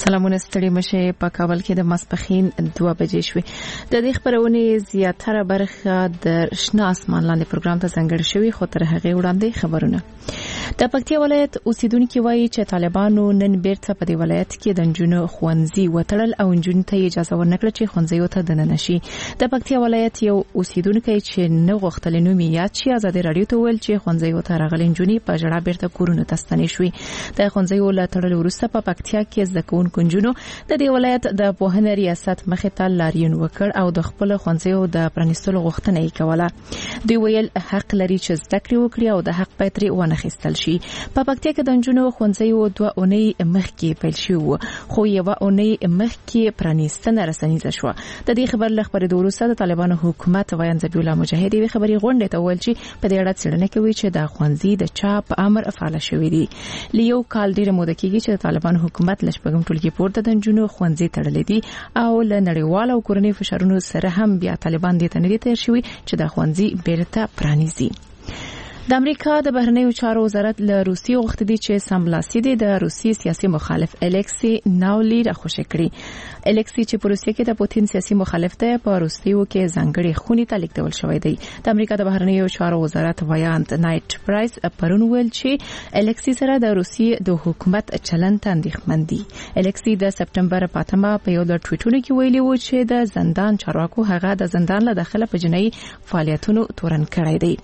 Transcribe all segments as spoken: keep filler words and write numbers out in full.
سلامونه ستړي مشه په کابل کې د ماسپخین دوه بجې شوې. د دې خبرونه زیاتره برخه د شنه اسمان لاندې پروګرام ته څنګه شوی خو تر هغه وړاندې خبرونه. د پکتیا ولایت اوسیدونکو وایي چې طالبانو نن بیرته په دې ولایت کې د جنونو خوندزي وټړل او جنونو ته اجازه ورنکړه چې خوندزي ته دننه شي. د پکتیا ولایت یو اوسیدونکو چې نو غوښتل نو میات چې آزاد رادیو ته ویل چې خوندزي ته راغلي جنونی په جړه بیرته کورونه تستنې شوې. د خوندزي ولټړل ورسته په پکتیا کې ځکون کنجونو د دې ولایت د پوهنې ریاست مخې ته لاریون وکړ او د خپل خوندزیو د پرانیستلو غوښتنه یې کوله. دوی ویل حق لري چې زده کړې وکړي او د حق پېتري ونخستل شي. په پکتیا کې د جنونو خوندزیو دوه اونۍ مخکې پیل شو خو یو اونۍ مخکې پرانیستنه رسنیزه شو. د دې خبر له خبرې د وروسته د طالبانو حکومت وایي ذبیح الله مجاهد وی خبري غونډه ته ویل چې په دې اړه څېړنه کوي چې د خوندزي د چاپ امر فعال شوی دی. لیو کال ډیره موده کېږي چې د طالبانو حکومت لشپګم ټولګي پورته د جنونو خوندزي تړلې دي او له نړیوال او کورنۍ فشارونو سره هم بیا طالبان دې ته نه دي تیر شوي چې د خوندزي بیرته پرانیزي. د امریکا د بهرنیو چارو وزارت له روسیې غوښتي دي چې سملاسي دي د روسي سیاسي مخالف الکسی ناولی راخوشي کړي. الکسی چې په روسیې کې د پوتین سیاسي مخالف دی په روسیې کې ځانګړي خونی ته لیکل شوی دی. د امریکا د بهرنیو چارو وزارت ویانت نایټ پرایس پرون ویل چې الکسی سره د روسیې د حکومت چلند اندېښمن دي. الکسی د سپټمبر په اتمه په یو د ټویټونو کې ویلي و چې د زندان چارواکو هغه د زندان له داخله په جنایي فعالیتونو تورن کړی دی.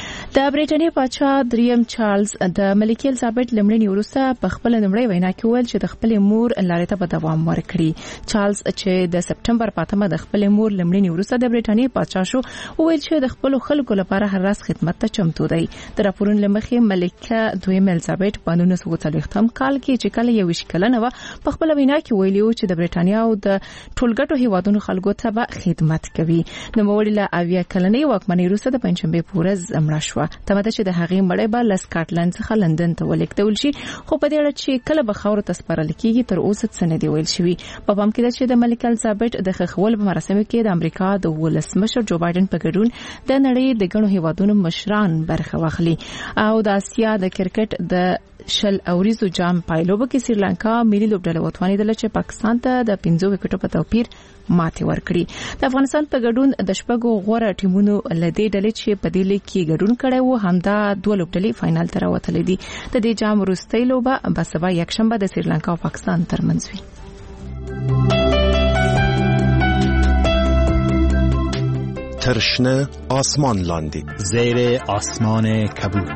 د برېټانیا پاچا دریم چارلز د ملکه الیزابت لمړنی وروسته په خپل نمړی وینا کې ویل چې د خپل مور لارې ته به دوام ورکړي. چارلز چې د سپټمبر په اتمه د خپل مور لمړنی وروسته د برېټانیا پاچا شو ویل چې د خپل خلکو لپاره هر راز خدمت ته چمتو دی. د راپورونو لمخې ملکه دویم الیزابت په نولس سوه څلوېښتم کال کې چې کله یو وشکلنه و په خپل وینا کې ویلي و چې د برېټانیا او د ټولګټو هیوادونو خلکو ته به خدمت کوي. نو موړي له اویا کلنې واکمنۍ وروسته د پنځشنبه پورز مړه شو. تمته چې د هغې مړی به له سکاټلند څخه لندن ته ولیکتل شي خو په دې اړه چې کله به خاور ته سپارل کیږي تر اوسه څه نه دی ویل شوی. په پام کې ده چې د ملکه الیزابت د خخول په مراسمو کې د امریکا د ولسمشر جو بایدن په ګډون د نړۍ د ګڼو هیوادونو مشران برخه واخلي او د اسیا د کرکټ د شل اوریزو جام پایلوب کې سریلانکا ملي لوبډله وتوانیدل چې پاکستان ته د پنځو وکټو په توپیر ماته ورکړي. د افغانستان په ګډون د شپږو غوړه ټیمونو لدې ډلې چې په دې لیګ کې ګډون کړي وو همدا دوه لوبډلې فائنل ته راوتلې دي. د دې جام وروستۍ لوبه به سبا یکشنبه د سریلانکا او پاکستان ترمنځ وي. ترشنه آسمان لاندې زیر آسمان کبود.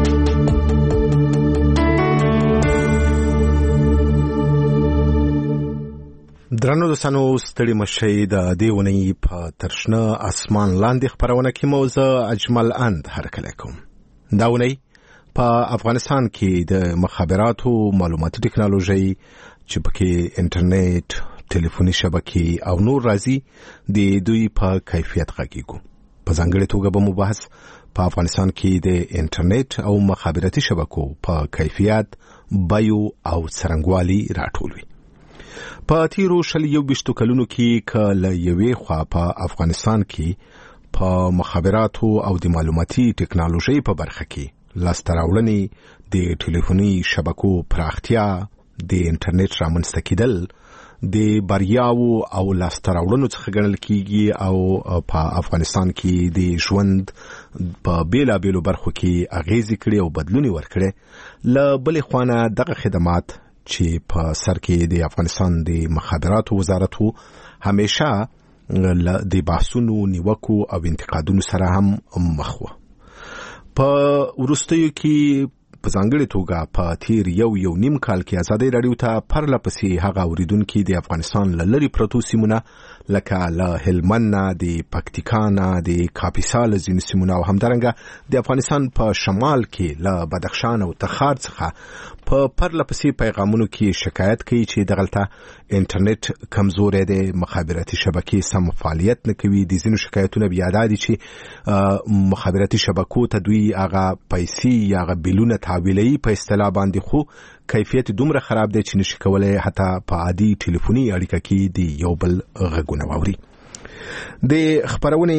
درنو دوستانو ستړي مشي د دې ونې په ترشنه آسمان لاندې خبرونه کې موزه اجمل اند هرکله کوم. دا ونې په افغانستان کې د مخابراتو معلوماتي ټکنالوژي چې پکې انټرنیټ ټلیفوني شبکې او نور راځي د دوی په کیفیت غږیږو. په ځانګړي توګه به مباحث په افغانستان کې د انټرنیټ او مخابراتي شبکو په کیفیت بایو او څرنګوالي راټولوي. په تیرو شل یو بشتو کلونو کې کله یوې خوا په افغانستان کې په مخابراتو او د معلوماتي ټکنالوژي په برخه کې لاسته راوړنې د ټلیفوني شبکو پراختیا د انټرنیټ رامنځته کېدل د بریاو او لاسته راوړنو څخه ګڼل کېږي او په افغانستان کې د ژوند په بیلابیلو برخو کې اغیزې کړي او بدلونې ورکړي. له بلې خوانه دغه خدمات چې په سر کې د افغانستان د مخابراتو وزارت همیشه د بحثونو نیوکو او انتقادونو سره هم مخ و. په وروستیو کې په ځانګړي توګه په تیر یو یو نیم کال کې ازادي رادیو ته پرله پسې هغه اوریدونکو د افغانستان له لري پروتو سیمونه لکه له هلمند د پکتیکا د کاپیسا له ځینو سیمونه او همدارنګه د افغانستان په شمال کې له بدخشان او تخار څخه په پرله پسې پیغامونو کې شکایت کوي چې دغلته انټرنیټ کمزورې ده، مخابراتي شبکې سم فعالیت نه کوي. د ځینو شکایتونه بیا دي چې مخابراتي شبکو ته دوی هغه پیسې یا هغه بیلونه تعویلي په اصطلاح باندې خو کیفیت دومره خراب دی چې نشي کولای حتی په عادي ټلیفوني اړیکه کې دی یو بل غږونه واوري. د خبرونه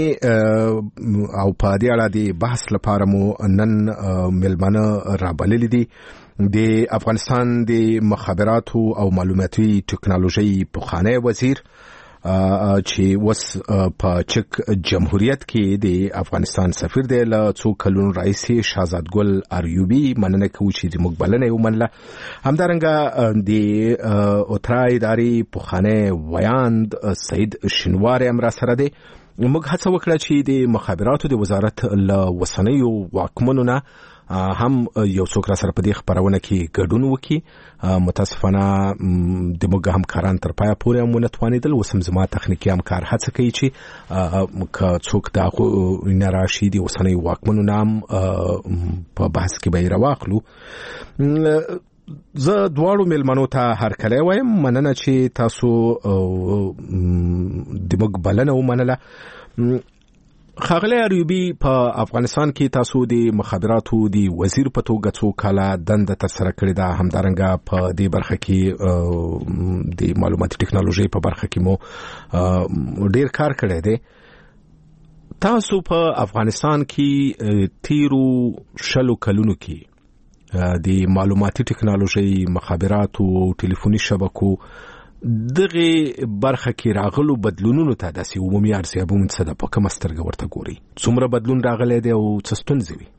او په دې اړه د بحث لپاره مو نن ملمنه رابللې دي د افغانستان د مخابراتو او معلوماتي ټکنالوژي پخوانی وزیر چې وس په چک جمهوریت کې د افغانستان سفیر دی له څو کلونو راځي شهزاد ګل اریوبي مننه کوي چې د مقبلنه ومنله همدارنګه د اوترای ادارې پخوانی ویاند سید شنوار امر سره دی موږ هڅه وکړه چې د مخابراتو د وزارت له وسنیو واکمنو نه هم یو څوک را سره په دې خبرونه کې ګډون وکړي متاسفانه د موږ همکاران تر پایه پورې هم ونه توانېدل اوس هم زما تخنیکي همکار هڅه کوي چې که څوک د هغو نه راشي د وسنیو واکمنو نه هم په بحث کې به یې راواخلو. زه دواړو مېلمنو ته هرکلی وایم مننه چې تاسو د موږ بلنه ومنله. ښاغلی اریوبي په افغانستان کې تاسو د مخابراتو د وزیر په توګه څو کاله دنده ترسره کړې ده همدارنګه په دې برخه کې د معلوماتي ټکنالوژۍ په برخه کې مو ډیر کار کړی دی. تاسو په افغانستان کې تیرو شلو کلونو کې د معلوماتي ټکنالوژۍ مخابراتو او ټلیفوني شبکو دغه برخه کې راغلو بدلونونو ته داسې عمومي ارزیابي مونږ څه ده په کومه سترګه ورته ګوري څومره بدلون راغلی دی او څه ستونزې وي؟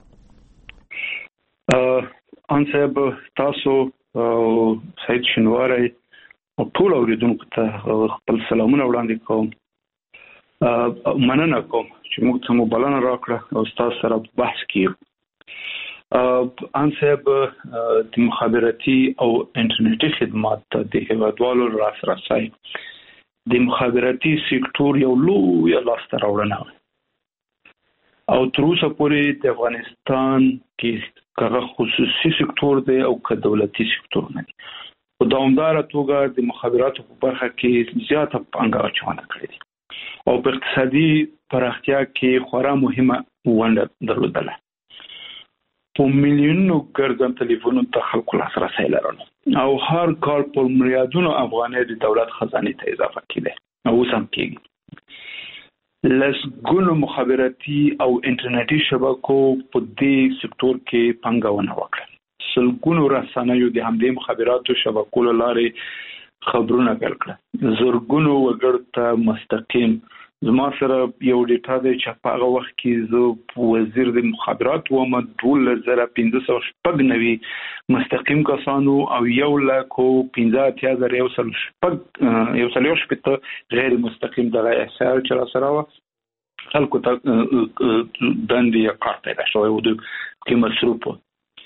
ان صاحب تاسو سید شنواری او ټول اوریدونکو ته خپل سلامونه وړاندې کوم مننه کوم چې موږ ته مو بلنه راکړه او تاسو سره بحث کیږو. ان صاحب د مخابراتي او انټرنیټي خدمات ته د هیوادوالو لاسرسی د مخابراتي سکتور یو لوی لاسته راوړنه او تر اوسه پورې د افغانستان کې هغه خصوصي سکتور دی او که دولتي سکتور نه دی په دوامداره توګه د مخابراتو په برخه کې زیاته پانګه اچونه کړې ده او په اقتصادي پراختیا کې خورا مهمه ونډه درلودله. په میلیونونو ګرځن ټلیفونونو ته خلکو لاسرسی لرلو او هر کال په میلیاردونو افغانۍ د دولت خزانې ته اضافه کېده او اوس هم کېږي. لسګونو مخابراتي او انټرنیټي شبکو په دې سکتور کې پانګونه وکړه. سلګونو رسنیو د همدې مخابراتو شبکو له لارې خبرونه پیل کړل. زرګونو وګړو ته مستقیم زما سره یو ډیټا دی چې په هغه وخت کې زه وزیر د مخابراتو وم دولس زره پنځه سوه شپږ نوي مستقیم کسانو او یو لک پنځه اتیا زره یو سل شپږ یو سل یو شپېته غیر مستقیم دغه احصایه چې راسره وه خلکو ته دندې یا کار پیدا شوی و د کې مصروف و.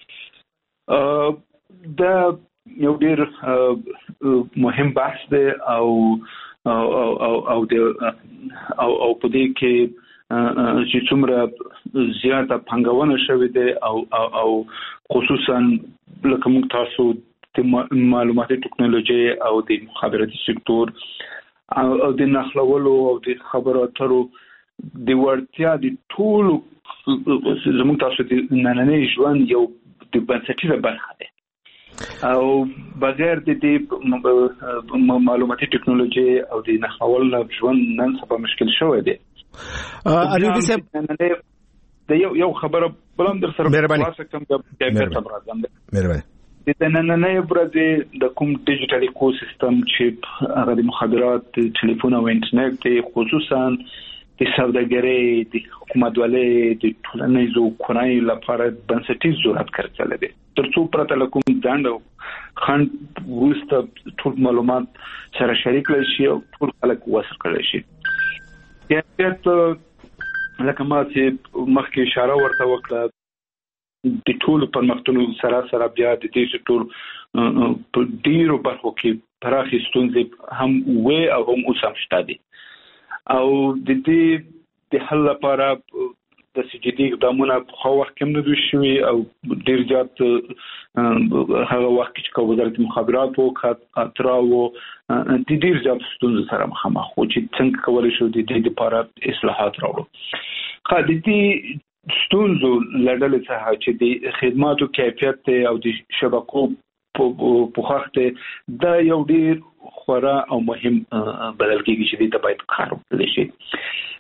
دا یو ډېر مهم بحث دی او او او او د او او په دې کې چې څومره زیاته پانګونه شوې ده او او او خصوصا لکه موږ تاسو د معلوماتي ټکنالوژي او د مخابراتي سکتور او د نښلولو او د خبرو اترو د ورتیا د ټول زموږ تاسو د نننۍ ژوند یو د بنسټیزه برخه ده او بغیر د دې معلوماتي ټکنالوژي او د نښلولو ژوند نن سبا مشکل شوی دی. اریوبي صاحب د یو یو خبره بلم در سره خلاصه کوم د کیفیت برازم مهرباني د نننۍ ورځې د کوم ډیجیټل ایکو سیستم چې هغه د مخابرات ټلیفون او انټرنیټ خصوصا د سوداګرۍ د حکومتولۍ د ټولنیزو کړنو لپاره بنسټیز ضرورت کړل دي ترڅو پرته له کوم ځند او خند وروسته ټول معلومات سره شریک شي او ټول خلک وصل کړي شي. کیفیت لکه ما چې مخکې اشاره ورته وکړه د ټول پرمختګونو سره سره بیا د دې ټول په ډیرو برخو کې پراخې ستونزې هم وې او هم اوس هم شته دي او د دې د حل لپاره د سجدي اقدامونه په خو وخت کې نه دوی شوي او ډیر زیات هغه وخت چې وزارت مخابرات او خاطر او د ډیر زیات ستونزې سره مخامخ و چې څنګه کولای شو د دې لپاره اصلاحات راوړو. خا د دې ستونزو لړل څخه چې د خدماتو کیفیت او د شبکو په وخت دا یو ډیر خورا او مهم بدل کېږي چې د باید کار وکړي شي.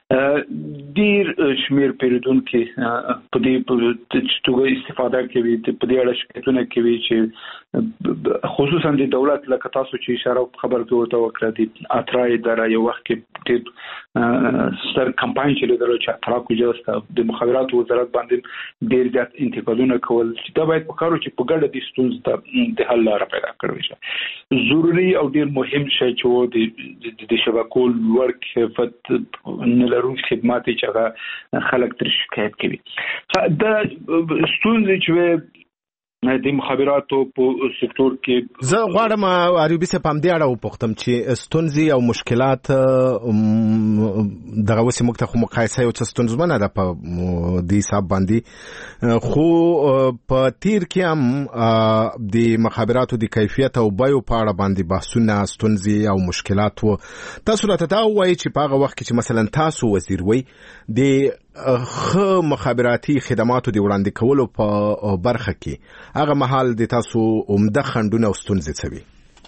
ډیر شمیر پیرودونکو په دې په توګه استفاده کوي په دې اړه شکایتونه کوي چې خصوصا د دولت لکه تاسو چې اشاره خبر کوته وکړه د اترای درا یو وخت کې ډیر ستر کمپاین چې لري چې اترا کوجاسته د مخابرات وزارت باندې ډیر زیات انتقادونه کول چې دا باید وکړو چې په ګډه د ستونزې د حل لاره پیدا کړو شي ضروري او ډیر مهم شی چې د شبکو لوړ کیفیت لرون خدمات چې هغه خلک تر شکایت کوي دا ستونزې چې د مخابراتو په سکتور کې زه غواړم عربي څه پام دی اړه وپوښتم چې ستونزې او مشکلات دغه وسه موږ ته مقایسه یو څه ستونزمنه ده په دې حساب باندې خو په تیر کې هم د مخابراتو د کیفیت او بیو په اړه باندې بحثونه ستونزې او مشکلات وو تاسو راته دا وایي چې په هغه وخت کې چې مثلا تاسو وزیر وي د خ مخابراتي خدماتو دی وړاندې کولو په برخه کې هغه محل د تاسو عمده خندونه او ستونزې څه وي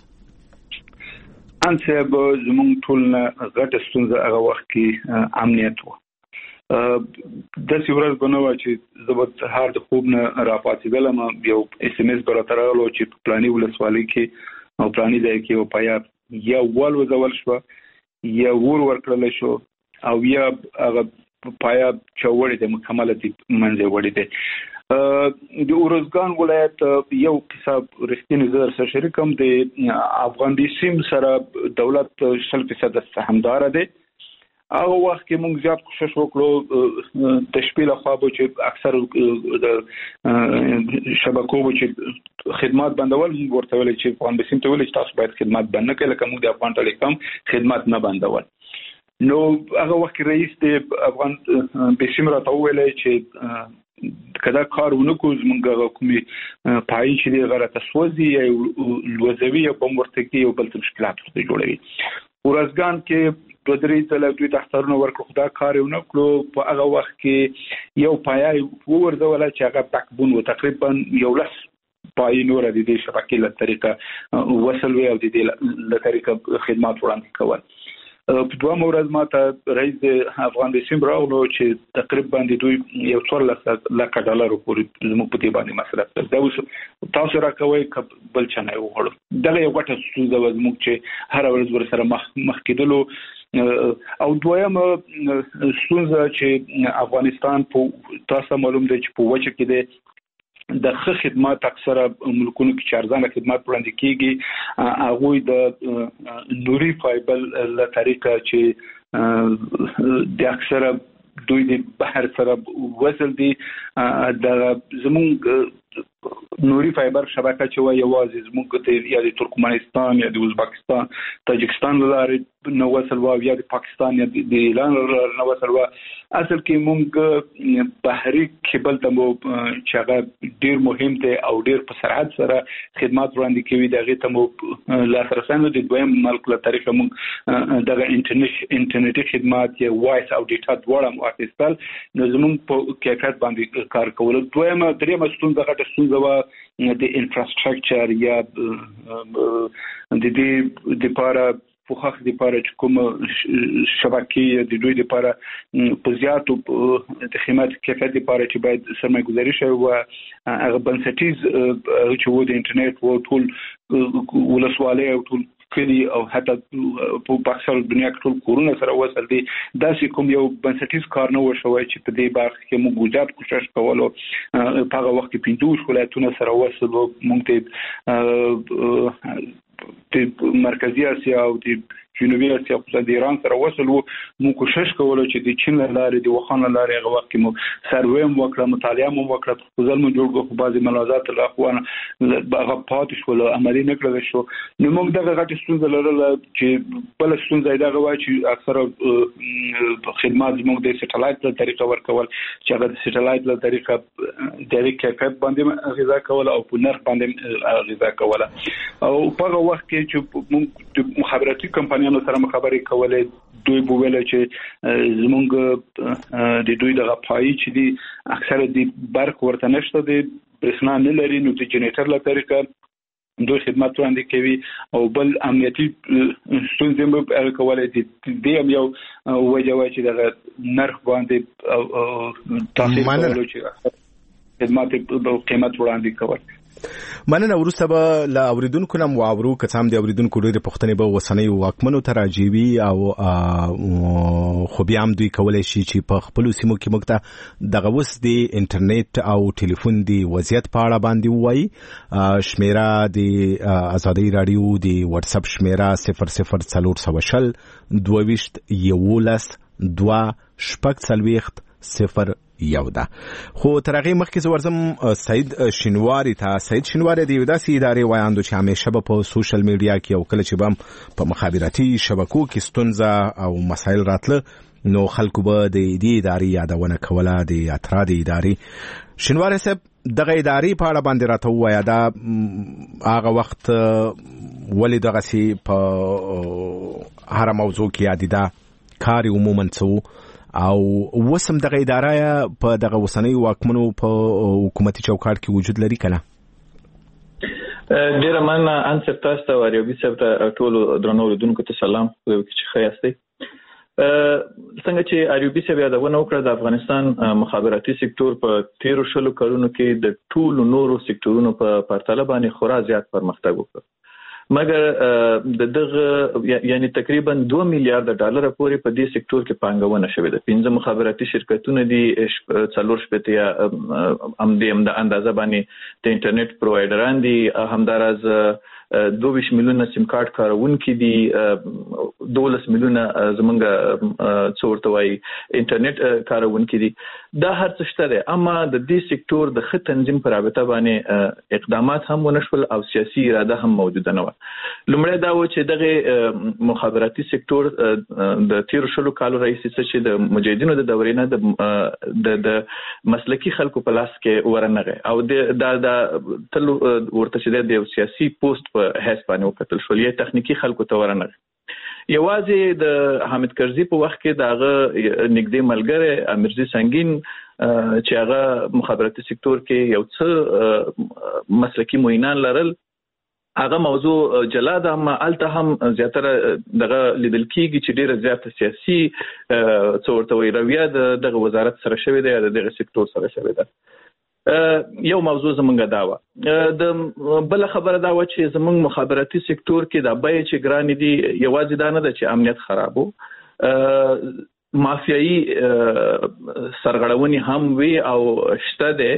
انڅه به زموږ ټول غټ ستونزه هغه وخت کې امنیت وو د سیورز بنو چې زبط هر د خوب نه راپاتېدل ما یو اس ام اس براترالو چې پلاني ولسوالۍ کې او پلاني ځای کې او پیا یا ول وزول شو یا ور ورکړل شو او یا هغه پایا چوړې د مکمل دي منځه وړې دي د اورزګان ولایت یو حساب رښتینی زر سره شریکم د افغان دي سیم سره دولت شل فیصد سهامدار دي هغه وخت کې موږ زیات کوشش وکړو تشکیل خو چې اکثر د شبکو چې خدمات بندول ورته ویل چې افغان دي سیم ته ویل چې تاسو باید خدمات بند نه کړئ لکه موږ د افغان ټلیکام خدمات نه بندول نو هغه وخت رئیس د افغان بسم را توویل چې کدا کار ونکو زمونږ کومي پای چې دی غره تسوځي او لوزوي او بمورتکی او بل مشکلات جوړوي ورزګان کې د درې ځله دوی تحترونه ورکړو خدا کار یو نکړو په هغه وخت کې یو پای ورزول چې هغه تکبون و تقریبا یو لس پای نور د دې شبکې له طریقه وصل وي او د دې له طریقه خدمات وړاندې کول په دوه مورز ماته رئیس افغان د سیم راغلو چې تقریبا د دوی یو څور لک ډالر پورې زموږ په دې باندې مسله ده اوس تاسو راکوي بل چنه وغوړو دغه یو غټه ستونزه و زموږ چې هر ورځ ور سره مخ مخ کېدلو او دویم ستونزه چې افغانستان په تاسو معلوم دی چې په وجه کې دی د خدمات اکثره ملکونو کې چارزانه خدمات وړاندې کیږي هغه د نوري فایبر له طریقه چې د اکثره دوی د بحر سره وصل دي د زمونږ نوري فایبر شبکه چې وایي یوازې زمونږ د یا د ترکمنستان یا د ازبکستان تاجکستان لاره نو وصل و یا د پاکستان یا د ایران لاره نو وصل و اصل کې مونږ بحري کیبل ته مو چې هغه ډیر مهم دی او ډیر په سرعت سره خدمات وړاندې کوي دغه ته مو لاسرسي د دویم ملک له طریقه مونږ دغه انټرنیټ انټرنیټي خدمات یا وایس او ډیټا دواړه مو اخیستل نو زمونږ په کیفیت باندې کار کول دویم درېمه ستونزه غټه ستونزه و د انفراستراکچر یا د دې د لپاره فوخخ د لپاره چې کوم شبکې د دوی لپاره په زیاتو د خدمات کیفیت لپاره چې باید سرمایه‌ګذاري شي او هغه بنسټیز چې و د انټرنیټ و ټول ولسوالۍ او ټول کلی او حتی په اکثر دنیا کې ټول کورونه سره وصل دي دا چې کوم یو بنسټیز کار نه وشوي چې په دې برخه کې موږ زیات کوشش کولو په هغه وخت کې پنځه ولایتونه سره وصل موږ ته د مرکزی اسیا او د جنوبي اسیا په د ایران سره وصل وو موږ کوشش کولو چې د چین لارې د وخان لارې هغه وخت کې مو سروې مو وکړه مطالعه مو وکړه خپل مو جوړ کو بعضي ملاحظات له اخوان هغه پاتې شو له عملي نه کړل شو نو موږ دغه غټ ستونزه لرله چې بل ستونزه دا غوا چې اکثره خدمات موږ د سټلایټ په طریقه ورکول چې هغه د سټلایټ په طریقه د ریکاپ باندې غذا کول او په نرخ باندې غذا کول او په وخت کې چې موږ د مخابراتي کمپنیانو سره مخابرې کولې دوی په ویل چې زمونږ د دوی د غپای چې دي اکثره د برق ورته نشته د برېښنا نه لري نو د جنریټر له طریقه دوی خدمات وړاندې کوي او بل امنیتي ستونزې هم کولای شي د یو وجه وای چې د نرخ باندې تاثیر کولای شي خدمات په قیمت وړاندې کول. مننه. وروسته به لا اوریدونکو نم واورو کڅام دی اوریدونکو ډېر پښتنې به وسنۍ واکمنو ته راجیوي او خو بیا هم دوی کولای شي چې په خپل سیمو کې موږ ته دغه وس دی انټرنیټ او ټلیفون دی وضعیت په اړه باندې وایي. شمیره د آزادۍ رادیو دی واتس اپ شمیره صفر صفر څلور سوه شل دوه یولس دوه شپږ څلوېښت صفر یو ده. خو تر هغه مخکې زه ورځم سعید شینواری ته. سعید شینواری د یو داسې ادارې وایاندو چې همیشه به په سوشل میډیا کې او کله چې به هم په مخابراتي شبکو کې ستونزه او مسایل راتله نو خلکو به د دې ادارې یادونه کوله د اترا د ادارې. شینواری صاحب دغه ادارې په اړه باندې راته ووایه دا هغه وخت ولې دغسې په هره موضوع کې یادي دا کار عموما څه او وسم دغه اداره په دغه وسنۍ واکمنو په حکومتي چوکاټ کې وجود لري کنه؟ ډیره مننه انصر تاسو ته وریوبي صاحب ته ټول درنو لیدونکو ته سلام چې ښه یاستئ. څنګه چې ایوبي صاحب یادونه وکړه د افغانستان مخابراتي سکتور په تیرو شلو کلونو کې د ټولو نورو سکتورونو په پرتله باندې خورا زیات پرمختګ وکړ، مګر د دغه یعنی تقریبا دوه میلیارډ ډالر پورې په دې سکتور کې پانګونه شوې ده. پنځه مخابراتي شرکتونه دي، څلور شپېته یا ام دې ام د اندازه باندې د انټرنیټ پرووایډران دي، همداراز دوه میلیونه سیم کارت کارونکي دي، دولس میلیونه زمونږ څورته وایي انټرنیټ کارونکي دي. دا هر څه شته دی، اما د دې سکتور د ښه تنظیم په رابطه باندې اقدامات هم ونه شول او سیاسي اراده هم موجوده نه وه. لومړی دا و چې دغه مخابراتي سکتور د تیرو شلو کالو راهیسې څه چې د مجاهدینو د دورې نه د د مسلکي خلکو په لاس کې ورنغی او دا د تل ورته چې د سیاسي پوسټ په حیث باندې وکتل شول، یا تخنیکی خلکو ته ورنغی. یوازې د حامد کرزي په وخت کې دغه نږدې ملګری امیرزي سنگین چې هغه مخابراتي سکتور کې یو څه مسلکي معینان لرل، هغه موضوع جلا ده، اما الته هم زیاتره دغه لیدل کېږي چې ډیره زیاته سیاسي څه ورته وایي رویه دغه وزارت سره شوې ده یا دغه سکتور سره شوې ده. یو موضوع زمونږ دا وه. د بله خبره دا وه چې زمونږ مخابراتي سکتور کې دا بیې چې ګرانې دي، یوازې دا نه ده چې امنیت خراب و، مافیایي سرغړونې هم وي او شته دی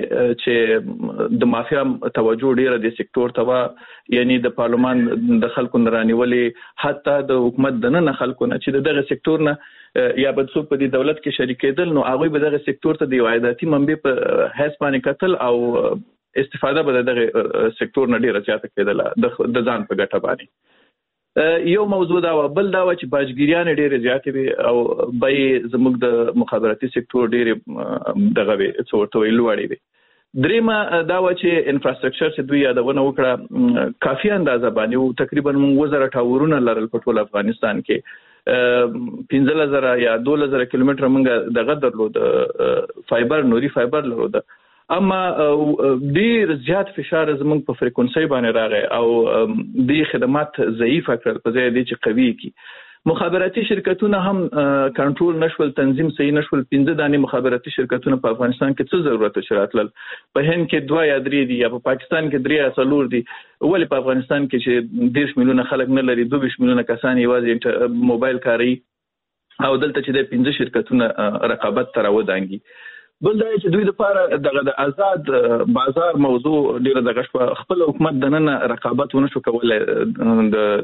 چې د مافیا توجه ډیره د سکتور ته وه، یعنی د پارلمان د خلکو نه رانیولې، حتی د حکومت دننه خلکو نه چې د دغه سکتور نه یا به څوک په دې دولت کې شریکېدل نو هغوی به دغه سکتور ته د یو عایداتي منبع په حیث باندې کتل او استفاده به د دغه سکتور نه ډیره زیاته کېدله د ځان په ګټه باندې. یو موضوع دا و. بل دا و چې باجګیریانې ډېرې زیاتې وي او بیې زموږ د مخابراتي سکتور ډېرې دغه وي څه ورته وایي لوړې وي. درېیمه دا و چې انفراسټرکچر چې دوی یادونه وکړه کافي اندازه باندې و، تقریبا موږ اووه زره ټاورونه لرل په ټول افغانستان کې، پنځلس زره یا دولس زره کیلومتره موږ دغه درلود فایبر نوري فایبر لرود، اما ډیر زیات فشار زموږ په فریکونسي باندې راغی او دې خدمات ضعیفه کړل په ځای دې چې قوي کی. مخابراتي شرکتونه هم کنټرول نشول، تنظیم صحیح نشول. پنځه دانې مخابراتي شرکتونه په افغانستان کې څه ضرورت شراتل، په هند کې دوه یا درې دي یا په پاکستان کې درې یا څلور دي، ولې په افغانستان کې چې دېرش میلیونه خلک نه لري، دوه ویشت میلیونه کسان یوازې موبایل کاروي او دلته چې د پنځه شرکتونه رقابت ته راودانګي. بل دا چې دوی لپاره دغه د آزاد بازار موضوع ډیره دغه شپه خپل حکومت دننه رقابت ونه شو کولای د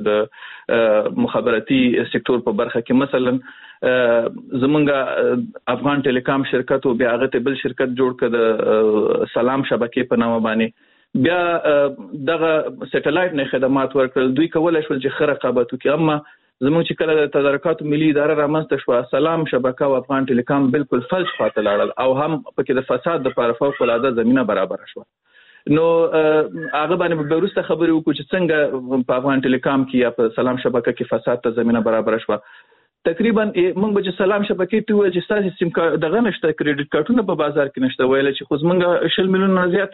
د مخابراتي سکتور په برخه کې. مثلا زمونږ افغان ټیلیکام شرکت او بیا هغه ته بل شرکت جوړ کړ د سلام شبکې په نامه باندې، بیا دغه سټلایټ نه خدمات ورکړل. دوی کولای شول چې ښه رقابت وکړي، اما زموږ چې کله د تدارکاتو ملي اداره رامنځته شوه، سلام شبکه او افغان ټیلیکام بالکل فلج خواته لاړل او هم پکې د فساد لپاره فوق العاده زمینه برابره شوه. نو هغه باندې به وروسته خبرې وکړو چې څنګه په افغان ټیلیکام کې یا په سلام شبکه کې فساد ته زمینه برابره شوه. تقریبا موږ به چې سلام شبکې ته وویل چې ستاسې سیم کارت دغه نشته، کریډټ کارتونه په بازار کې نشته، ویل چې خو زموږ شل میلیونه زیات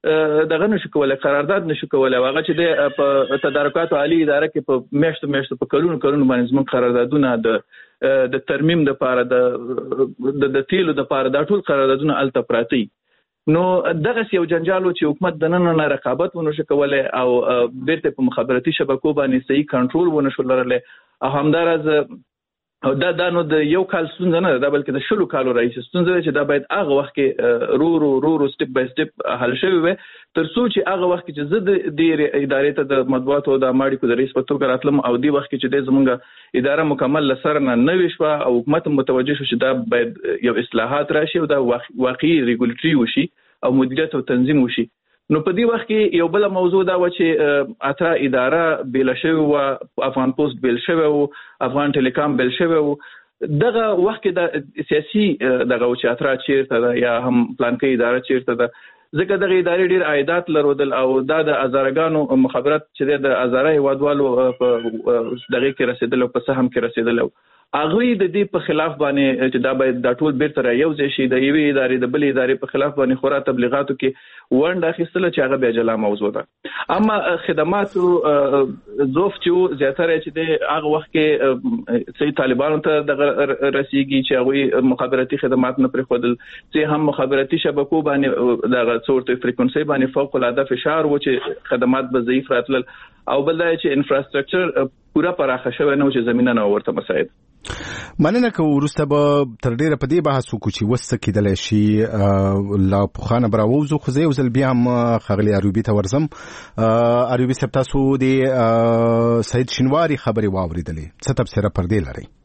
دغه نشو کولای قرارداد نشو کولای هغه چې د په تدارکات عالی اداره کې په میاشتو میاشتو په کلونو کلونو باندې زموږ قراردادونه د د ترمیم د لپاره د د تیلو د لپاره دا ټول قراردادونه الته پراتی نو دغه یو جنجال چې حکومت د نن نه رقابت ونشو کولای او بیرته په مخابراتي شبکو باندې صحیح کنټرول ونشو لرلای او همدارز او دا دا نو د یو کال ستونزه نه ده بلکې د شلو کالو راځي ستونزه چې دا باید هغه وخت کې رو رو رو رو سټپ بای سټپ حل شوی وي تر څو چې هغه وخت کې چې زه د دې ادارې ته د مطبوعاتو د ماړي کو د رئیس په توګه راتلم او دی وخت کې چې د زمونږ اداره مکمل لسر نه نوي شوه او حکومت متوجه شو چې دا باید یو اصلاحات راشي او دا واقعي ریګولیټری وشي او مدیریت او تنظیم وشي نو په دې وخت کې یو بل موضوع دا و چې اترا اداره بیل شوی و افغان پوسټ بیل شوی و افغان ټیلیکام بیل شوی و دغه وخت کې د سیاسي دغه چې اترا چیرته ده یا هم پلانکې اداره چیرته ده ځکه دغه ادارې ډیر عایدات لرودل او دا د هزارګانو مخابرات چې د هزاره هیوادوالو په دغه کې رسیدل او په سهم کې رسیدل هغه د دې په خلاف باندې چې دا باید د ټول بیرته رايوځي شي د یوې ادارې د بلې ادارې په خلاف باندې خورا تبلیغاتو کې ونډه اخیستله چې هغه بیا جلا موضوع ده اما خدماتو ضعف چې زیاتره چې د هغه وخت کې صحیح طالبانو ته د رسیدي چې هغه مخابراتي خدمات نه پرې خودل چې هم مخابراتي شبکو باندې د څورته فریکونسي باندې فوق العاده فشار و چې خدمات به ضعیف راتلل او بل دا چې انفراستراکچر پورا پراخه شوی نه چې زمينه نه ورته مساعد مننه که ورسته به تر ډیره په دې بحث وکړو چې وسه کېدلی شي لا پوخانه براوزو خو زه یو ځل بیا هم ښاغلي ایوبي ته ورځم ایوبي صاحب تاسو د سعید شینواري خبرې واورېدلې څه تبصره پر دې لرئ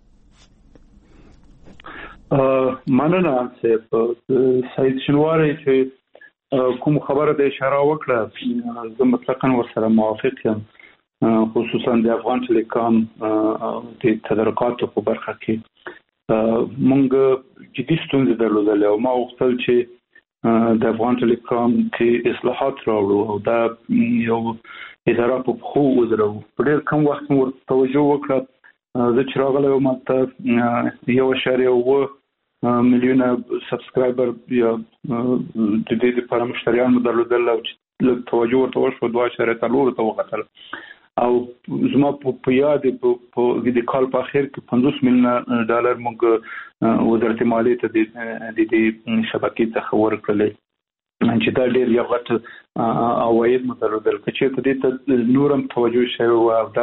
مننه چې سعید شینواري چې کوم خبره د اشاره وکړه زه مطلقاً ورسره موافق یم خصوصا د افغان ټیلیکام د تدارکاتو په برخه کې مونږ جدي ستونزې درلودلې او ما غوښتل چې د افغان ټیلیکام کې اصلاحات راوړو او دا یو اداره په خو وزرو په ډېر کم وخت مو توجه وکړه زه چې راغلی وم هلته یو اشاریه اووه میلیونه سبسکرایبر یا د دې لپاره مشتریان مو درلودل او لږ توجه ورته وشوه دوه اشاریه څلورو ته وکتل او زما په یاد په د کال په اخر کې پنځوس میلیونه ډالر موږ وزارت مالیې ته د دې شبکې څخه ورکړل چې دا ډېر یو غټ عواید مو درلودل چې په دې ته نورم توجه شوی او دا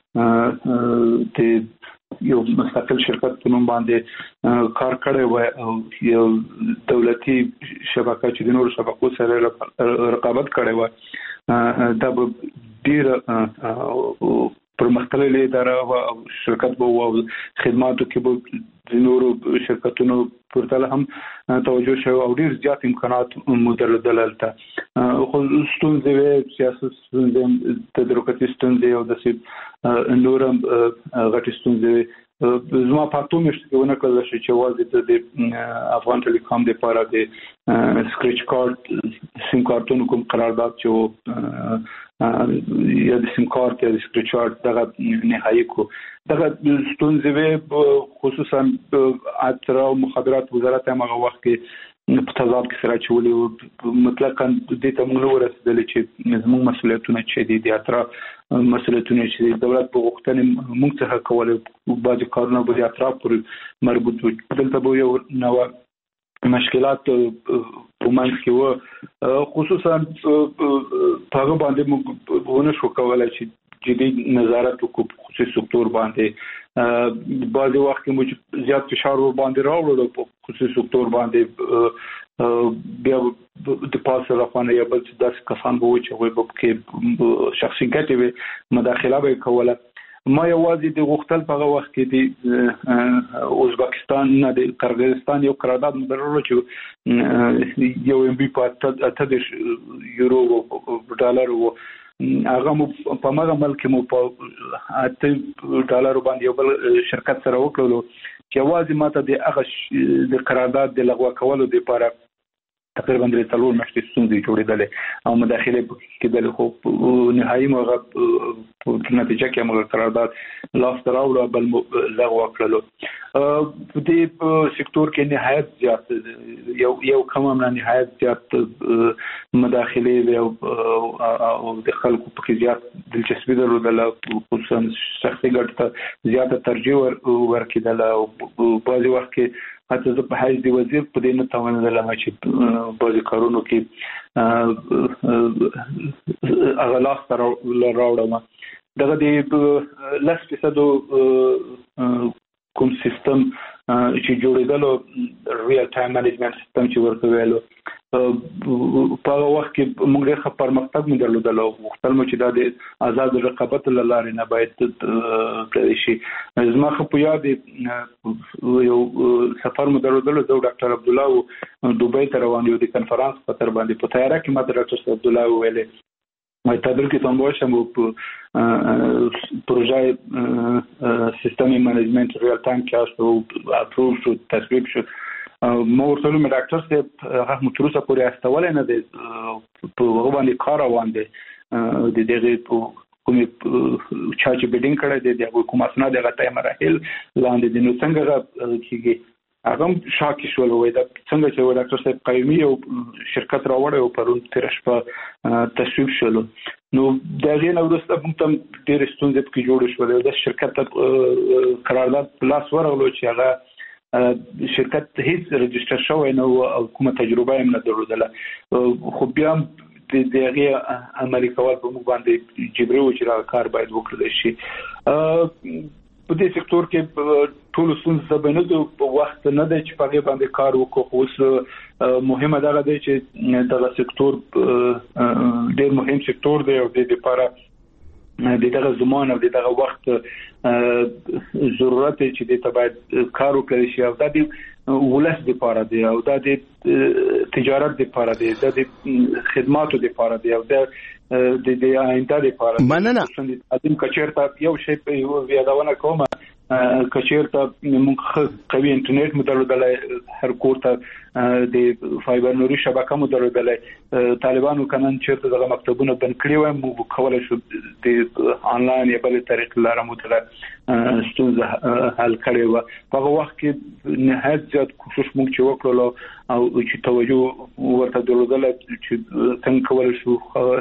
د یو مستقل شرکت په نوم باندې کار کړی و او یو دولتي شبکه چې د نورو شبکو سره رقابت کړی و دا به ډیر پرمختللې اداره او شرکت به او خدماتو کې به د نورو شرکتونو پرتله هم توجه شوی او ډیر زیات امکانات مو درلودل هلته خو ستونزې سیاست ستونزې تدارکاتي ستونزې او د نورم غټې ستونزې زما پاتو مشته کې ونه کړل شي چې واځي د افغان ټیلیکام د لپاره د سکریچ کارت سیم کارتونو کوم قرارداد چې یا د سیم کارت یا د سکریچ کارت دغه نهایی کو دغه ستونزې خصوصا اترا مخابرات وزارت هغه وخت کې په تضاد کې سره چولې مطلقاً د ته موږ ورسېدل چې زموږ مسؤلیتونه چې دي اترا مسؤلیتونه چې دولت په وختنه موږ څخه کولای بعض کارونه به اترا پر مربوط وي دلته به یو نو مشکلات په منځ کې و خصوصا په هغه باندې موږ ونه شو کولای چې جدي نظارت وکړو خصوصي سکتور باندې بعض وخت کې موږ زیات فشار ور باندې راوړل په خصوصي سکتور باندې بیا د پاسه راخونه یا بل څه داسې کسان به چې وي په کې شخصي ګټې وي مداخله به کوله ما یوازې د غوښتل په هغه وخت کې د ازبکستان نه د قرغیزستان یو قرارداد مدرلو چې یو ام بي په اته یورو ډالر وو هغه مو په ماغه ملک مو په اته ډالر باندې یو بل شرکت سره وکړلو چې واځي ماته د هغه د قرارداد د لغوه کولو لپاره تقریبا درې څلور میاشتې ستونزې جوړېدلې او مداخله کېدل خو نهایي موږ په نتیجه کې موږ قرارداد لاس ته راوړو بل لغوه کړلو. په دې سکتور کې نهایت زیات یو یو کوم نه نهایت زیات مداخله او د خلکو په کې زیات دلچسپي درلودله، خصوصا شخصي ګټو ته زیاته ترجیح ورکېدله او بعضې وخت کې حتی زه په حیث د وزیر په دې نه توانېدلم چې بعضې کارونو کې هغه لاس ته راوړم. دغه د لس فیصدو کوم سیستم چې جوړېدلو ریل ټایم منیجمنت سیستم چې ورته ویلو په هغه وخت کې موږ ډېر ښه پرمختګ مو درلودل او غوښتل مو چې دا د آزاد رقابت له لارې نه باید پرې شي. زما ښه په یاد یو سفر مو درلودلو، زه ډاکټر عبدالله دوبۍ ته روان یو د کنفرانس په تر باندې په تیاره کې ما ته ډاکټر عبدالله وویلې وایي تا دلته ته هم باشم و په پروژه سیستم منیجمنت ریل ټایم کې هست و اپروو شد تصویب شد. ما ورته ویلم ډاکټر صاحب هغه مو تر اوسه پورې استولی نه دی، په هغه باندې کار روان دی، د دغې کومې چا چې بیډینګ کړی دی د هغوی کوم اسناد هغه ته مراحل لاندې دي، نو څنګه هغه کېږي؟ هغه هم شاکې شول، وایي دا څنګه چې ډاکټر صاحب قیومي یو شرکت راوړی او پرون تېره شپه تصویب شولو. نو د هغې نه وروسته موږ ته هم ډېرې ستونزې پکې جوړې شولې او داسې شرکت ته قرارداد په لاس ورغلو چې هغه شرکت هیڅ رجسټر شوی نه و او کومه تجربه هم نه درلودله، خو بیا هم د هغې عملي کول په موږ باندې جبري و چې هغه کار باید وکړلی شي. په دې سکتور کې ټولو ستونزو سبب نه دی، وخت نه دی چې په هغې باندې کار وکړو، خو اوس مهمه دغه دی چې دغه سکتور ډېر مهم سکتور دی او د دې لپاره د دغه زمان او د دغه وخت ضرورت چې د ته باید کار وکړي شي او دا د ولس لپاره دی او دا د تجارت لپاره دی، دا د خدماتو لپاره دی او دا د د آینده لپاره. مننه. ادم کچېرته یو شی په یادونه کوم کچېرته موږ قوي انټرنیټ مو درلودلی، هر کور ته د فایبر نوري شبکه مو درلودلی، طالبانو کنن چېرته دغه مکتبونه بند کړي وای موږ کولی شو د آنلاین یا بلې طریقې لاره مو دغه ستونزه حل کړې وه. په هغه وخت کې نهایت زیات کوشش موږ چې وکړلو او چې توجه ورته درلودله چې څنګه کولی شو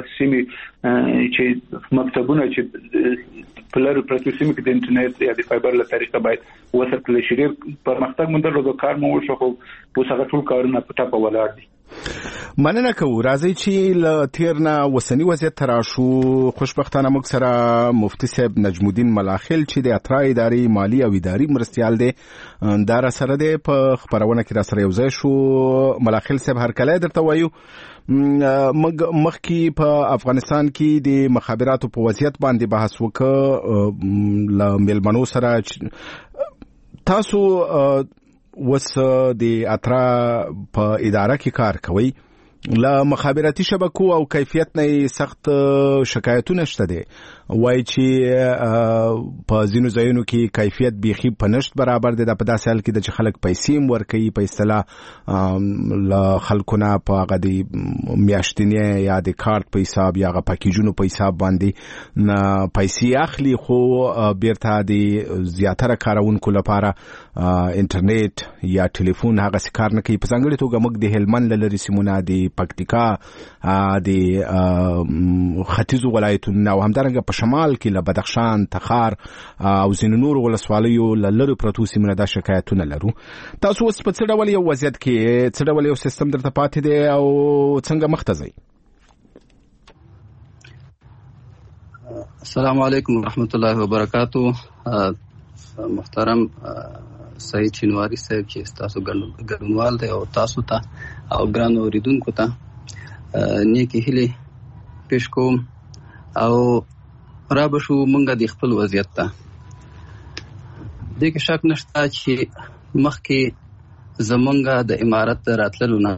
سیمې چې مکتبونه چې په لرې پرتو سیمو کې د انټرنیټ یا د فایبر له طریقه باید وصل کړلی شي. ډېر پرمختګ مو درلود، کار مو وشو، خو اوس هغه ټول کارونه په ټپه ولاړ دي. مننه کوو. راځئ چې له تیر نه اوسني وضعیت ته راشو. خوشبختانه موږ سره مفتي صاحب نجم الدین ملاخل چې د اترا ادارې مالی او اداري مرستیال دی دا را سره دی، په خپرونه کې را سره یو ځای شو. ملاخل صاحب هرکلی درته وایو. موږ مخکې په افغانستان کې د مخابراتو په وضعیت باندې بحث وکړ له میلمنو سره. تاسو وس د اترا په اداره کې کار کوي، له مخابراتي شبکو او کیفیت نه سخت شکایتونه شته دي، وایي چې په ځینو ځایونو کې کیفیت بیخي په نشت برابر دی. دا په داسې حال کې ده چې خلک پیسې هم ورکوي، په اصطلاح له خلکو نه په هغه د میاشتنۍ یا د کارت په حساب یا هغه پاکیجونو په حساب باندې نه پیسې اخلي، خو بیرته د زیاتره کارونکو لپاره انټرنیټ یا ټلیفون هغه کار نه کوي. په ځانګړې توګه موږ د هلمند له لرې سیمونه، د پکتیکا، د ختیځو ولایتونو او همدارنګه په شمال کې له بدخشان، تخار او ځینو نورو ولسوالیو له لرې پرتو سیمونه دا شکایتونه لرو. تاسو اوس په څه ډول یو وضعیت کې، څه ډول یو سیستم درته پاتې دی او څنګه مخ ته ځئ؟ السلام علیکم ورحمۃ اللہ وبرکاتہ. محترم سعید شینواری صاحب چې تاسو ګډونوال دی او تاسو ته او ګران اوریدونکو ته نیکی هیلې پیش کوم او را بشو مونږه د خپل وضعیت ته. دې کې شک نشته چې مخکې زمونږه د امارت راتللو نه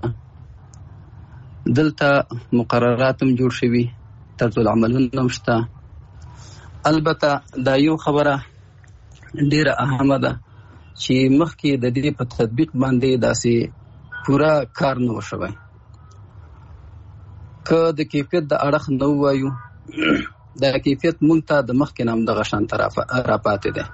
دلته مقررات هم جوړ شوي، طرز العملونه هم شته. البته دا یو خبره ډیره اهمه ده چې مخکې د دې په تطبیق باندې داسې پورا کار نه وشوی. که د کیفیت د اړخ نه وایو د کیفیت مونږ ته د مخکې نام دغه شان طرف را پاتې ده.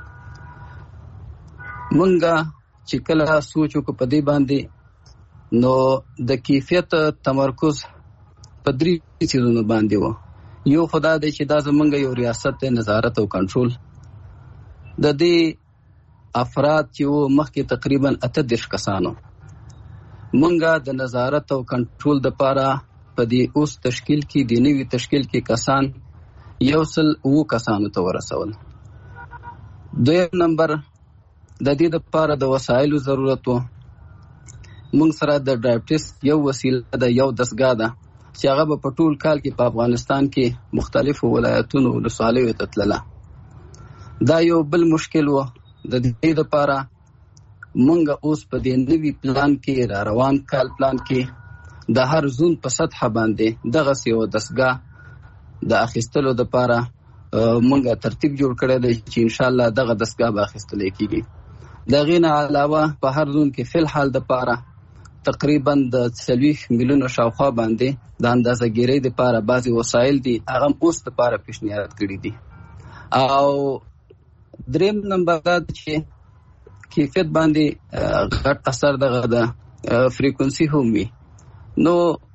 مونږه چې کله سوچ وکړو په دې باندې نو د کیفیت تمرکز په درې څیزونو باندې و. یو خدا دی چې دا زمونږ یو ریاست دی نظارت او کنټرول. د دې افراد چې و مخکې تقریبا اته دېرش کسانو مونږه د نظارت او کنټرول د پاره په دې اوس تشکیل کې د نوي تشکیل کې کسان یو سل اوه کسانو ته ورسول. دویم نمبر د دې د پاره د وسایلو ضرورت و. مونږ سره د ډرایو ټیسټ یو وسیله د یو دستګاه ده چې هغه په ټول کال کې په افغانستان کې مختلفو ولایتونو ولسوالیو ته تلله. دا یو بل مشکل و. د دې لپاره مونږ اوس په دې نوي پلان کې را روان کال پلان کې د هر زون په سطح باندې دغه یو دستګاه د اخیستلو لپاره مونږ ترتیب جوړ کړی دی چې ان شاء الله دغه دستګاه به اخیستل کېږي. دغه نه علاوه په هر زون کې فل حال د لپاره تقریبا د څلوېښت میلیونو شاوخوا باندې د اندازهګیرۍ لپاره بعضي وسایل دي هغه اوس لپاره پیشنهاد کړي دي. او دریم نمبر دا چې کیفیت باندې غټ اثر دغه د فریکونسي هم وي. نو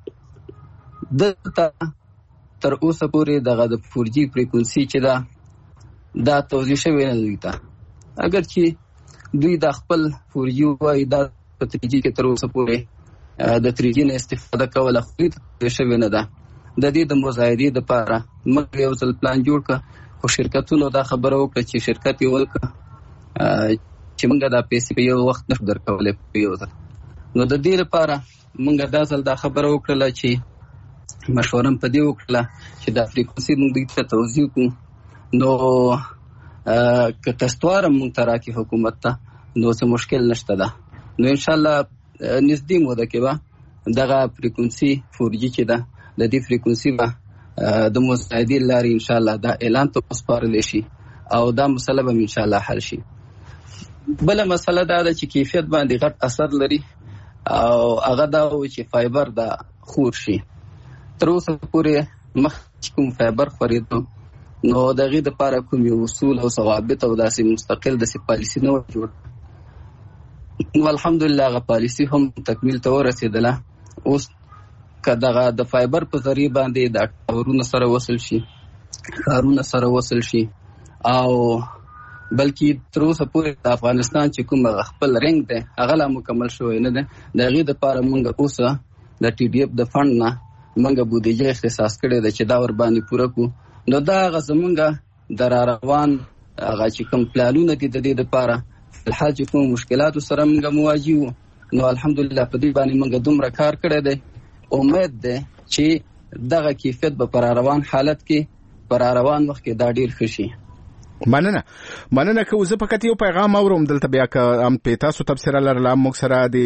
دلته تر اوسه پورې دغه د فور جي فریکونسي چې دا دا توضیح شوی نه دی. اگر چې دوی د خپل فور جي وایي دا په تھری جي کې تر اوسه پورې د تھری جي نه استفاده کوله خو شوی نه ده. د دې د مزایدې لپاره موږ یو ځل پلان جوړ کړ خو شرکتونو دا خبره وکړه چې شرکت یې ولکه چې موږ دا پیسې په یو وخت نشو درکولی په یو ځل. نو د دې لپاره موږ دا ځل دا خبره وکړله چې مشوره په دې وکړله چې دا فریکونسي موږ دوی ته توضیح کړو. نو که قسطواره موږ ته راکړي حکومت ته نو څه مشکل نشته ده. نو انشاءالله نږدې موده کې به دغه فریکونسي فور جي چې ده د دې فریکونسي به د مزایدې لارې انشاءالله دا اعلان ته وسپارلی شي او دا مسله به انشاءالله حل شي. بله مسله دا ده چې کیفیت باندې غټ اثر لري او هغه دا و چې فایبر دا خور شي. تر اوسه پورې مخکې کوم فایبر خورېدو نو د هغې دپاره کوم یو اصول او ضوابط او داسې مستقل داسې پالیسي نه وه جوړه. نو الحمدلله هغه پالیسي هم تکمیل ته ورسېدله. اوس که دغه د فایبر په ذریعه باندې د ټاورونو سره وصل شي ښارونه سره وصل شي او بلکې تر اوسه پورې د افغانستان چې کوم خپل رنګ دی هغه لا مکمل شوی نه دی. د هغې دپاره موږ اوسه د ټي ډي اف د فنډ نه موږ بودیجه اختصاص کړې ده چې دا ورباندې پوره کړو. نو دا هغه زموږ د را روان هغه چې کوم پلانونه دي د دې دپاره فلحال چې کوم مشکلاتو سره موږ مواجه وو نو الحمدلله په دې باندې موږ دومره کار کړی دی. امید ده چې دغه کیفیت به پر روان حالت کې پر روان وخت کې دا ډیر ښه شي. مننه مننه که زه فقط یو پیغام اورم دلته بیا که ام په تاسو تبصره لرله موږ سره د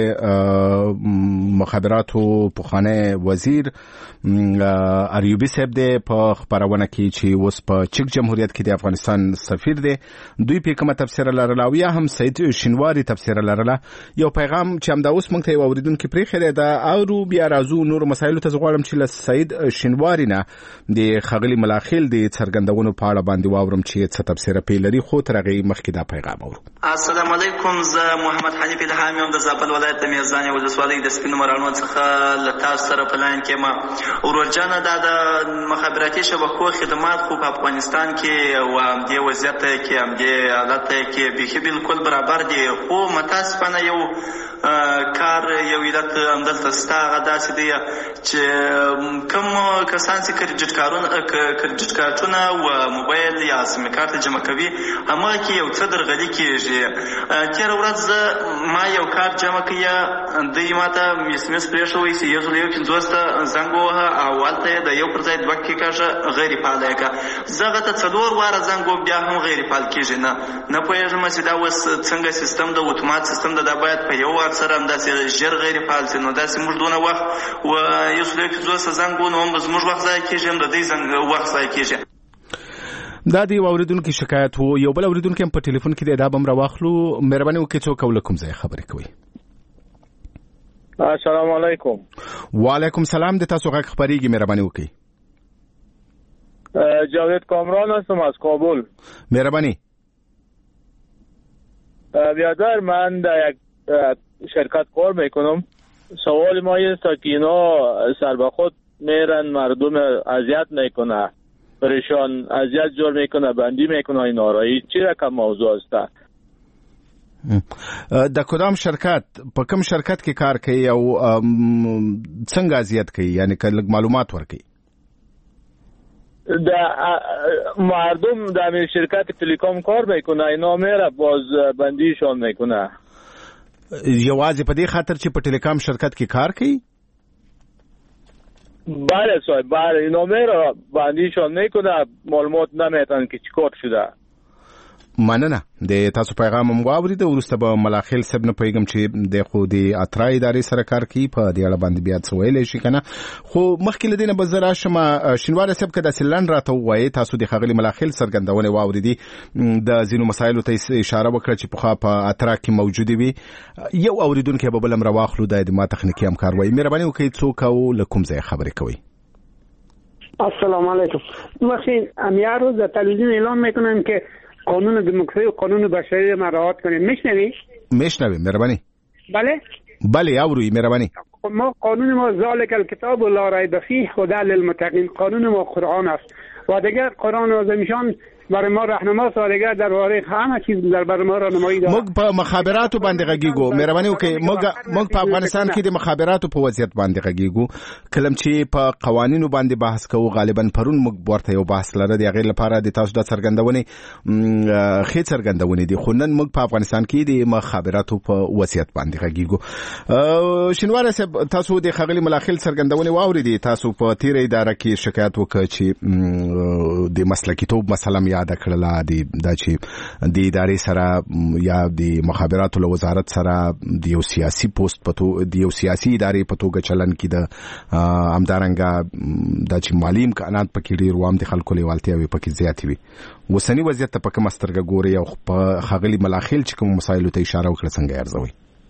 مخابراتو پخوانی وزیر اریوبی صاحب دی په خبرونه کې چې اوس په چک جمهوریت کې د افغانستان سفیر دی. دوی په کومه تبصره لرله او یا هم سید شینواری تبصره لرله. یو پیغام چې هم دا اوس موږ ته یو اوریدونکو پرې خره دا او بیا راځو نور مسایلو ته غواړم چې له سید شینواری نه د خغلی ملاخیل د څرګندونو په اړه باندې واورم چې څه تبصره پیلري خو ترغه مخکې دا پیغام اورو. السلام علیکم. زه محمد حنیف الهام یم د زابل ولایت د میزان ولسوالۍ د سپینو مرانو څخه له تاسو سره په لاین کې ما ورورجانه دا د مخابراتي شبکو خدمات خو په افغانستان کې او د وضعیت کې هم د حالت کې به بالکل برابر دي خو متاسفانه یو کار یو علت همدلته ستا هغه داسې دی چې کوم کسان چې کریډټ کارونه کریډټ کارتونه او موبایل یا سیم کارت جمع کوي هماغه کې یو څه درغلي کېږي. تېره ورځ ما یو کارت جمع کړی دوی ما ته ایس ایم ایس پرېښوی چې یو ځل یو پنځوس ته زنګ ووهه او هلته یې د یو پر ځای دوه کې کاږه غیر فعاله یې کړه. زه هغه ته څلور واره زنګ وم بیا هم غیر فعال کېږي. نه نه پوهېږم چې دا اوس څنګه سیستم د اتومات سیستم د دا باید په یو وار سره همداسې ژر غیر فعال شي. نو داسې موږ دونه وخت و یو ځل یو پنځوس ته زنګ وو نو هم زموږ وخت ضایع کېږي هم د دوی زنګ وخت ضایع کېږي. دا دی اوریدونکو شکایت وو. یو بل اوریدونکو هم په ټلیفون کې دی دا به م راواخلو. مهرباني وکړئ څوک او له کوم ځای خبرې کوئ؟ السلام علیکم. وعلیکم سلام د تاسو غږ خبريږي مهرباني وکړئ. جاوید کامران هستم از کابل. مهربانی. بیادر من در یک شرکت کار میکنم. سوال ما است که اینا سر به خود میرن مردم اذیت میکنه، پریشان اذیت جور میکنه، بندی میکنه، این نارایی چی رقم موضوع است؟ د کدام شرکت په کوم شرکت کې کار کوي او څنګه اذیت کوي، یعنی کله معلومات ورکړي؟ د مردم در شرکت تلکام کار میکنه، اینا میره باز بندیشان میکنه. یوازې په دې خاطر چې په ټیلیکام شرکت کې کار کوي؟ بله صاحب، بله اینا میره بندیشان میکنه، معلومات نمیتن که چیکار شده. مننه. د تاسو پیغام هم واورید. ورسته به ملاخیل صاحب نه پیغام چې د خو د اترا ادارې سره کار کوي په دې اړه باندې بیا څه ویلی شي کنه. خو مخکې له دې نه به زه راشم شینواره صاحب که داسې لنډ راته ووایې، تاسو د ښاغلي ملاخیل څرګندونې واورېدې، د ځینو مسایلو ته اشاره وکړه چې پخوا په اترا کې موجودې وي. یو اورېدونکی به بل هم راواخلو، دا د ما تخنیکي همکار وایي. مهرباني وکړئ څوک او له کوم ځایه خبرې کوئ؟ السلام علیکم. وقتی امیا روز در تلویزیون اعلام میکنن که قانون دموکراسی و قانون بشری ما رعایت کنیم. میشنوی؟ میشنویم. مهربانی. بله؟ بله اوروی. مهربانی. ما قانون ما ذالک الکتاب و لا ریب فیه هدی للمتقین، قانون ما قرآن است و دیگر قرآن اعظمشان برای ما راهنماست و دیگر در باره همه چیز در برای ما راهنمایی داره. موږ په مخابراتو باندې غږیږو. مهرباني وکړئ. موږ موږ په افغانستان کې د مخابراتو په وضعیت باندې غږیږو. کله چې په قوانینو باندې بحث کوو، غالبا پرون موږ ورته یو بحث لرو، د هغې لپاره د تاسو د څرګندونې ښې څرګندونې دي. خو نن موږ په افغانستان کې د مخابراتو په وضعیت باندې غږیږو. شینواره صاحب، تاسو د ښاغلي ملاخیل څرګندونې واورېدې. تاسو په تیره اداره کې شکایت وکړ چې د مسلکیتوب مسله یاد کړله، د چې د ادارې سره یا د مخابراتو له وزارت سره د یو سیاسي پوسټ په د یو سیاسي ادارې په توګه چلن کې د همدارنګه د چې مالي امکانات پکې ډېر وو، هم د خلکو لیوالتیاوې پکې زیاتې وي. اوسني وضعیت ته په کومه سترګه ګورئ او په ښاغلي ملاخیل چې کومو مسایلو ته اشاره وکړه څنګه یې ارزوئ؟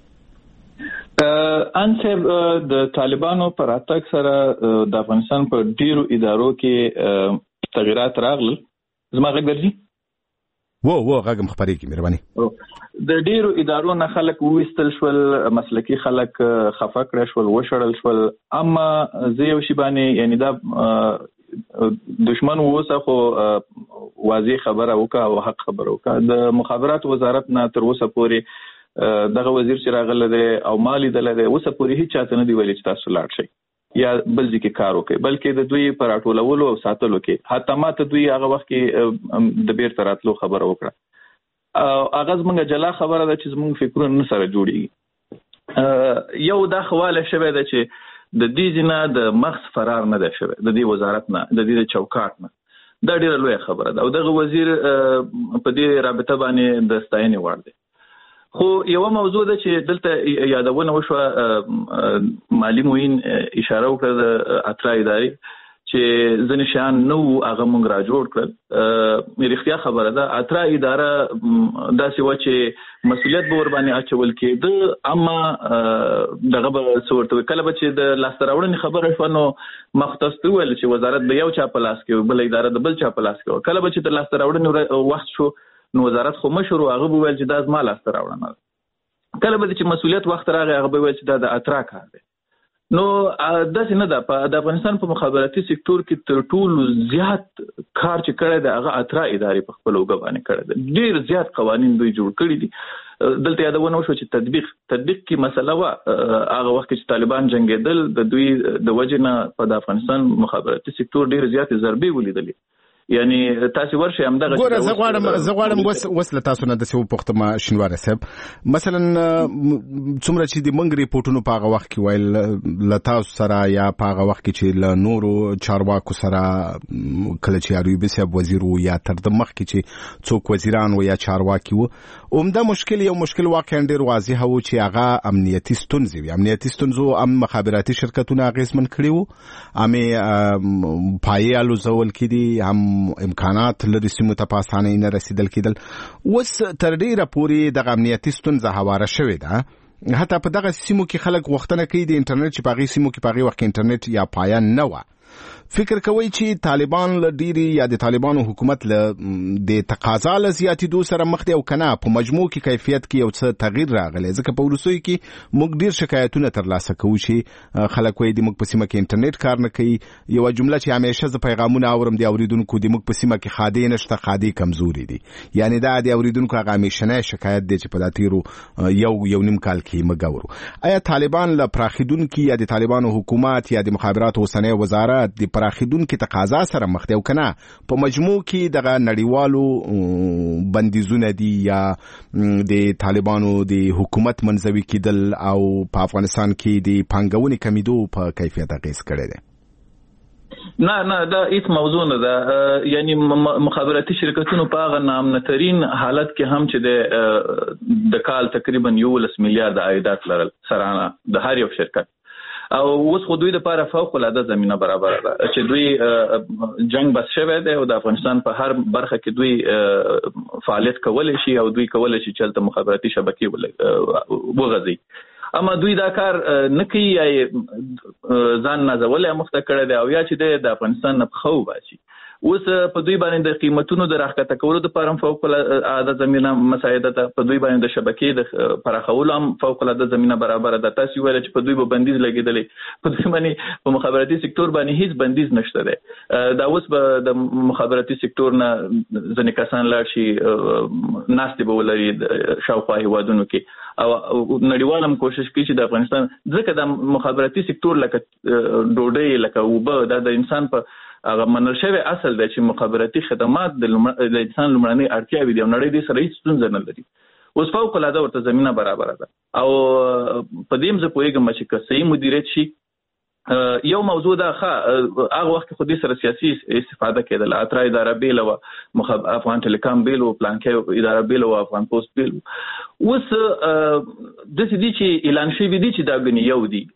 ان صاحب، د طالبانو په راتګ سره د افغانستان په ډیرو ادارو کې تغیرات راغلل. زما غږ درځي؟ و و غږم خبرېږي. مهرباني. د ډیرو ادارو نه خلک وویستل شول، مسلکي خلک خفه کړه شول، وشړل شول. اما زه یو شی باندې، یعنی دا دشمن ووسه خو واضح خبره وکړه او حق خبره وکړه. د مخابرات وزارت نه تر اوسه پورې دغه وزیر چې راغلی دی او ما لیدلی دی، اوسه پورې هیڅ چاته نه دی ویلي چې تاسو لاړ شئ یا بل ځای کې کار وکړي، بلکې د دوی په راټولولو او ساتلو کې حتی ماته دوی هغه وخت کې د بیرته راتلو خبره وکړه. هغه زموږ جلا خبره ده چې زموږ فکرونه نه سره جوړېږي. یو دا خواله شوی ده چې د دې ځینه د مغز فرار نه ده شوی، د دې وزارت نه، د دې چوکاټ نه. دا ډېره لویه خبره ده او دغه وزیر په دې رابطه باندې د ستاینې وړ دی. خو یو موضوع ده چې دلته یادونه وشوه، مالی معین اشاره وکړه د اترا ادارې چې ځینې شیان نه وو، هغه موږ را جوړ کړل. رښتیا خبره ده، اترا اداره داسې وه چې مسؤلیت به ورباندې اچول کېده، اما دغه به څه ورته وي، کله به چې د لاسته راوړنې خبره شوه نو ما خو تاسو ته وویل چې وزارت به یو چا په لاس کې وي، بله اداره د بل چا په لاس کې وه. کله به چې د لاسته راوړنې وخت شو نو وزارت خو مشر و، هغه به ویل چې دا زما لاسته راوړنه ده. کله به چې مسؤلیت وخت راغی هغه به ویل چې دا د اترا کار دی. نو داسې نه ده. په د افغانستان په مخابراتي سکتور کې تر ټولو زیات کار چې کړی دی هغه اترا ادارې په خپل اوږه باندې کړی دی. ډېر زیات قوانین دوی جوړ کړي دي. دلته یادونه وشوه چې تطبیق تطبیق کې مسله وه. هغه وخت چې طالبان جنګېدل د دوی د وجې نه په د افغانستان مخابراتي سکتور ډېر زیاتې ضربې ولیدلې. یعنی تاسو ورشئ همدغه ګوره زه غواړم زه غواړم وس له تاسو نه داسې وپوښتم شینواره صاحب، مثلا څومره چې د موږ ریپورټونو په هغه وخت کې ویل له تاسو سره یا په هغه وخت کې چې له نورو چارواکو سره کله چې ایوبي صاحب وزیر و یا تر د مخکې چې څوک وزیران و یا چارواکي و، عمده مشکل یو مشکل واقعا ډېر واضح و چې هغه امنیتي ستونزې وي. امنیتي ستونزو هم مخابراتي شرکتونه اغېزمن کړي وو، همې پایې الوزول کېدي، هم امکانات لري سیمو ته په اسانۍ نه رسیدل کېدل. اوس تر ډېره پورې دغه امنیتي ستونزه هواره شوې ده حتی په دغه سیمو کې خلک وختونه کوي د انټرنیټ چې پاغي سیمو کې پاغي وخت انټرنیټ یا پایان نه و. فکر کوي چې طالبان له ډيري یا د طالبانو حکومت له د تقاضا له زیاتېدو سره مخ دي او کنه په مجموع کې کیفیت کې یو څه تغییر راغلی، ځکه په ورسوي کې موږ ډیر شکایتونه ترلاسه کوو چې خلک وایي د موږ په سیمه کې انټرنیټ کار نه کوي. یو جمله چې همیشه ز پیغامونه اورم دی اوریدونکو د موږ په سیمه کې خادي نشته، خادي کمزوري دي، یعنی دا د اوریدونکو هغه همیشه نه شکایت دي چې په داتیرو یو یو نیم کال کې مګورو. آیا طالبان له پراخیدونکو یا د طالبانو حکومت یا د مخابرات اوسنۍ وزارت د پراخیدونکو تقاضا سره مخ دی او کنه په مجموع کې دغه نړیوالو بندیزونه دي یا د طالبانو د حکومت منځوي کېدل او په افغانستان کې د پانګونې کمیدو په کیفیت اغیز کړی دی؟ نه نه دا هیڅ موضوع نه ده. یعنی مخابراتي شرکتونو په هغه نامنترین حالت کې هم چې د کال تقریبا یولس میلیارډ عایدات لرل سرانه د هر یو شرکت، او اوس خو دوی د لپاره فوق العاده زمينه برابر ده چې دوی جنگ بس شوه دی او د افغانستان په هر برخه کې دوی فعالیت کولای شي او دوی کولای شي چې د مخابراتي شبکې وغځي. اما دوی دا کار نه کوي، ځان نازولې مخته کړی دی او یا چې د افغانستان نه خو باسي. اوس په دوی باندې د قیمتونو د راکټه کولو د لپاره فوق العاده زمينه مساعده ده، په دوی باندې د شبکې د پراخولو هم فوق العاده زمينه برابر ده. تاسو ویل چې په دوی به بندیز لګیدلې، په دوی باندې په مخابراتي سکتور باندې هیڅ بندیز نشته ده. دا اوس به د مخابراتي سکتور نه ځنې کسان لاړ شي ناستې به ولري شاوخوا هیوادونو کې، او نړیوال هم کوشش کوي چې د افغانستان ځکه د مخابراتي سکتور لکه ډوډۍ لکه اوبه دا د انسان په هغه منل شوی اصل دی چې مخابراتي خدمات د انسان لومړنۍ اړتیاوې دي او نړۍ دې سره هیڅ ستونزه نه لري. اوس فوق العاده ورته زمينه برابر ده او په دې مزه پوهیږم چې که صحیح مدیریت شي. یو موضوع ده ښه هغه وخت خو دې سره سیاسي استفاده کېدل، اترا اداره بیل او افغان ټیلیکام بیل او پلانکې اداره بیل او افغان پوسټ بیل. اوس د دې چې اعلان شوی دی چې دا غنی یو دی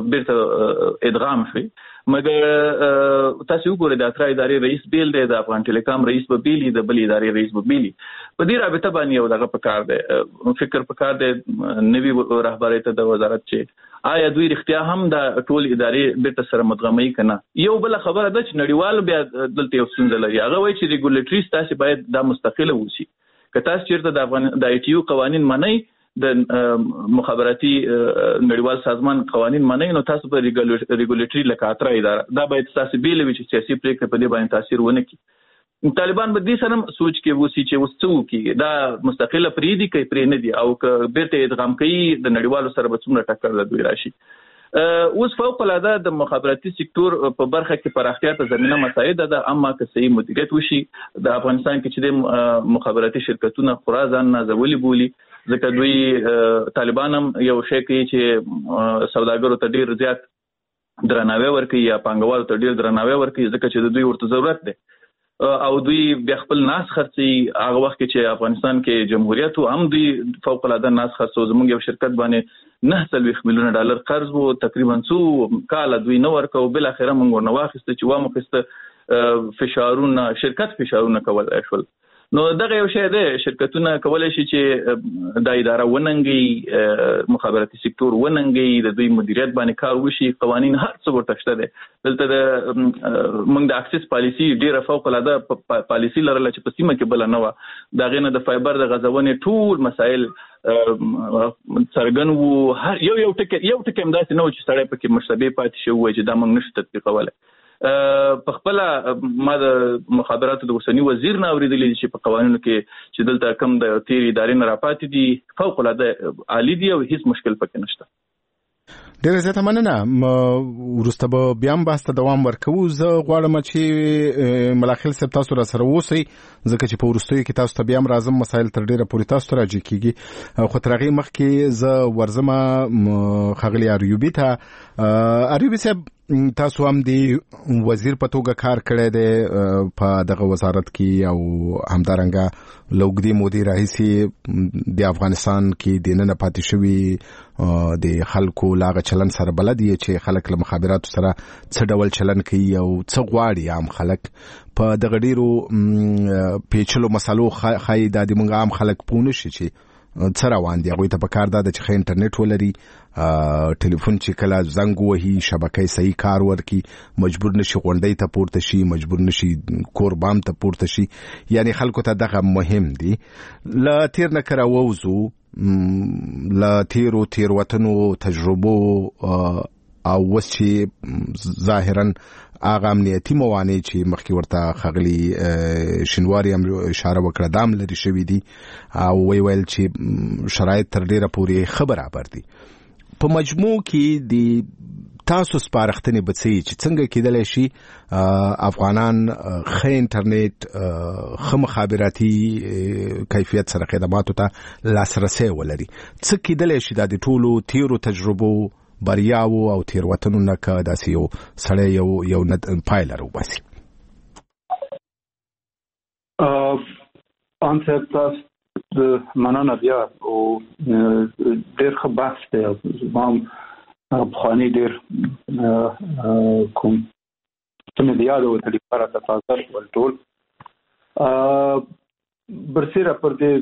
بیرته ادغام شوی، مګر تاسو وګورئ د اترا ادارې رئیس بیل دی، د افغان ټیلیکام رئیس به بیلی، د بل ادارې رئیس به بیلی. په دې رابطه باندې یو دغه پکار دی، فکر پکار دی نوی رهبری ته د وزارت چې آیا دوی رښتیا هم د ټول ادارې بیرته سره مدغمي کنه. یو بل خبره ده چې نړیوال بیا دلته یو څنګه لري، هغه وایي چې ریګولیټری تاسو باید دا مستقله وشي. که تاسو چیرته د افغان د آی ټي یو قوانین منئ، د مخابراتي نړیوال سازمان قوانین منئ، نو تاسو په ریګولیټری لکه اترا اداره دا باید تاسو بیل وي چې سیاسي پریکړه په دې باندې تاثیر ونه کړي. طالبان به دې سره سوچ کې وسی چې اوس څه وکړي، دا مستقله پریدي کوي پرې نه دي او که بیرته ادغام کوي د نړیوالو سره به څومره ټکر لدوي راشي. اوس فوق العاده د مخابراتي سکتور په برخه کې پراختیا ته زمينه مساعده ده، اما که صحیح مدیریت وشي د افغانستان کې چې د مخابراتي شرکتونه خورا ځان نازولي بولي، ځکه دوی طالبان هم یو شی کوي چې سوداګرو ته ډیر زیات درناوی ورکوي یا پانګوالو ته ډیر درناوی ورکوي، ځکه چې د دوی ورته ضرورت دی او دوی بیا خپل ناس خرڅي. هغه وخت چې افغانستان کې جمهوریت هم دوی فوق العاده ناس خرڅو. زموږ یو شرکت باندې نه سلويخ میلیونه ډالر قرض وو، تقریبا څو کال دوی نو ورکو، بل اخره موږ ورنه واخیسته چې وامو خسته فشارونه شرکت فشارونه کول شول. نو دغه یو شی دی شرکتونه کولای شي چې د اداره وننګي، مخابراتي سکتور وننګي، د دوی مدیریت باندې کار وشي، قوانين هر څه ورته شته دي. دلته د موږ د اکسس پالیسی ډیره فوق العاده پالیسی لرله چې په سیمه کې بل نه و، دا غینه د فایبر د غزونې ټول مسائل څرګند وو. هر یو یو ټکی یو ټکی مداسې نه و چې سړی پکې مشتبه پاتې شو چې دا موږ نشو تطبیقولای. په خپل ما د مخابراتو د اوسنی وزیر نه اوریدلې چې په قوانینو کې چې دلته کم د تیر ادارې نه راپاتې دي فوق العاده عالی دي او هیڅ مشکل پکې نشته. ډېر زیاته مننه. وروسته به بیا هم بحث ته دوام ورکوو. زه غواړم چې ملاخیل صاحب تاسو را سره اوسئ، ځکه چې په وروستیو کې تاسو ته بیا هم راځم، مسایل تر ډېره پورې تاسو ته راجع کېږي. خو تر هغې مخکې زه ورځم ښاغلي اریوبي ته. اریوبي صاحب تاسو هم د وزیر په توګه کار کړی دی په دغه وزارت کې او همدارنګه له اوږدې مودې راهیسې د افغانستان کې دننه پاتې شوي د خلکو له هغه چلن سره بلد یې چې خلک له مخابراتو سره څه ډول چلن کوي او څه غواړي عام خلک. په دغه ډېرو پیچلو مسلو ښایي دا د موږ عام خلک پوه نه شي چې څه روان دي. هغوی ته پکار ده چې ښه انټرنیټ ولري، ټلیفون چې کله زنګ وهي شبکې صحیح کار ورکړي، مجبور نشي غونډۍ ته پورته شي، مجبور نشي کور بام ته پورته شي. یعنی خلکو ته دغه مهم دي. له تیر نه که راووځو، له تیرو تیروتنو تجربو او اوس چې ظاهرا هغه امنیتي موانع چې مخکې ورته ښاغلي شینواري هم اشاره وکړه دا هم لرې شوي دي او وی ویل چې شرایط تر ډېره پورې ښه برابر دي. په مجموع کې د تاسو سپارښتنې به څه چې څنګه کېدلی شي افغانان ښه انټرنیټ، ښه مخابراتي کیفیت سره خدماتو ته لاسرسی ولري؟ څه کېدلی شي دا د ټولو تیرو تجربو بریاو او تیروتنو نه که داسې یو سړی یو یو پایله راوباسي؟ ان صاحب تاسو د مننه بیا او ډېر ښه بحث دی. ما هم پخواني ډېر کوم څه مې د یاد وتلي راته تازه ول ټول برسېره پر دې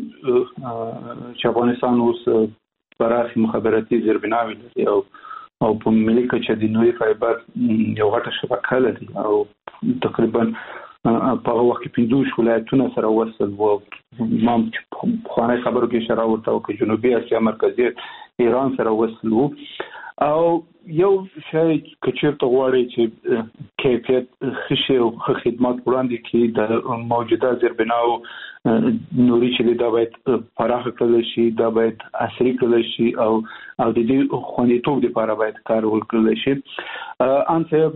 چې افغانستان اوس پراخې مخابراتي زیربناوې لري او او په ملي کچه د نوري فایبر یو غټه شبکه لري او تقریبا په هغه وخت کې پنځوس ولایتونه سره وصل وو. ما پخواني خبرو کې اشاره ورته وکړه جنوبي اسیا، مرکزي ایران سره وصل وو. او یو شی که چېرته غواړئ چې کیفیت ښه شي او ښه خدمات وړاندې کړي، د موجوده زیربناو نوري چې دا باید پراخه کړل شي، دا باید عصري کړل شي او او د دې خوندیتوب لپاره باید کار وکړل شي. ان صاحب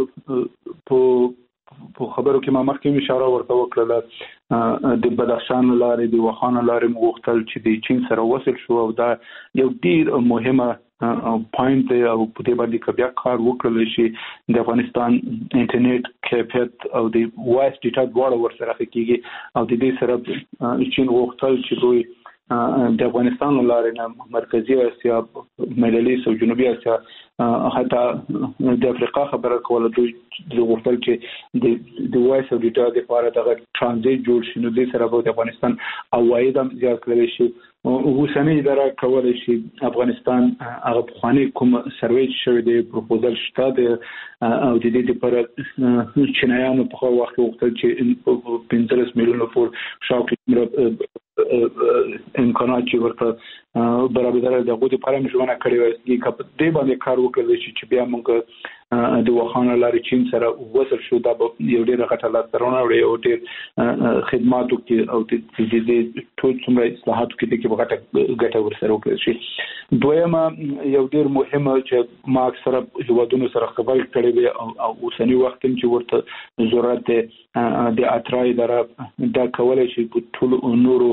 په په خبرو کې ما مخکې اشاره ورته وکړه، د بدخشان لارې د وخان لارې مغوښتل چې د چین سره وصل شو او دا یو ډیر مهمه پوینټ دی او په دې باندې که بیا کار وکړل شي د افغانستان انټرنیټ کیفیت او د وایس ډیټا دواړه ورسره ښه کېږي. او د دې سره چین غوښتل چې دوی د افغانستان لارې نه مرکزي اسیا، مډل ایسټ او جنوبي اسیا، حتی د افریقا خبره کوله، دوی غوښتل چې د وایس او ډیټا لپاره دغه ترانزیت جوړ شي. نو دې سره به د افغانستان عواید هم زیات کړلی شي. اوسنۍ اداره کولی شي افغانستان هغه پخواني کوم سروې چې شوی دی پروپوزل شته دی او د دې لپاره چینایانو په هغه وخت غوښتل چې پنځلس میلیونه پور شاوخوا امکانات چې ورته برابر د هغوی لپاره مې ژمنه کړې وه که په دې باندې کار وکړلی شي چې بیا موږ د وخانه لارې چین سره وصل شو، دا به یو ډېره غټه لاسته راوړنه او ډېر خدماتو کې او د دې ټول څومره اصلاحاتو کې د کې به غټه ګټه ورسره وکړل شي. دویمه یو ډېر مهمه چې ما اکثره هیوادونو سره خبرې کړې وې او اوسني وخت کې چې ورته ضرورت دی د اترا اداره دا کولی شي په ټولو نورو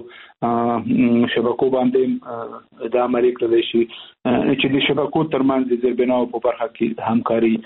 شبکو باندې د عملي کړلی شي چې د شبکو ترمنځ د زیربناو په برخه کې همکاري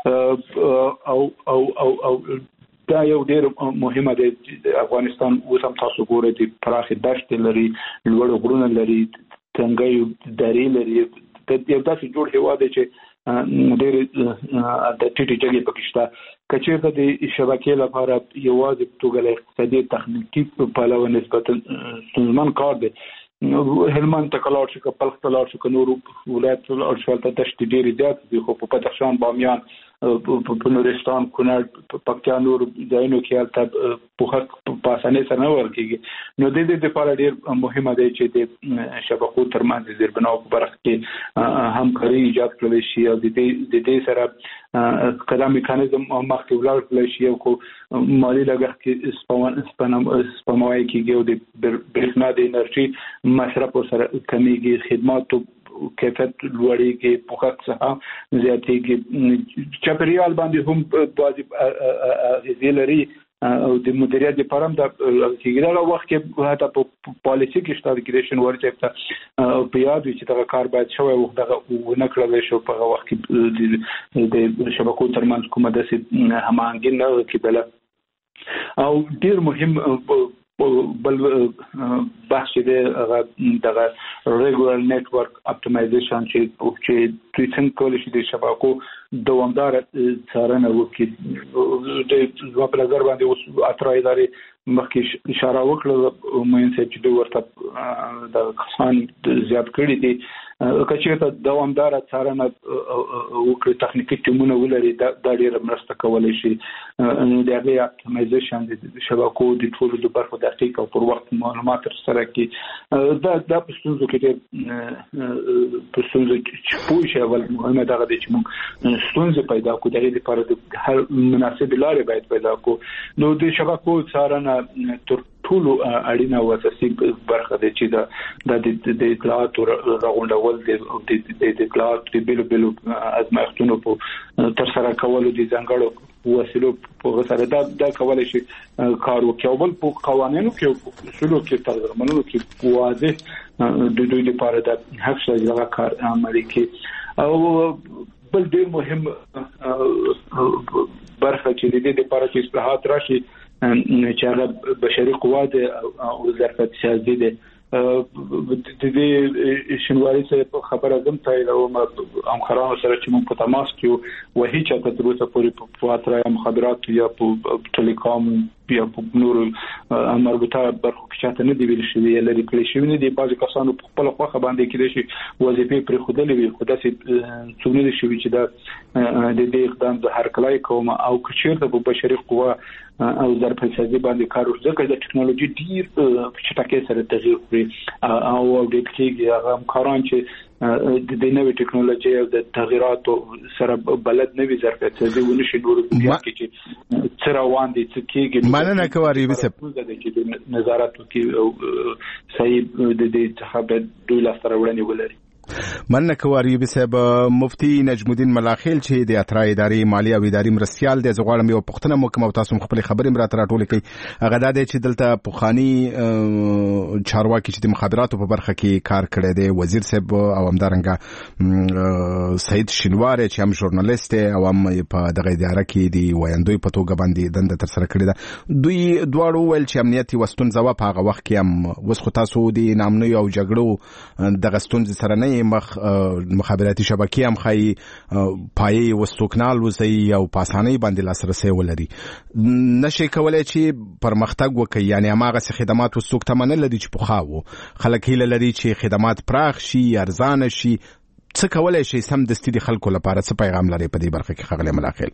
او او او او دا یو ډېر مهمه دی. افغانستان اوس هم تاسو ګورئ د پراخې دښتې لري، لوړ غرونه لري، تنګی درې لري. یو داسې جوړ هېواد دی چې ډېر د ټیټې جګې پکې شته. که چېرته د شبکې لپاره یوازې په توګه له اقتصادي تخنیکي پلوه نسبتا ستونزمن کار دی. هلمند ته که لاړ شو، که بلخ ته لاړ شو، که نورو ولایت ته لاړ شو، هلته دښتې ډېرې زیاتې دي. خو په بدخشان، بامیان، په نورستان، کونړ، پکتیا نورو ځایونو کې هلته پوښښ په اسانۍ سره نه ورکول کېږي. نو د دې لپاره ډېر مهمه دی چې د شبکو ترمنځ د زیربناو په برخه کې همکاري ایجاد کړلی شي او د دې سره که دا میکانیزم مخکې ولاړ کړلی شي او خو مالي لګښت کې سپموی کېږي او د برېښنا د انرژي مصرف ورسره کمیږي، خدماتو کیفیت لوړېږي، پوښښ څخه زیاتېږي، چاپېریال باندې هم بعضې اغېزې لري او د مدیریت لپاره هم دا کېږي. دغه وخت کې حتی په پالیسي کې شته د ګریشن ورچېف ته په یاد وي چې دغه کار باید شوی و، دغه ونه کړلی شو. په هغه وخت کې د شبکو ترمنځ کومه داسې هماهنګي نه کېدله. او ډېر مهم بل بحث دی دغه ریګولر نتورک اپټیمایزیشن چې چې دوی څنګه کولی شي د شبکو دوامدار څارنه وکړي. د ځواب لګر باندې اوس اترا ادارې مخکې اشاره وکړه مې چې دوی ورته د کسان زیات کړي دي کچېته دوامدار څارنه وکړي تخنیکی ټیمونه ولري دا ډېر مرسته کولای شي نو د هغه اپټیمایزیشن د شبکو د ټولو د برخو دقیق او پر وخت معلومات سره کې دا د پښتونزو کې د پښتونزو چې پوه شي ول مهمه دا د چې موږ ستونزې پیدا کوو د دې لپاره د هر مناسب لارې باید پیدا کوو. نو د شبکو څارنه تر ټولو اړینه او اساسي برخه ده چې دا د اطلاعات راغونډول د اطلاعات د بیلو بیلو ازمایښتونو په تر سره کولو د ځانګړو وسیلو په سره دا د کولای شي کار وکړي او بل په قوانینو کې اصولو کې ترجمانونو کې واضح د دوی لپاره د حق شایسته کار عملي کې او بل ډیر مهم برخه چې د دې لپاره چې اصلاحات راشي چې هغه بشري قوت او ظرفیت سیاسي دي د دې شنواري څخه خبره زم تایید او همکارانو سره چې موږ په تماس کې و هیڅ څه تر اوسه پورې په فاتره مخابرات یا په ټلیکام یا په نور مربوطه برخو کې چاته نه دی ویل شوی یا لري کړی شوی نه دی. بعضی کسانو په خپل خواخه باندې کې دي وظیفې پر خودلې وي خو داسې څونه دي شوی چې دا د دې اقدام د هر کلای کوم او کچیر د بشري قوه او ظرفیت سازي باندې کار وکړي د ټکنالوژي ډیر په چټکۍ سره تغیر کوي او د کېږي هغه کاران چې د دې نوې ټکنالوژي او د تغیراتو سره بلد نوي ظرفیت سازي ونشي نور کې چې څروان دي چې کېږي مننه کوي به چې نظارت کوي او صحیح د دې څخه به دوی لاس تر وړاندې ولري. مننه کوي به صاحب مفتي نجم الدین ملاخیل چې د اترا ادارې مالی او اداري مرستيال د زغړم یو پښتنه محکمه او تاسو خپل خبرې مرات راټول کړي هغه د دې چې دلته پوخانی چارواکي چې د مخابراتو په برخه کې کار کړی دی وزیر صاحب او همدارنګه سید شینواری چې هم ژورنالیست او هم په دغه اداره کې دی وایندوی په توګه باندې دنده تر سره کړی ده دوی دواړو ول چې امنیتي وستون زوا په هغه وخت کې هم وس خو تاسو د نامنوي او جګړو د غستون سره نه مخ مخابراتي شبکې هم خای پای وستوکنال وسی او پاساني باندې لاسرسي ولري نشي کولای چې پرمختګ وکړي یعنی هغه خدمات وستوک تمنه لري چې پخاو خلک هیله لري چې خدمات پراخ شي ارزانه شي څه کولای شي سم دستي د خلکو لپاره څه پیغام لري په دې برخه کې خغله ملاخل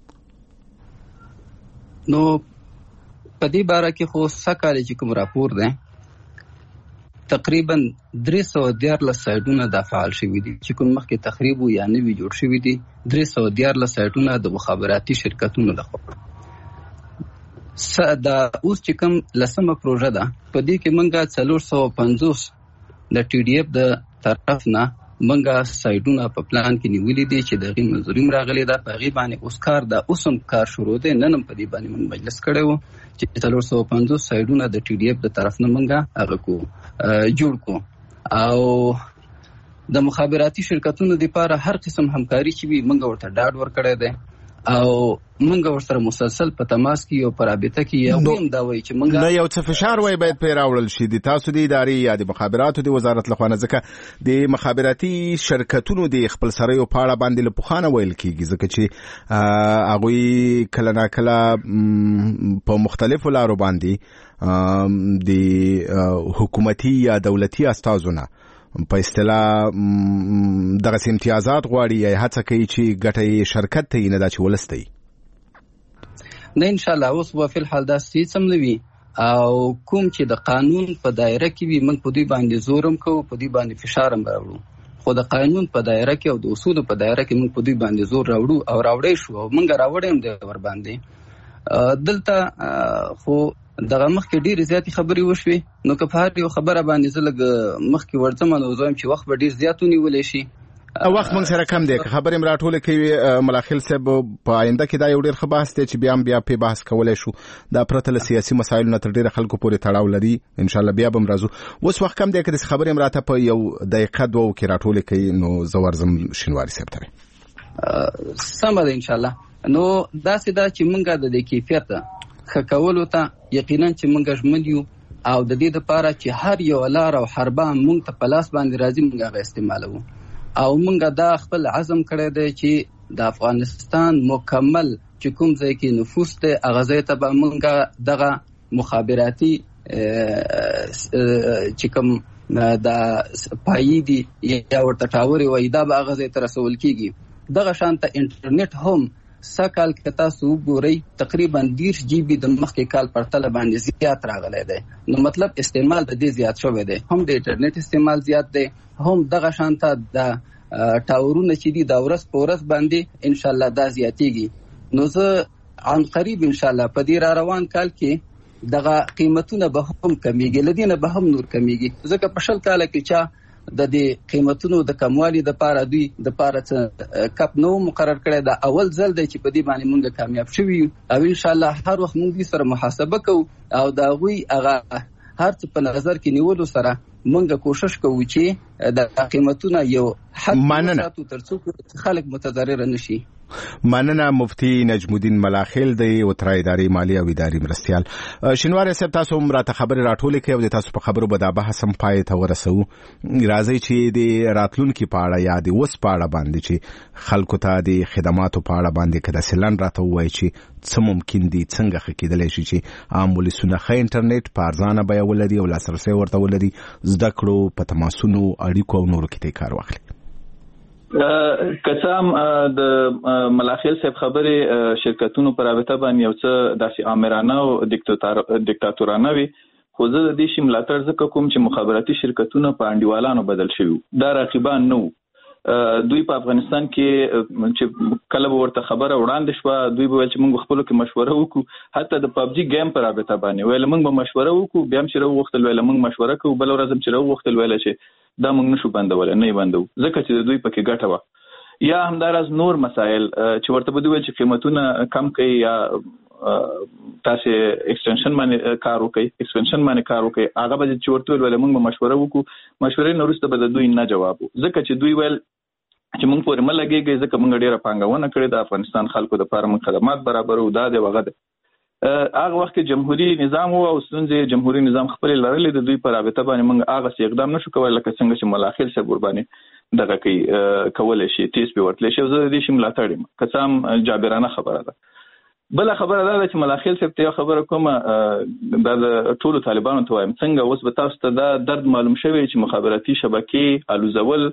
نو په دې باره کې خو سکهاله چې کوم راپور ده تقریبا درې سوه دیارلس سایټونه د فعال شوي دي چې کوم مخکې تخریب یا نوي جوړ شوي دي درې سوه دیارلس سایټونه د مخابراتي شرکتونو لخوا دا اوس چې کوم لسمه پروژه ده په دې کې منګه څلور سوه پنځوس د ټي ډي اف د طرف نه منګه سایټونه په پلان کې نیولې دي چې دغه منظوري راغلي ده په غي باندې اوس کار د اوسم کار شروع دی نن په دې باندې من مجلس کړو چې څلور سوه پنځوس سایټونه د ټي ډي اف د طرف نه منګه هغه کو جوړ کو او د مخابراتي شرکتونو لپاره هر قسم همکاري چې وي منګه ورته ډاډ ورکړی دی او منګه ورسره مسلسل په تماس کې او پرابطه کې یو هم دا وایي چې منګه نه یو څه فشار وای باید پیراوړل شي د تاسو د ادارې یا د مخابراتو د وزارت لخوا نه ځکه د مخابراتي شرکتونو د خپل سره یو پاړه باندې له پخانه ویل کیږي ځکه چې هغه کله نه کله په مختلفو لارو باندې د حکومتي یا دولتي استازونه په اصطلاح دغه امتیازات غواړي یا هڅه کوي چې ګټه شرکت ته نه دا چې ولستي نه ان شاء الله اوس په فل حال دا سیستم نوي او کوم چې د قانون په دایره کې وي موږ په دې باندې زورم کوو په دې باندې فشار هم راوړو خو د قانون په دایره کې او د اصول په دایره کې موږ په دې باندې زور راوړو او راوړې شو موږ راوړې هم د ور باندې دلته خو دغه مخکې ډېر زیاتې خبرې وشوي نو که په هر یو خبره باندې زه لږ مخکې ورځم نو زه وایم چې وخت به ډېر زیات ونیولی شي وخت موږ سره کم دی که خبرې م راټولې کوي ملاخیل صاحب په آینده کې دا یو ډېر ښه بحث دی چې بیا هم بیا پې بحث کولی شو دا پرته له سیاسي مسایلو نه تر ډېره خلکو پورې تړاو لري انشاءالله بیا به م راځو اوس وخت کم دی که داسې خبرې م راته په یو دقیقه دوو کې راټولې کوي نو زه ورځم شینواري صاحب ته سمه ده انشاءالله نو داسې ده چې موږ د دې کیفیت خکولو ته یقینا چې موږ ژمن یو او د دې لپاره چې هر یو لار او حربه موږ ته په لاس باندې راځي موږ هغه استعمالوو او موږ دا خپل عزم کړی دی چې د افغانستان مکمل چې کوم ځای کې نفوس دی هغه ځای ته به موږ دغه مخابراتي چې کوم د پایې دي یا ورته ټاورې وایي دا به هغه ځای ته رسول کېږي. دغه شانته انټرنیټ هم سکال کې تاسو وګورئ تقریبا ډېر جی بي د مخکې کال پرتله باندې زیات راغلی دی. نو مطلب استعمال د دې زیات شوی دی، هم د انټرنیټ استعمال زیات دی، هم دغه شانته د ټاورونه چې دي د ورځ په ورځ باندې ان شاء الله دا زیاتېږي. نو زه عن قریب ان شاء الله په دې را روان کال کې دغه قیمتونه به هم کمیږي، لدینه به هم نور کمیږي، ځکه په شل کال کې چا د دې قیمتونو د کموالي د پاره دوی د پاره څه کپ نو مقرر کړی دا اول ځل دی چې په دې باندې موږ کامیاب شوي او ان شاء الله هر وخت موږ سره محاسبه کوو او دا غوي هغه هر څه په نظر کې نیولو سره موږ کوشش کوو چې د قیمتونو یو حد وساتو ترڅو خلک متضرر نشي. مننه مفتي نجم الدین ملاخیل دی وترا اداري مالی او اداري مرستيال. شنوار صاحب تاسو هم راته خبر راټولې کوي او تاسو په خبرو به دا بحث هم پای ته ورسو. راځي چې د راتلونکو په اړه یا د وس په اړه باندې چې خلکو ته د خدماتو په اړه باندې کده سلن راته وایي چې څه ممکن دي څنګه خکېدلی شي چې عام ولسونه ښه انټرنیټ په ارزانه بیه ولري او لاسرسی ورته ولري، زده کړو په تماسونو اړیکو او نورو کې کار واخلي. کسام د ملاخیل صاحب خبره شرکتونو پر رابطه باندې یو څه داسې آمرانه او دیکتاتورانه وي، خو زه د دې شی ملاتړ ځکه کوم چې مخابراتي شرکتونه په انډیوالانو بدل شوي، دا رقیبان نه دوی په افغانستان کې چې کله ورته خبره وړاندې شوه دوی به ویل چې موږ خپلو کې مشوره وکړو، حتی د پبجي گیم پر رابطه باندې ویل موږ به مشوره وکړو، بیا هم چې راوغوښتل ویل موږ مشوره کوو، بل ورځ هم چې راوغوښتل ویل چې دا موږ نشو بندولی، نه یې بندو ځکه چې دوی پکې ګټه وه. یا همداراز نور مسایل چې ورته به دوی ویل چې قیمتونه کم کوي یا تاسو ایکسټنشن باندې کار وکړئ ایکسټنشن باندې کار وکړئ، هغه به چې ورته ویل موږ به مشوره وکړو، مشورې نه وروسته به د دوی نه جواب و، ځکه چې دوی ویل چې موږ پورې مه لګېږئ ځکه موږ ډېره پانګونه کړې د افغانستان خلکو دپاره موږ خدمات برابرو، دا دی وغه دی. هغه وخت کې جمهوریت نظام و او ستونزې جمهوریت نظام خپلې لرلې، د دوی په رابطه باندې موږ هغسې اقدام نشو کولی لکه څنګه چې ملاخیل صاحب ورباندې دغه کوي کولی شي تیز پې ورتلی شي، زه د دې شي ملاتړ یم، که څه هم جابرانه خبره ده. بله خبره دا ده چې ملاخیل صاحب ته یو خبره کومه دا د ټولو طالبانو ته وایم، څنګه اوس به تاسو ته دا درد معلوم شوی چې مخابراتي شبکې الوزول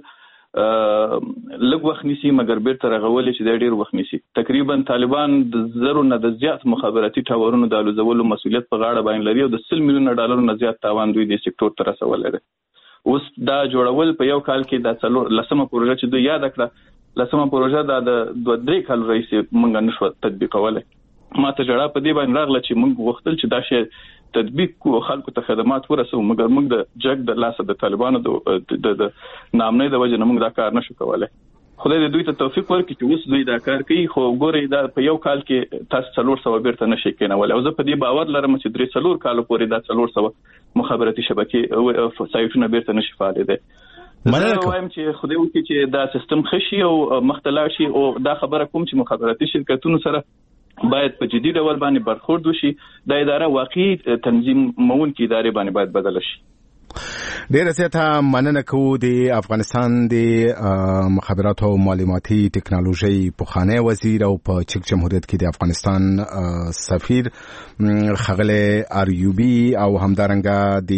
لږ وخت نیسي مګر بیرته رغول چې دا ډېر وخت نیسي. تقریبا طالبان د زرو نه د زیات مخابراتي ټاورونو د الوزولو مسؤلیت په غاړه باندې لري او د سل میلیونه ډالرو نه زیات تاوان دوی د سکتور ته رسولی دی. اوس دا جوړول په یو کال کې د څلور لسمه پروژه چې دوی یاد کړه، لسمه پروژه دا د دوه درې کال راهیسې موږ نشو تطبیقولی. ما ته جړه په دې باندې راغله چې موږ غوښتل چې دا شی تطبیق کو خلکو ته خدمات ورسو، مګر موږ د جګ د لاسه د طالبانو د نامنۍ د وجه نه موږ دا کار نشو کولی. خدای دې دوی ته توفیق ورکړي چې اوس دوی دا کار کوي، خو ګورئ دا په یو کال کې تاسو څلور سوه بیرته نشئ کېنولی او زه په دې باور لرم چې درې څلور کالو پورې دا څلور سوه مخابراتي شبکې سایټونه بیرته نشي فعالېدی. زه وایم چې خدای وکړي چې دا سیستم ښه شي او مخته لاړ شي، او دا خبره کوم چې مخابراتي شرکتونو سره باید په جدي ډول باندې برخورد وشي، دا اداره واقعي تنظیم مونکي ادارې باندې باید بدل شي. ډیره زیاته مننه کوو د افغانستان د مخابراتو او معلوماتي ټکنالوژي پخوانی وزیر او په چک جمهوریت کې د افغانستان سفیر ښاغلی ایوبي او همدارنګه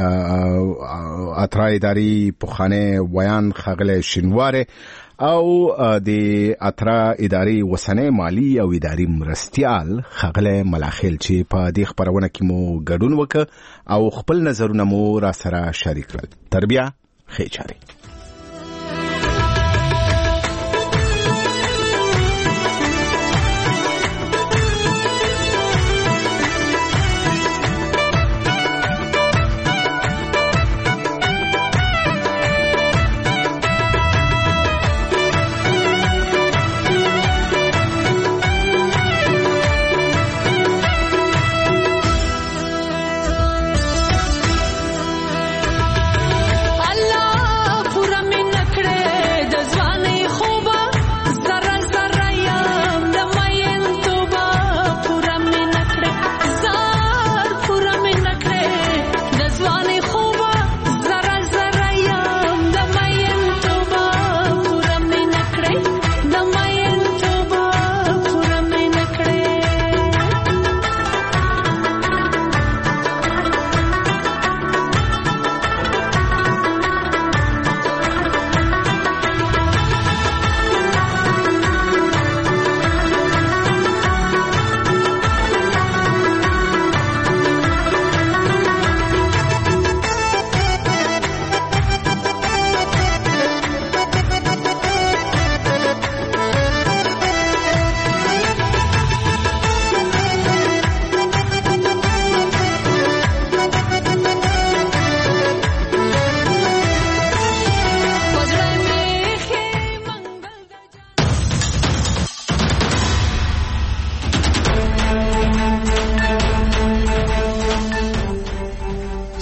د اترا اداري پخوانی ویان ښاغلی شینواری او د اترا اداري وسنۍ مالی او اداري مرستيال ښاغلی ملاخیل چې په دې خبرونه کې مو ګډون وکړ او خپل نظرونه مو را سره شریک کړل. تربیه ښې چارې.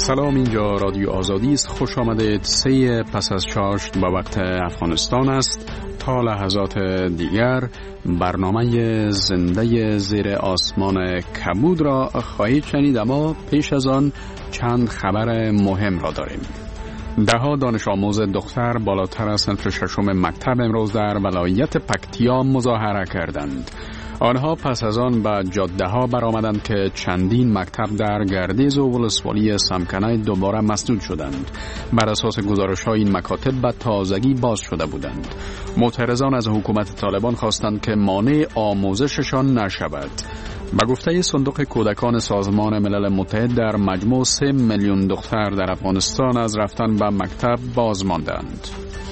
سلام، اینجا رادیو آزادی است. خوش آمدید. سه پس از چاشت با وقت افغانستان است. تا لحظات دیگر برنامه زنده زیر آسمان کبود را خواهید شنید، اما پیش از آن چند خبر مهم را داریم. دهها دانش آموز دختر بالاتر از صنف ششم مکتب امروز در ولایت پکتیا مظاهره کردند. آنها پس از آن به جاده ها برآمدند که چندین مکتب در گردیز و ولسوالی سمکنه دوباره مسدود شدند. بر اساس گزارش ها این مکاتب به تازگی باز شده بودند. معترضان از حکومت طالبان خواستند که مانع آموزششان نشود. به گفته صندوق کودکان سازمان ملل متحد در مجموع سه میلیون دختر در افغانستان از رفتن به مکتب باز ماندند.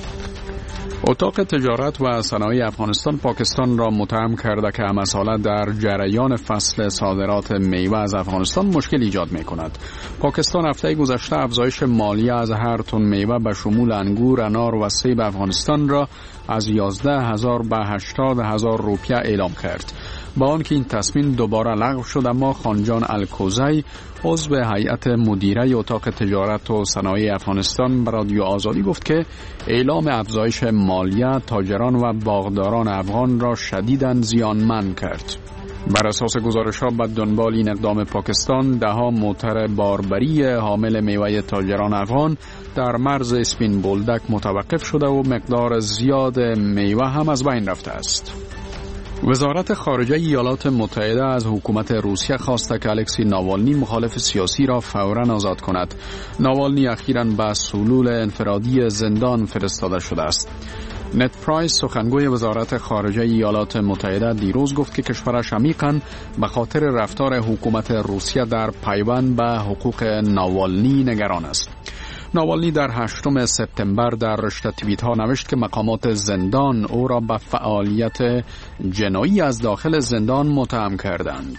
اتاق تجارت و صنایع افغانستان پاکستان را متهم کرده که مسئله در جریان فصل صادرات میوه از افغانستان مشکل ایجاد می کند. پاکستان هفته گذشته افزایش مالیه از هر تن میوه به شمول انگور، انار و سیب افغانستان را از یازده هزار به هشتاد هزار روپیه اعلام کرد. با آنکه این تصمیم دوباره لغو شد، اما خانجان الکوزی عضو هیئت مدیره اتاق تجارت و صنایع افغانستان به رادیو آزادی گفت که اعلام افزایش مالیه تاجران و باغداران افغان را شدیداً زیانمند کرد. بر اساس گزارش ها به دنبال این اقدام پاکستان، ده ها موتر باربری حامل میوه تاجران افغان در مرز اسپین بولدک متوقف شده و مقدار زیاد میوه هم از بین رفته است. وزارت خارجه ایالات متحده از حکومت روسیه خواسته که الکسی ناوالنی مخالف سیاسی را فوراً آزاد کند. ناوالنی اخیراً به سلول انفرادی زندان فرستاده شده است. نت پرایس سخنگوی وزارت خارجه ایالات متحده دیروز گفت که کشورش عمیقاً به خاطر رفتار حکومت روسیه در پیوند به حقوق ناوالنی نگران است. ناوالنی در هشتم سپتامبر در رشته توییت ها نوشت که مقامات زندان او را به فعالیت جنایی از داخل زندان متهم کردند.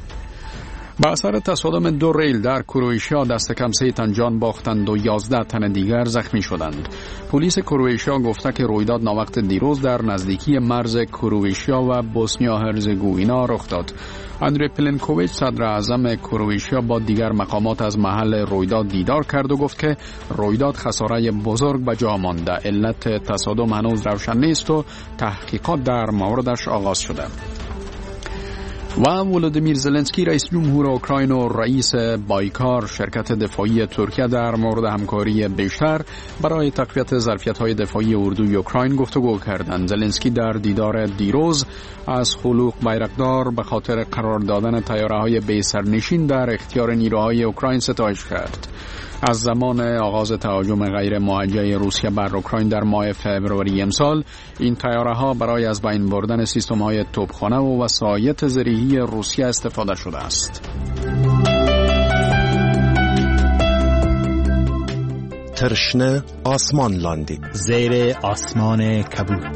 با اثر تصادم دو ریل در کرواتیا دست کم سه تن جان باختند و یازده تن دیگر زخمی شدند. پلیس کرواتیا گفته که رویداد ناوقت دیروز در نزدیکی مرز کرواتیا و بوسنیا هرزگوینا رخ داد. اندری پلنکوویچ صدر اعظم کرواتیا با دیگر مقامات از محل رویداد دیدار کرد و گفت که رویداد خساره بزرگ به جا مانده. علت تصادم هنوز روشن نیست و تحقیقات در موردش آغاز شده. و ولودیمیر زلنسکی رئیس جمهور اوکراین و رئیس بایکار شرکت دفاعی ترکیه در مورد همکاری بیشتر برای تقویت ظرفیت‌های دفاعی اردوی اوکراین گفتگو کردند. زلنسکی در دیدار دیروز از خلوق بیرقدار به خاطر قرار دادن طیاره‌های بی سرنشین در اختیار نیروهای اوکراین ستایش کرد. از زمان آغاز تهاجم غیر موجه روسیه بر اوکراین در ماه فوریه امسال، این طیاره‌ها برای از بین بردن سیستم‌های توپخانه و وسایط زرهی روسیه استفاده شده است. ترشنه آسمان لاندی زیر آسمان کبود.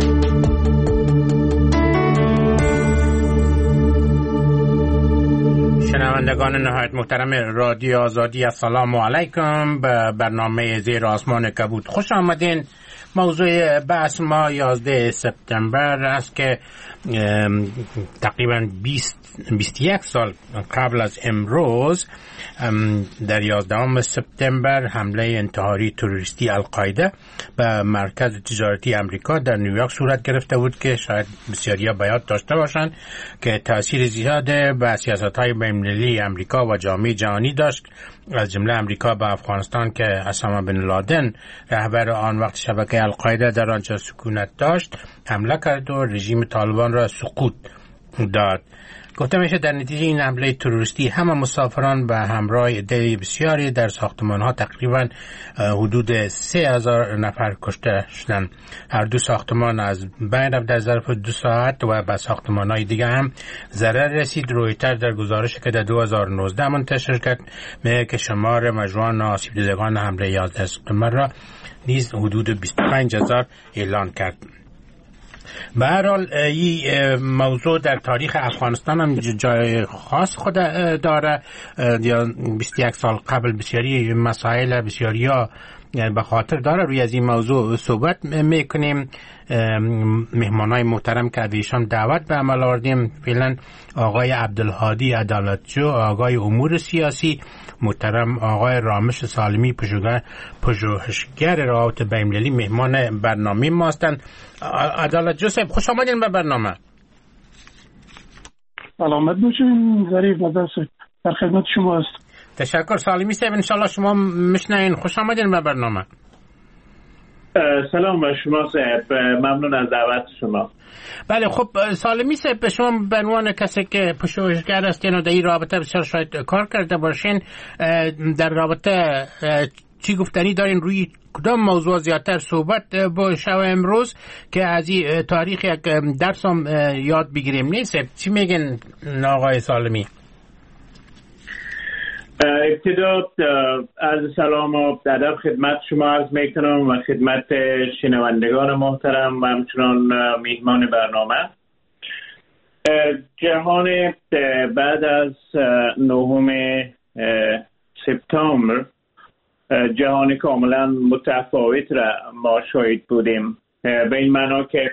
شنوندگان نهایت محترم رادیو آزادی، السلام علیکم. به برنامه زیر آسمان کبود خوش آمدین. موضوع بحث ما یازده سپتامبر است که تقریبا بیست و یک سال قبل از امروز در یازدهم سپتامبر حمله انتحاری تروریستی القاعده به مرکز تجارتی امریکا در نیویورک صورت گرفته بود که شاید بسیاریا به یاد داشته باشند که تاثیر زیاد به سیاست‌های بین‌المللی امریکا و جامعه جهانی داشت، از جمله امریکا به افغانستان که اسامه بن لادن رهبر آن وقت شبکه القاعده در آنجا سکونت داشت حمله کرد و رژیم طالبان را سقوط داد. گفته میشه در نتیجه این حمله تروریستی همه مسافران به همراه عده بسیاری در ساختمان‌ها تقریبا حدود سه هزار نفر کشته شدند. هر دو ساختمان از بین رفت در ظرف دو ساعت و به ساختمان‌های دیگه هم ضرر رسید. رویتر در گزارشی که در دو هزار و نوزده منتشر کرد میگه که شمار مجروحان آسیب دیدگان حمله یازده سپتامبر را نیز حدود بیست و پنج هزار اعلان کرد. به هر حال این موضوع در تاریخ افغانستان هم جای خاص خود داره. یا بیست و یک سال قبل بسیاری مسائل بسیاری ها به خاطر داره. روی از این موضوع صحبت میکنیم. مهمانای محترم که ایشان دعوت به عمل آوردیم فعلا آقای عبدالهادی عدالتجو، آقای امور سیاسی محترم آقای رامش سالمی پژوهشگر پژوهشگر روابط بین‌المللی مهمان برنامه ما هستند. عدالت جوزف، خوش آمدین به برنامه. سلامت باشین. ظریف نظر در خدمت شما است. تشکر سالمی صاحب، انشالله شما میشنین. خوش آمدین به برنامه. سلام به شما صاحب، ممنون از دعوت شما. بله خب سالمی صاحب، شما به عنوان کسی که پژوهشگر هستین و در این رابطه بسیار شاید کار کرده باشین، در رابطه چی گفتنی دارین؟ روی کدام موضوع زیادتر صحبت با شب امروز که از این تاریخ یک درس هم یاد بگیریم؟ نیست چی میگن آقای سالمی؟ ابتدا از سلام و ادب خدمت شما عرض میکنم و خدمت شنوندگان محترم و همچنان میهمان برنامه. جهان بعد از نهم سپتامبر جهان کاملا متفاوت را ما شاهد بودیم، به این معنا که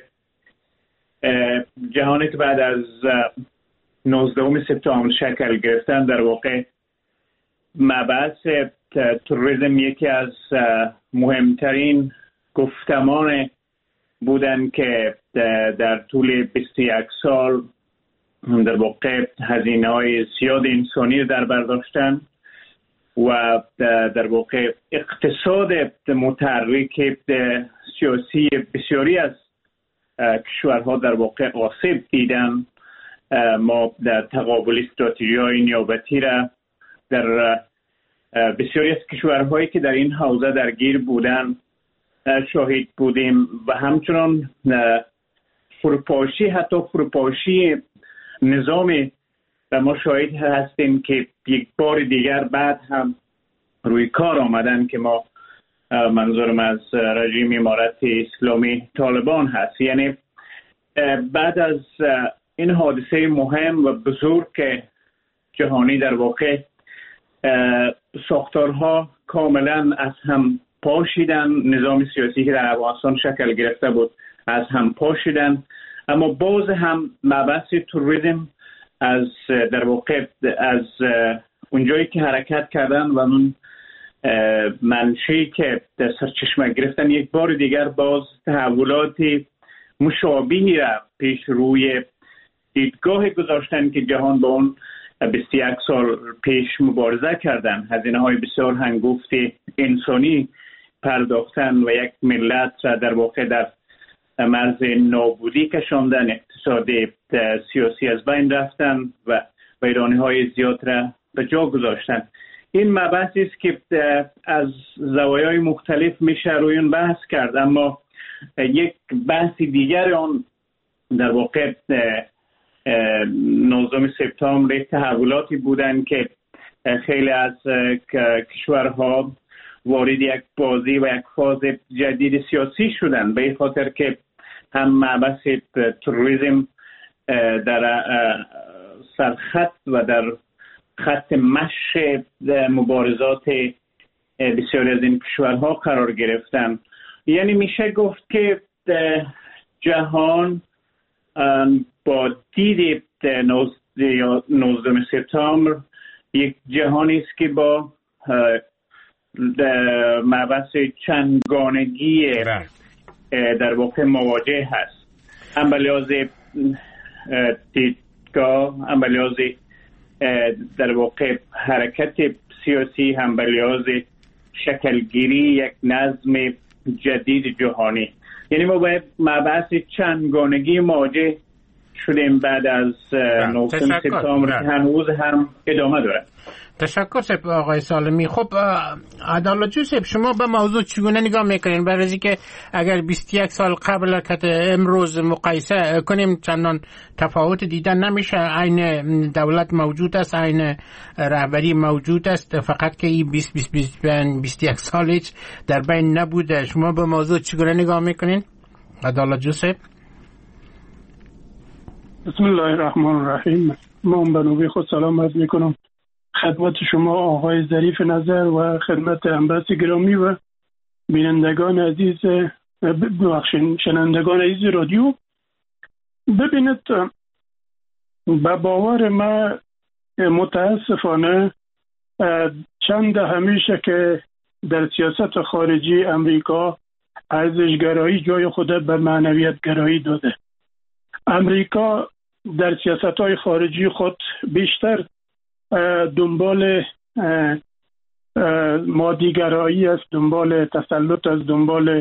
جهانی که بعد از نوزدهم سپتامبر شکل گرفتن در واقع مبحث توریسم یکی از مهمترین گفتمان بودن که در طول بیست و یک سال در واقع هزینه‌های زیاد انسانی در بر داشتن و در واقع اقتصاد متحرک سیاسی بسیاری از کشورها در واقع آسیب دیدن. ما در تقابل استراتژی‌های نیابتی را در بسیاری از کشورهایی که در این حوزه درگیر بودن شاهد بودیم و همچنان فروپاشی حتی فروپاشی نظامی و ما شاهد هستیم که یک بار دیگر بعد هم روی کار آمدن که ما منظورم از رژیم امارت اسلامی طالبان هست. یعنی بعد از این حادثه مهم و بزرگ جهانی در واقع ساختارها کاملا از هم پاشیدن، نظام سیاسی که در افغانستان شکل گرفته بود از هم پاشیدن، اما باز هم مبحث توریسم از در واقع از اونجایی که حرکت کردن و اون منشی که در سرچشمه گرفتن یک بار دیگر باز تحولات مشابهی را پیش روی دیدگاه گذاشتن که جهان با اون بیست و یک سال پیش مبارزه کردن، هزینه های بسیار هنگفت انسانی پرداختن و یک ملت را در واقع در مرز نابودی کشاندن، اقتصاد سیاسی از بین رفتن و ویرانی های زیاد را به جا گذاشتن. این مبحثی است که از زوایای مختلف میشه روی اون بحث کرد، اما یک بحث دیگر آن در واقع نوزدهم سپتامبر تحولاتی بودن که خیلی از کشورها وارد یک بازی و یک فاز جدید سیاسی شدن، به این خاطر که هم مبحث تروریسم در سرخط و در خط مشی مبارزات بسیاری از این کشورها قرار گرفتن. یعنی میشه گفت که جهان با دید نوزدهم سپتامبر یک جهانی است که با مبحث چندگانگی در واقع مواجه هست، هم به لحاظ دیدگاه، هم به لحاظ در واقع حرکت سیاسی، هم به لحاظ شکلگیری یک نظم جدید جهانی. یعنی ما باید مبحث چندگانگی مواجه شدیم بعد از نوزدهم سپتامبر که هنوز هم ادامه داره. تشکر سپ آقای سالمی. خب عدالت جوزف، شما به موضوع چگونه نگاه میکنین؟ برای از اینکه اگر بیست و یک سال قبل که امروز مقایسه کنیم چندان تفاوت دیدن نمیشه، عین دولت موجود است، عین رهبری موجود است، فقط که این بیست بیست و یک سال هیچ در بین نبوده. شما به موضوع چگونه نگاه میکنین عدالت جوزف؟ بسم الله الرحمن الرحیم. من به نوبه خود سلام عرض میکنم خدمت شما آقای ظریف نظر و خدمت همبست گرامی و بینندگان عزیز، ببخشید شنوندگان عزیز رادیو. ببینید، به باور من متاسفانه چند همیشه که در سیاست خارجی امریکا ارزشگرایی جای خود به معنویت گرایی داده. امریکا در سیاست‌های خارجی خود بیشتر دنبال مادیگرایی است، دنبال تسلط است، دنبال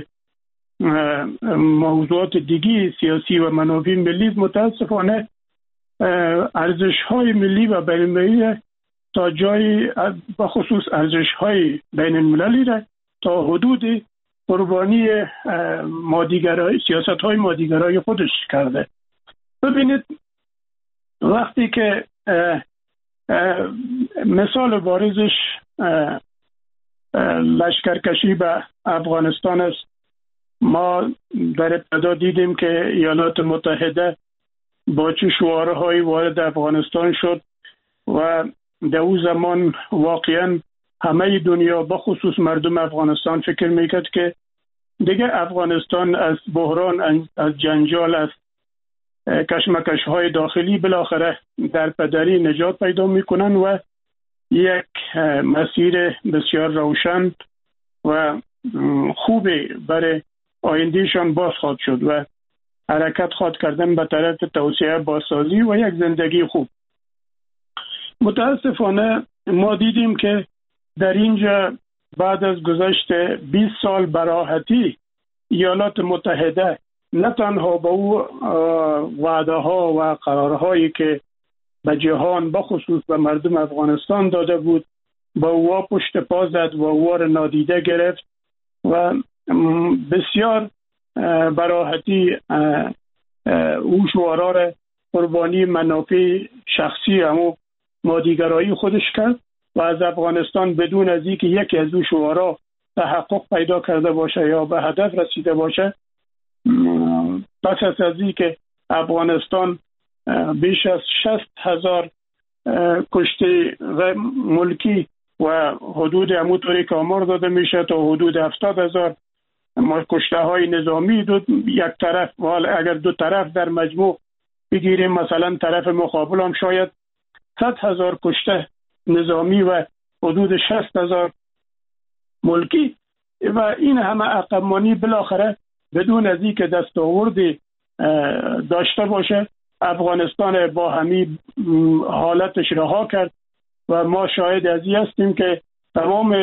موضوعات دیگی سیاسی و منافع ملی. متاسفانه ارزش‌های ملی و بین‌المللی تا جای بخصوص ارزش‌های بین‌المللی را تا حدود قربانی مادیگرایی، سیاست‌های مادیگرایی خودش کرده. ببینید وقتی که مثال بارزش لشکرکشی به افغانستان است، ما در ابتدا دیدیم که ایالات متحده با چه شعارهایی وارد افغانستان شد و در اون زمان واقعا همه دنیا بخصوص مردم افغانستان فکر میکرد که دیگه افغانستان از بحران، از جنجال، از کشمکش های داخلی بالاخره در پدری نجات پیدا میکنن و یک مسیر بسیار روشن و خوبی برای آیندهشان باز خواهد شد و حرکت خواهد کردن به طرف توسعه بازسازی و یک زندگی خوب. متاسفانه ما دیدیم که در اینجا بعد از گذشت بیست سال براحتی ایالات متحده نه تنها با او وعده ها و قرارهایی که به جهان بخصوص به مردم افغانستان داده بود با او پشت پا زد و او را نادیده گرفت و بسیار براحتی او شعارها را قربانی منافع شخصی همو مادیگرایی خودش کرد و از افغانستان بدون از اینکه یکی از او شعارها تحقق پیدا کرده باشه یا به هدف رسیده باشه، پس از اینکه افغانستان بیش از شصت هزار کشته ملکی و حدود همونطوری که آمار داده میشه تا حدود هفتاد هزار کشته های نظامی دو یک طرف، اگر دو طرف در مجموع بگیریم مثلا طرف مقابل هم شاید صد هزار کشته نظامی و حدود شصت هزار ملکی و این همه عقبمانی بالاخره بدون از اینکه دستاوردی داشته باشه افغانستان با همین حالتش رها کرد و ما شاهد از این هستیم که تمام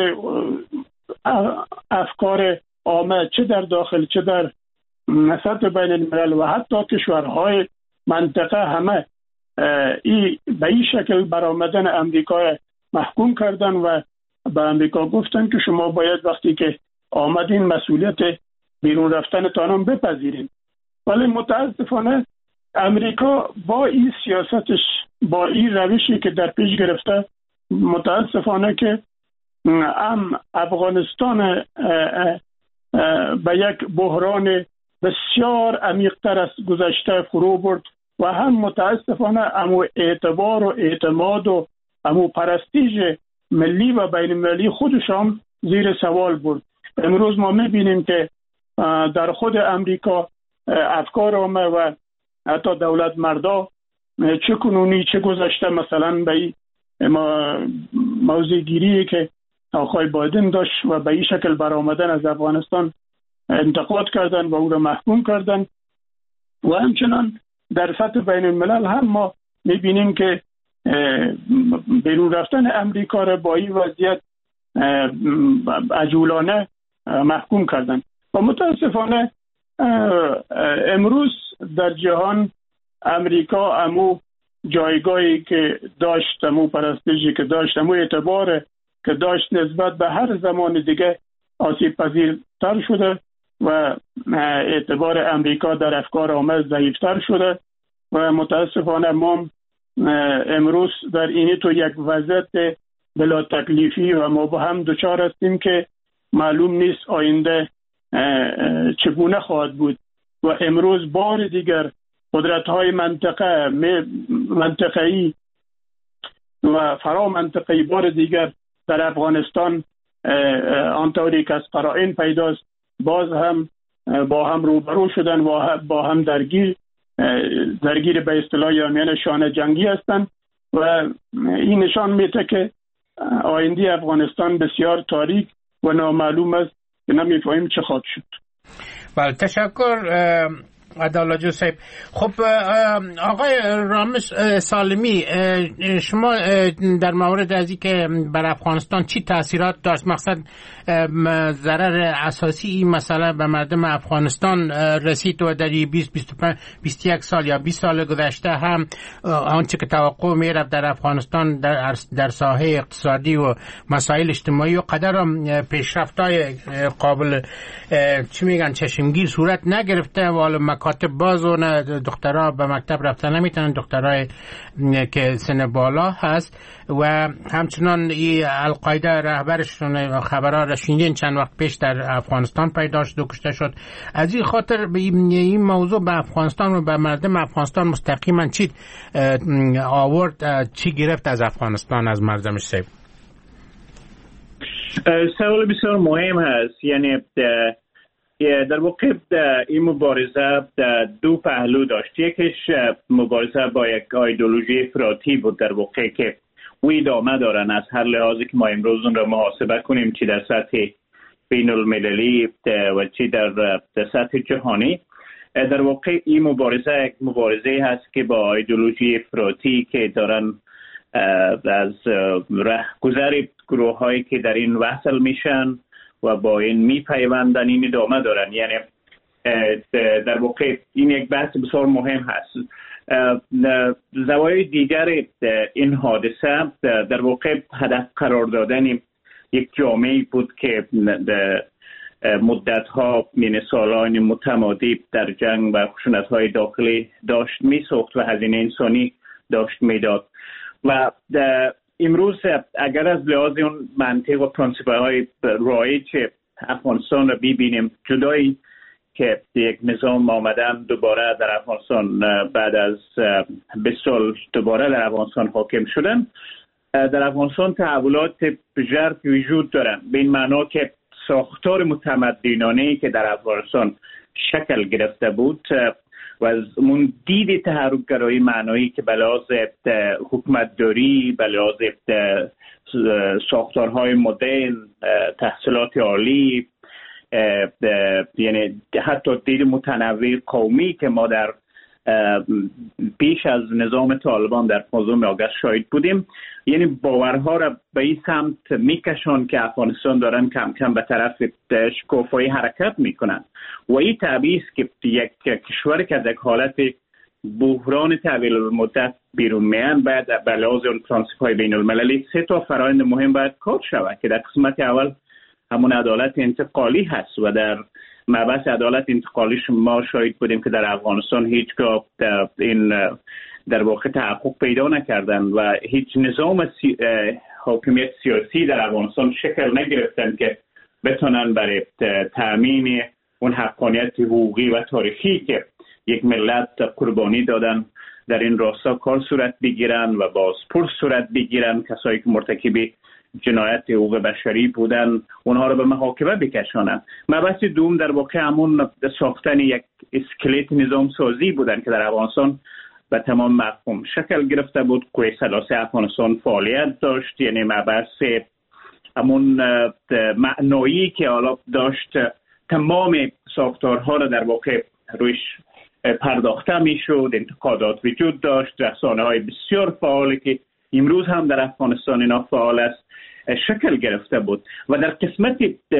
افکار عامه چه در داخل چه در سطح بین الملل و حتی کشورهای منطقه همه ای به این شکل برآمدن امریکا محکوم کردن و به امریکا گفتن که شما باید وقتی که آمدین مسئولیت بیرون رفتن تانم بپذیرین. ولی متاسفانه امریکا با این سیاستش، با این روشی که در پیش گرفته، متاسفانه که هم افغانستان به یک بحران بسیار عمیق‌تر از گذشته فرو برد و هم متاسفانه امو اعتبار و اعتماد و امو پرستیژ ملی و بین المللی خودشان زیر سوال برد. امروز ما میبینیم که در خود امریکا افکار عامه و حتی دولت مردا چه کنونی چه گذشته مثلا به موضوع گیری که آقای بایدن داشت و به این شکل برآمدن از افغانستان انتقاد کردن و او را محکوم کردن و همچنان در سطح بین الملل هم ما میبینیم که بیرون رفتن امریکا را با این وضعیت عجولانه محکوم کردن و متاسفانه امروز در جهان امریکا امو جایگاهی که داشت، امو پرستیژی که داشت، امو اعتبار که داشت نسبت به هر زمان دیگه آسیب پذیرتر شده و اعتبار امریکا در افکار عامه ضعیفتر شده و متاسفانه ما امروز در این تو یک وضعیت بلا تکلیفی و مبهم دچار هستیم که معلوم نیست آینده چگونه خواهد بود و امروز بار دیگر قدرت‌های منطقه منطقه‌ای و فرا منطقه‌ای بار دیگر در افغانستان آنطوری که از قرائن پیداست باز هم با هم روبرو شدن و با هم درگیر درگیر به اصطلاح یا میان شانه جنگی هستند و این نشان میده که آینده افغانستان بسیار تاریک و نامعلوم است که نمی‌فهمیم چه خواهد شد. بله، تشکر عدالت صاحب. خب آقای رامز سالمی، شما در مورد از این که بر افغانستان چی تاثیرات داشت، مقصد ضرر اساسی این مسئله به مردم افغانستان رسید و در بیست بیست و پنج بیست و یک سال یا بیست سال گذشته هم آنچه که توقع می‌رفت در افغانستان در در ساحه اقتصادی و مسائل اجتماعی و قدر پیشرفت‌های قابل چی میگن چشمگیر صورت نگرفته و حالا مکاتب باز و دخترها به مکتب رفتن نمیتونن، دخترای که سن بالا هست و همچنان این القاعده رهبرشون خبرها رشیدین چند وقت پیش در افغانستان پیدا شد و کشته شد. از این خاطر این موضوع به افغانستان و به مردم افغانستان مستقیما چی آورد، چی گرفت از افغانستان، از مردمش؟ سیب سوال بسیار مهم هست. یعنی در واقع این مبارزه دو پهلو داشت. یکیش مبارزه با یک ایدئولوژی افراطی بود در واقع که او ادامه دارن از هر لحاظی که ما امروز اون را محاسبه کنیم، چی در سطح بین المللی و چی در, در سطح جهانی. در واقع این مبارزه یک مبارزه هست که با ایدئولوژی افراطی که دارن از رهگذر گروه هایی که در این وصل میشن و با این میپیوندن این ادامه دارن. یعنی در واقع این یک بحث بسیار مهم هست. زوایای دیگر این حادثه در واقع هدف قرار دادن یک جامعه بود که مدت‌ها یعنی سالان متمادی در جنگ و خشونت‌های داخلی داشت میسوخت و هزینه انسانی داشت میداد. و امروز اگر از لحاظ اون منطق و پرنسیپ‌های رایج افغانستان را ببینیم، جدایی که یک نظام آمدن دوباره در افغانستان بعد از بیست سال دوباره در افغانستان حاکم شدن، در افغانستان تحولات ژرف وجود دارن، به این معنا که ساختار متمدنانه‌ای که در افغانستان شکل گرفته بود و از اون دید تحرک‌گرایی معنایی که به لحاظ حکومتداری، به لحاظ ساختارهای مدرن، تحصیلات عالی، یعنی حتی دید متنوع قومی که ما در پیش از نظام طالبان در پانزدهم آگوست شاهد بودیم، یعنی باورها را به این سمت میکشن که افغانستان دارن کم کم به طرف شکوفایی حرکت میکنن و این طبیعی است که یک کشور که از یک حالت بحران طویل المدت بیرون میان باید به لحاظ اون پرنسیپ‌های بین المللی سه تا فرآیند مهم باید کار شود که در قسمت اول همون عدالت انتقالی هست و در مبحث عدالت انتقالی ما شاهد بودیم که در افغانستان هیچگاه این در واقع تحقق پیدا نکردن و هیچ نظام سی... حاکمیت سیاسی در افغانستان شکل نگرفتن که بتونن برای تأمین اون حقانیت حقوقی و تاریخی که یک ملت قربانی دادن در این راستا کار صورت بگیرن و بازپرس صورت بگیرن. کسایی که مرتکب جنایت حقوق بشری بودن اونها رو به محاکمه بکشانن. مبحث دوم در واقع همون ساختن یک اسکلت نظام سازی بودن که در افغانستان به تمام مفهوم شکل گرفته بود. قوه سلاسه افغانستان فعالیت داشت، یعنی مبحث همون معنایی که حالا داشت تمام ساختارها رو در واقع رویش پرداخته میشد. انتقادات وجود داشت، رسانه‌های بسیار فعالی که امروز هم در افغانستان اینا فعال است شکل گرفته بود و در قسمت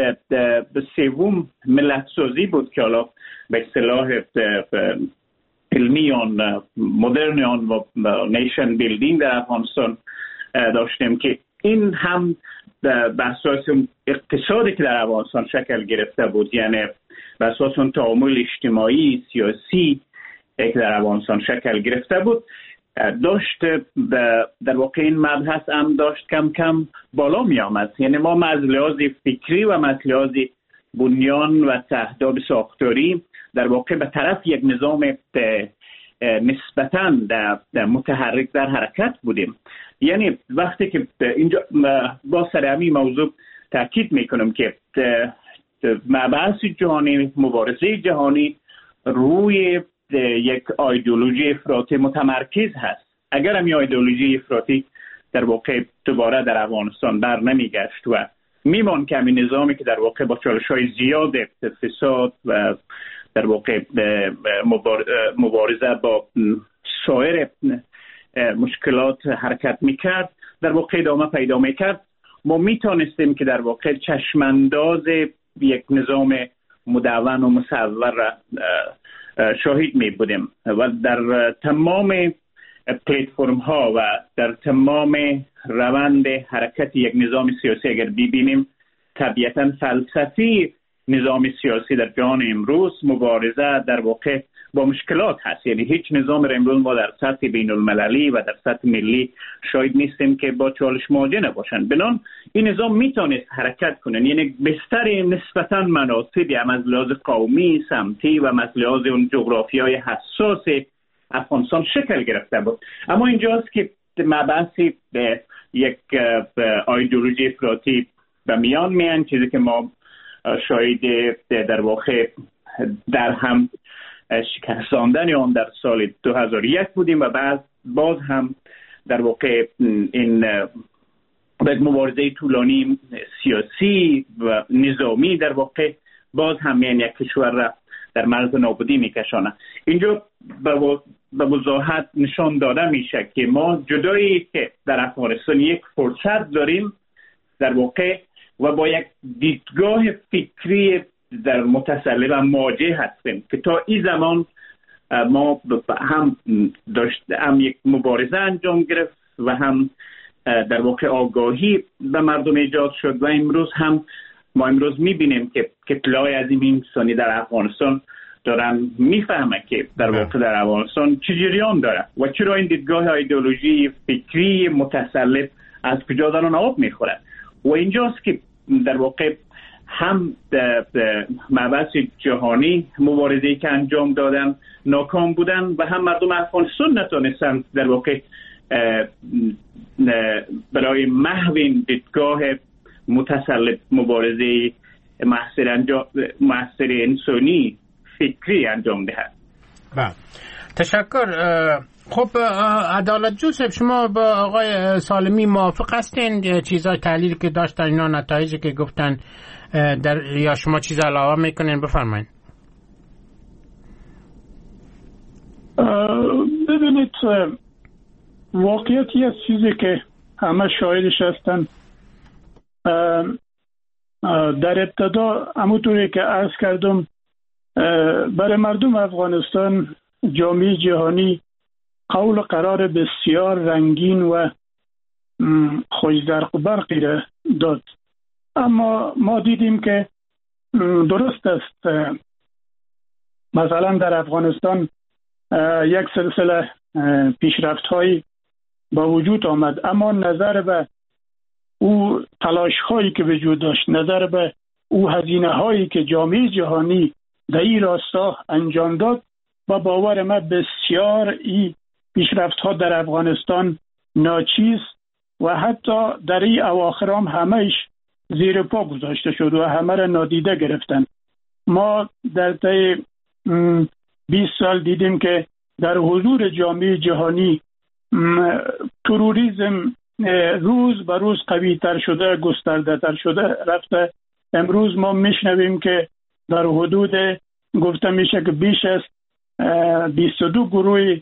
سوم ملت سازی بود که حالا به اصطلاح علمی آن مدرن آن و نیشن بیلدینگ در افغانستان داشتیم که این هم به اساس اقتصادی که در افغانستان شکل گرفته بود، یعنی به اساس اون تعامل اجتماعی سیاسی که در افغانستان شکل گرفته بود داشت در واقع این مبحث هم داشت کم کم بالا می آمد. یعنی ما از لحاظ فکری و از لحاظ بنیان و تهداب ساختاری در واقع به طرف یک نظام نسبتاً متحرک در حرکت بودیم. یعنی وقتی که اینجا با سر همین موضوع تاکید میکنم که مباحث جهانی، مبارزه جهانی روی یک ایدئولوژی افراطی متمرکز هست. اگر هم ایدئولوژی افراطی در واقع دوباره در افغانستان بر نمیگشت و میمان که همین نظامی که در واقع با چالش‌های زیاد فساد و در واقع مبارزه با سایر مشکلات حرکت میکرد در واقع ادامه پیدا میکرد، ما میتونستیم که در واقع چشمانداز یک نظام مدون و مصور را شاهد می بودیم و در تمام پلتفرم ها و در تمام روند حرکت یک نظام سیاسی اگر ببینیم، طبیعتا فلسفی نظام سیاسی در جهان امروز مبارزه در واقع با مشکلات هست. یعنی هیچ نظام را امروز ما در سطح بین المللی و در سطح ملی شاید نیستیم که با چالش مواجه نباشند. بنان این نظام میتونست حرکت کنه، یعنی بستر نسبتا مناسبی هم از لحاظ قومی، سمتی و از لحاظ اون جغرافیای حساس افغانستان شکل گرفته بود. اما اینجاست که مبحثی به یک ایدئولوژی افراطی به میان میان، چیزی که ما شاید در واقع در هم شکستاندن آن در سال دو هزار و یک بودیم و بعد باز هم در واقع این به مبارزه طولانی سیاسی و نظامی در واقع باز هم این یک کشور را در مرز نابودی میکشانه. اینجا به وضاحت نشان داده میشه که ما جدایی که در افغانستان یک فرصت داریم در واقع و با یک دیدگاه فکری در متسلب و مواجه هستیم که تا این زمان ما هم داشت هم یک مبارزه انجام گرفت و هم در واقع آگاهی به مردم ایجاد شد و امروز هم ما امروز میبینیم که اطلاعی از این انسانی در افغانستان دارن میفهمه که در واقع در افغانستان چه جریان داره و چرا این دیدگاه ایدئولوژی فکری متسلب از کجا دارن آب میخورن. و اینجاست که در واقع هم مباحث جهانی مبارزه‌ای که انجام دادن ناکام بودن و هم مردم افغانستان نتونستن در واقع برای محو این دیدگاه متسلب مبارزه محصر انجام محصر انسانی فکری انجام دهد. بله، تشکر. خب عدالت جوزف، شما با آقای سالمی موافق هستین؟ چیزای تحلیلی که داشتن اینا، نتایجی که گفتن، در یا شما چیز علاوه میکنین؟ بفرمایید. ببینید، واقعیت یه چیزی که همه شاهدش هستن. در ابتدا همونطوری که عرض کردم، برای مردم افغانستان جامعه جهانی قول قرار بسیار رنگین و خوش درق و برقی را داد، اما ما دیدیم که درست است مثلا در افغانستان یک سلسله پیشرفت هایی با وجود آمد، اما نظر به او تلاش هایی که وجود داشت، نظر به او هزینه هایی که جامعه جهانی در این راستا انجام داد، با باور ما بسیار این پیشرفت ها در افغانستان ناچیز و حتی در این اواخر هم همهش زیر پا گذاشته شد و همه را نادیده گرفتن. ما در طی بیست سال دیدیم که در حضور جامعه جهانی تروریسم روز به روز قوی تر شده، گسترده تر شده رفته. امروز ما میشنویم که در حدود گفته میشه که بیش از بیست و دو گروه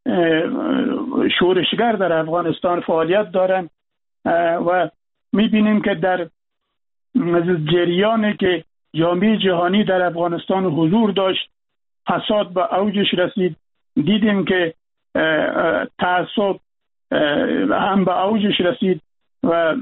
شورشگر در افغانستان فعالیت دارند و میبینیم که در جریانی که جامعه جهانی در افغانستان حضور داشت، فساد به اوجش رسید. دیدیم که تعصب هم به اوجش رسید و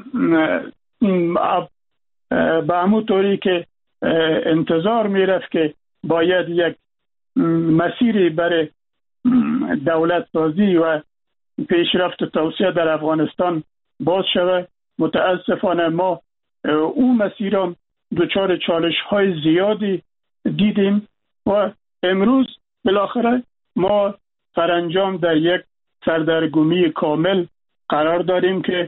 به همون طوری که انتظار میرفت که باید یک مسیری برای دولت سازی و پیشرفت توسعه در افغانستان باز شود. متاسفانه ما اون مسیر هم دچار چالش های زیادی دیدیم و امروز بالاخره ما سرانجام در یک سردرگمی کامل قرار داریم که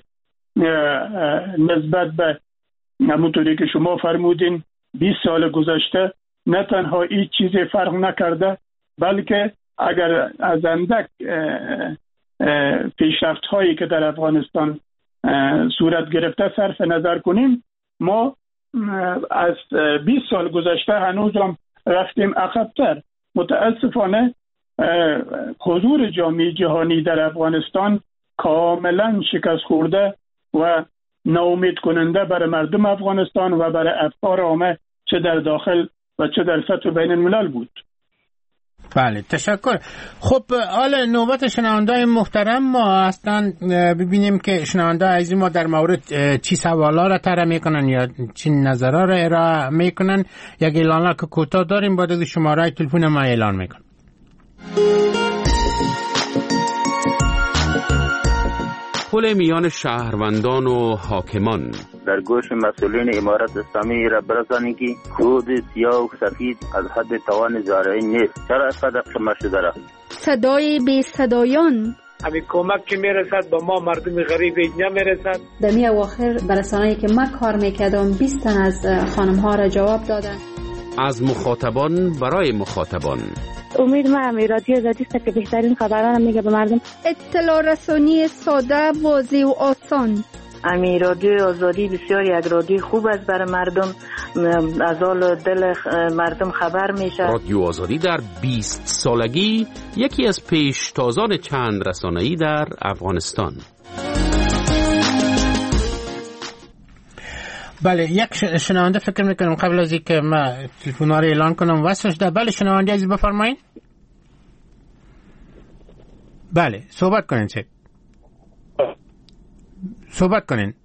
نسبت به همونطوری که شما فرمودین بیست سال گذشته نه تنها هیچ چیزی فرق نکرده، بلکه اگر از اندک پیشرفت هایی که در افغانستان صورت گرفته صرف نظر کنیم، ما از بیست سال گذشته هنوز هم رفتیم عقب‌تر. متاسفانه حضور جامعه جهانی در افغانستان کاملا شکست خورده و ناامید کننده برای مردم افغانستان و برای افکار عامه چه در داخل و چه در سطح بین الملل بود. بله تشکر. خب حالا نوبت شنونده‌های محترم ما هستن، ببینیم که شنونده عزیز ما در مورد چی سوالا را طرح میکنن یا چی نظرها را ارائه میکنن. یک اعلان که کوتاه داریم، بعد از شماره تلفن ما اعلان میکنم. پل میان شهروندان و حاکمان. در گوش مسئولین امارت اسلامی را برسانید که خود سیاه و سفید از حد توان زارعی نیست. چرا صدق شما شده را؟ صدای بی صدایان. همین کمک که میرسد با ما مردم غریب اینجا میرسد. در می اواخر برسانه‌ای که من کار میکردم بیست تن از خانم ها را جواب دادن. از مخاطبان برای مخاطبان. امید من رادیو آزادی است که بهترین خبران میگه به مردم. اطلاع رسانی ساده، واضح و آسان. امی رادیو آزادی بسیار یک رادیو خوب است برای مردم، از حال دل مردم خبر میشه. رادیو آزادی در بیست سالگی یکی از پیشتازان چند رسانه‌ای در افغانستان. بله، یک شنونده فکر میکنم قبل از اینکه ما تلفن‌ها رو اعلان کنم وصلش ده. بله شنونده عزیز بفرمایید. بله صحبت کنین. چه صحبت کنین.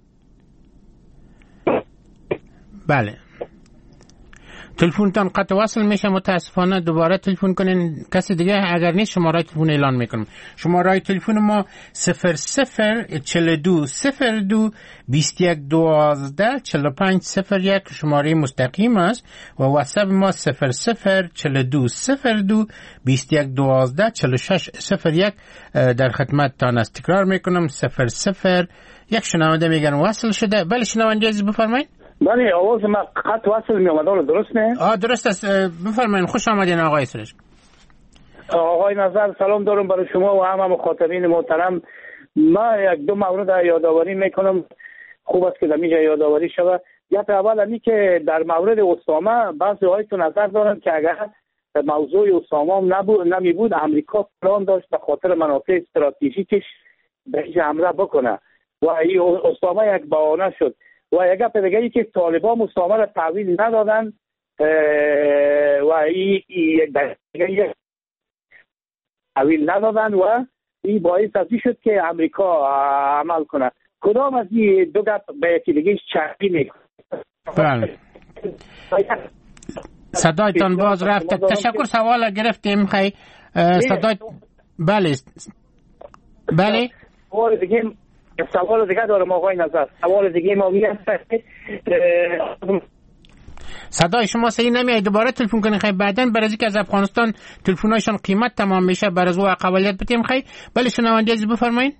بله تلفنتان قطع وصل میشه، متاسفانه دوباره تلفن کنین. کسی دیگه اگر نیست شماره تلفن اعلان میکنم. شماره تلفن ما صفر صفر چهل و دو صفر دو بیست و یک دوازده چهل و پنج صفر یک شماره مستقیم است و واتساپ ما صفر صفر چهل و دو صفر دو بیست و یک دوازده چهل و شش صفر یک. در خدمتتان است. تکرار میکنم صفر صفر. یک شنونده میگن وصل شده. بله شنونده عزیز بفرمایید. بله آواز ما قط وصل می اومد، درست نه؟ آه درست است. بفرمایید. خوش آمدین آقای سرش. آقای نظر سلام دارم برای شما و همه مخاطبین محترم. ما یک دو مورد یادآوری میکنم، خوب است که در اینجا یادآوری شود. یا اول اینی که در مورد اسامه بعضی های تو نظر دارن که اگر موضوع اسامه نبود نمی بود امریکا پلان داشت به خاطر منافع استراتژیکش به این حمله بکنه و این اسامه یک بهانه شد. و یک گپ دیگه ای که طالبان اسامه را تحویل ندادن و این یک دیگه تحویل ندادن و این باعث از این شد که امریکا عمل کنه. کدام از این دو گپ به یکی دیگه چربی میکنه؟ بله صدایتان باز رفت. تشکر. سوال گرفتیم. خیلی صدای بله بله سوال دیگه سوال دیگه دارم آقای نظر. سوال دیگه ما میگه صدای شما صحیح نمیاد، دوباره تلفن کنین. خیلی بعداً برای اینکه از افغانستان تلفن‌هایشان قیمت تمام میشه برای از او قبولیت بدیم. خیلی بله شنونده عزیز بفرمایید.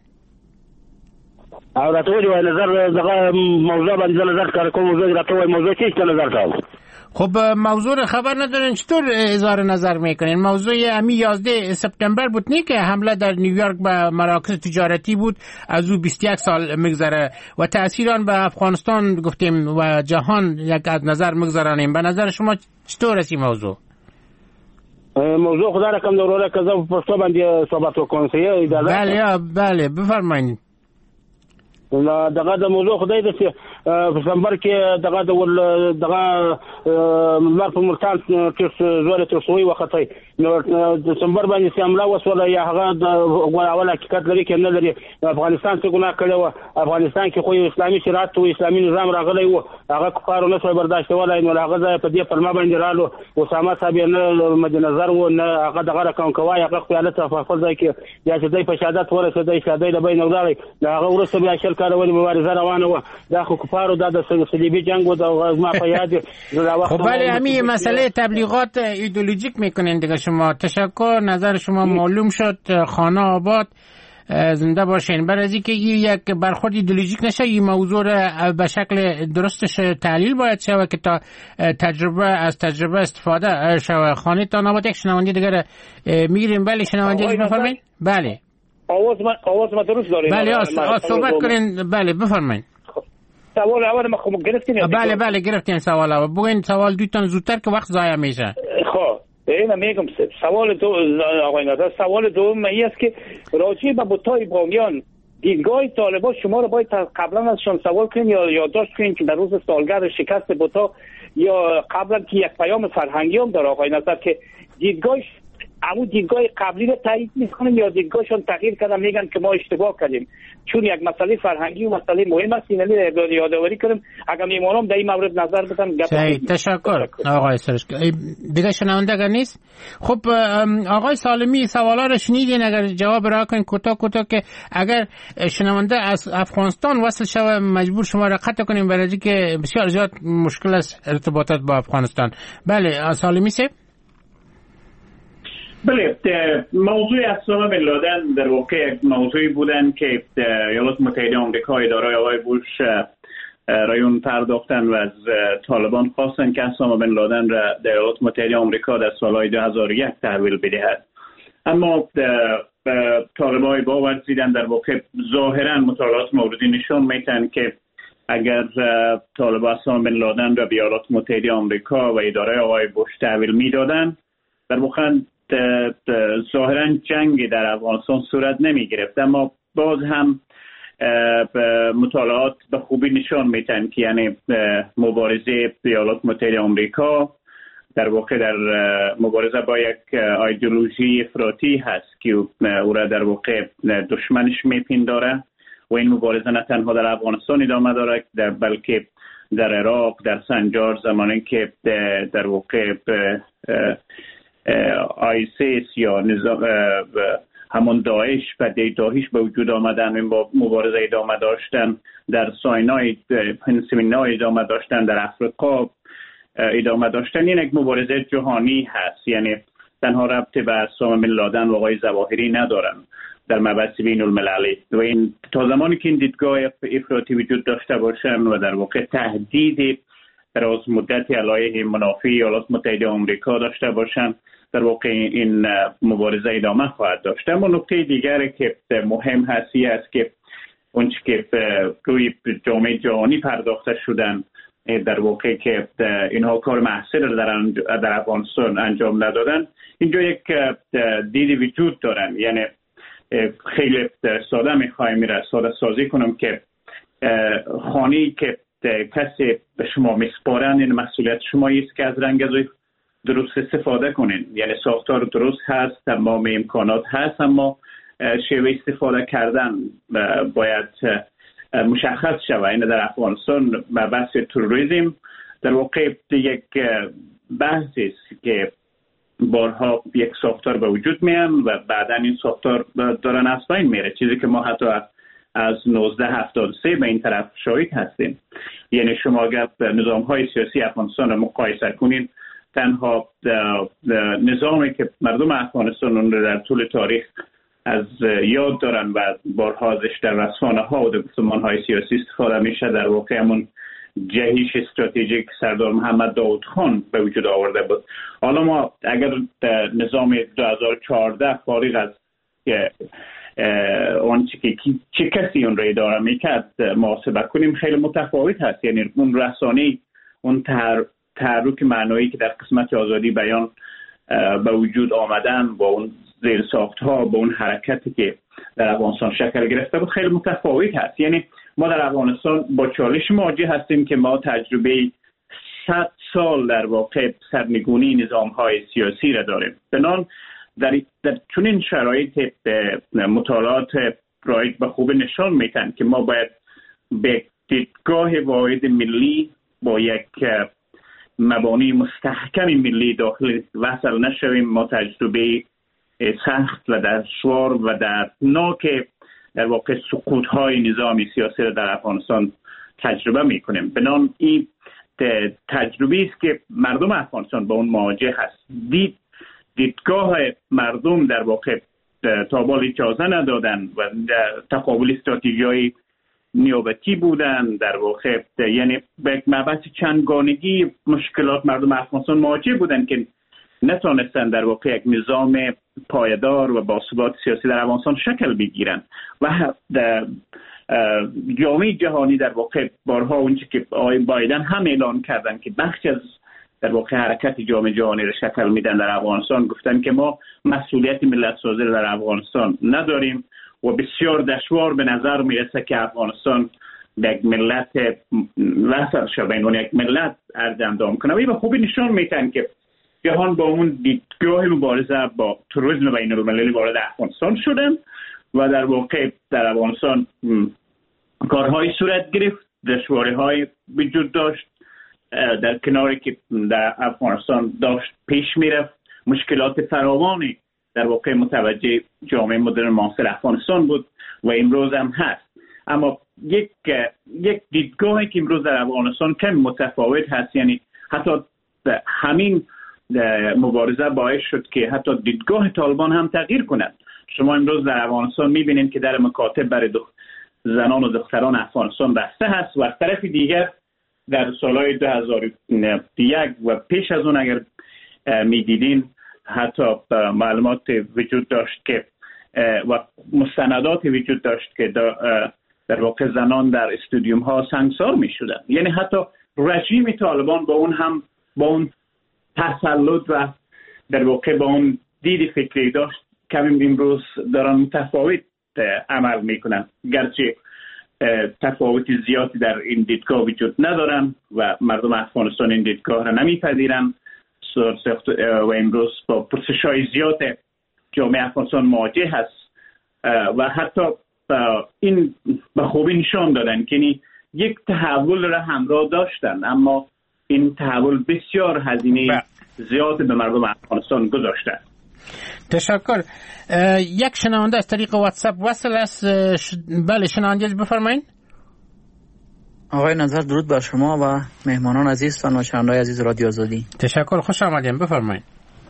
او راته وی نظر دغه موضوع باندې نظر کار کوم. موضوع راته وی موضوع کې نظر تاو. خب موضوع خبر ندارین چطور اظهار نظر میکنین؟ موضوع امی یازده سپتامبر بود نه که حمله در نیویورک به مراکز تجارتی بود، از او بیست و یک سال میگذره و تأثیر آن به افغانستان گفتیم و جهان یک از نظر میگذارانیم. به نظر شما چطور است این موضوع؟ موضوع خدا رقم دوره که زو پښتو باندې صحبت وکړم. بله بله بفرمایید. دغه د موضوع خدای د په سمبر کې دغه د ول دغه مر په مرتان کې زوړ تر سوی وختي نو د سمبر باندې سیملا وسوله یا هغه د اول حقیقت لري کې نه لري. افغانستان څخه ګناه کړو. افغانستان کې خو اسلامي شریعت او اسلامي نظام راغلی وو، هغه کفارو نه څو برداشت ولای نو هغه په دې پرما باندې رالو. اسامه صاحب نه مد نظر و نه هغه دغه رقم کوي، هغه خپل ته تفاصیل ځای کې یا چې دای په شهادت ورسېدای شهادت له بین وړي هغه ورسره بیا شل کار ولې مبارزه روانه و. دا خو کفارو د صلیبی جنگ و د ما په یاد خب بله همین مسئله تبلیغات ایدئولوژیک میکنین دیگه. شما تشکر. نظر شما معلوم شد. خانه آباد زنده باشین. برای از اینکه یک برخورد ایدئولوژیک نشه این موضوع به شکل درستش تحلیل باید شود که تا تجربه از تجربه استفاده شود. خانه تا آباد یک شنونده دیگه میگیریم. بله شنونده بفرمایید. بله آواز من آواز من درست دارید؟ بله صحبت کنین. بله بفرمایید. سوال اول ما خب گرفتین. بله بله گرفتین سوال اول. بگین سوال دوتون زودتر که وقت ضایع میشه. خب اینا میگم سوال دو آقای نظر سوال دوم این است که راجع به بوتای بامیان دیدگاه طالبان شما رو باید قبلا ازشان سوال کنین یا یادداشت کنین که در روز سالگرد شکست بوتا یا قبلا که یک پیام فرهنگی هم داره آقای نظر که دیدگاهش همون دیدگاه قبلی رو تایید میکنن یا دیدگاهشون تغییر کردن میگن که ما اشتباه کردیم چون یک مسئله فرهنگی و مسئله مهم است این رو یادآوری کنیم اگر میمونم در این مورد نظر بدن. تشکر آقای سرشک. دیگه شنونده نیست. خب آقای سالمی سوالا رو شنیدین اگر جواب را کنین کوتاه کوتاه که اگر شنونده از افغانستان وصل شوه مجبور شما را قطع کنیم برای که بسیار زیاد مشکل است ارتباطات با افغانستان. بله سالمی سه. بله موضوع اسامه بن لادن در واقع موضوعی بودن که ایالات متحده آمریکا اداره آقای بوش رایون پرداختن و از طالبان خواستن که اسامه بن لادن را در ایالات متحده آمریکا در سالهای دو هزار و یک تحویل بدهد. اما طالبان باور دیدن در واقع ظاهرا مطالعات موردی نشان میتن که اگر طالبان اسامه بن لادن را به ایالات متحده آمریکا و اداره آقای بوش تحویل میدادن در واقع ظاهرا جنگ در افغانستان صورت نمی گرفت. اما باز هم مطالعات به خوبی نشان میتن که یعنی مبارزه ایالات متحده آمریکا در واقع در مبارزه با یک ایدئولوژی افراطی هست که او را در واقع دشمنش میپنداره و این مبارزه نه تنها در افغانستان ادامه داره در بلکه در عراق در سنجار زمانی که در واقع آیسیس یا نظام همون داعش و دیداهیش به وجود آمدن این با مبارزه ادامه داشتن در ساینای پنسیلوانیا ادامه داشتن در افریقا ادامه داشتن این یک مبارزه جهانی هست یعنی تنها ربطی به اسامه بن لادن و آقای ظواهری ندارن در مبحث بین المللی و این تا زمانی که این دیدگاه افراطی وجود داشته باشن و در واقع تهدید دراز مدتی علیه منافع ایالات متحده آمریکا داشته باشن در واقع این مبارزه ادامه خواهد داشت. اما نکته دیگری که مهم هستی است که اونچه که روی جامعه جهانی پرداخته شدن در واقع که اینها کار محصول در در افغانستان انجام ندادن اینجا یک دیدی وجود دارن یعنی خیلی ساده میخوایم میره ساده سازی کنم که خانی که کسی به شما میسپارن این مسئولیت شمایی است که از رنگ درست استفاده کنین یعنی ساختار درست هست تمام امکانات هست اما شیوه استفاده کردن باید مشخص شود. این در افغانستان بحث تروریسم در واقع یک بحثی است که بارها یک ساختار به وجود میان و بعدا این ساختار دارن از بین میره چیزی که ما حتی از نوزده هفتاد و سه به این طرف شاهد هستیم. یعنی شما اگر نظام های سیاسی افغانستان رو مقایسه کنین تنها نظامی که مردم افغانستان اون رو در طول تاریخ از یاد دارن و بارها ازش در رسانه ها و در گفتمان های سیاسی استفاده میشه در واقع همون جهش استراتژیک سردار محمد داود خان به وجود آورده بود. حالا ما اگر نظام دو هزار و چهارده فارغ از اون که چه کسی اون رو اداره میکرد محاسبه کنیم خیلی متفاوت هست. یعنی اون رسانه‌ای اون تحرک معنایی که در قسمت آزادی بیان به وجود آمدن با اون زیر ساخت ها با اون حرکتی که در افغانستان شکل گرفته بود خیلی متفاوت هست. یعنی ما در افغانستان با چالش مواجه هستیم که ما تجربه صد سال در واقع سرنگونی نظام های سیاسی را داریم. بنان در, در چون این شرایط مطالعات رایج به خوب نشان میتن که ما باید به دیدگاه واحد ملی با یک مبانی مستحکم ملی داخل وصل نشویم. ما تجربه سخت و دشوار و دردناک در واقع سقوط های نظامی سیاسی را در افغانستان تجربه میکنیم. بنان این تجربه است که مردم افغانستان با اون مواجه هست. دید دیدگاه مردم در واقع تابال اجازه ندادن و تقابل استراتژی‌های نیابتی بودن در واقع یعنی به یک مبحث چندگانگی مشکلات مردم افغانستان مواجه بودن که نتونستن در واقع یک نظام پایدار و باثبات سیاسی در افغانستان شکل بگیرن و جامعه جهانی در واقع بارها اونچه که آقای بایدن هم اعلان کردن که بخشی از در واقع حرکت جامعه جهانی را شکل میدن در افغانستان، گفتن که ما مسئولیت ملت سازی در افغانستان نداریم و بسیار دشوار به نظر میرسه که افغانستان یک ملت وسط شده این یک ملت ارز اندام کنه. و به خوبی نشان میتن که جهان با اون دیدگاه مبارزه با تروریسم بین المللی وارد افغانستان شدن و در واقع در افغانستان کارهای صورت گرفت، دشواری‌های وجود داشت در کناری که در افغانستان داشت پیش میرفت، مشکلات فراوانی در واقع متوجه جامعه مدرن معاصر افغانستان بود و امروز هم هست. اما یک یک دیدگاهی که امروز در افغانستان کم متفاوت هست، یعنی حتی همین مبارزه باعث شد که حتی دیدگاه طالبان هم تغییر کند. شما امروز در افغانستان میبینید که در مکاتب برای زنان و دختران افغانستان بسته هست و از طرف دیگر در سالهای دو هزار و یک و پیش از اون اگر میدیدین حتی معلومات وجود داشت که و مستندات وجود داشت که در واقع زنان در استادیوم ها سنگسار می شدن. یعنی حتی رژیم طالبان با اون هم با اون تسلط و در واقع با اون دید فکری داشت کمی امروز دارن متفاوت عمل میکنن، گرچه تفاوت زیادی در این دیدگاه وجود ندارن و مردم افغانستان این دیدگاه را نمیپذیرن و امروز با پرسش‌های زیاد جامعه افغانستان مواجه هست و حتی این به خوبی نشان دادن که یک تحول را همراه داشتن، اما این تحول بسیار هزینه زیاد به مردم افغانستان گذاشته. تشکر. یک شنونده از طریق واتساپ وصل است. بله شنونده بفرمایید. آقای نظر درود بر شما و مهمانان عزیز و شنوندگان عزیز رادیو آزادی. تشکر، خوش آمدین، بفرمایید.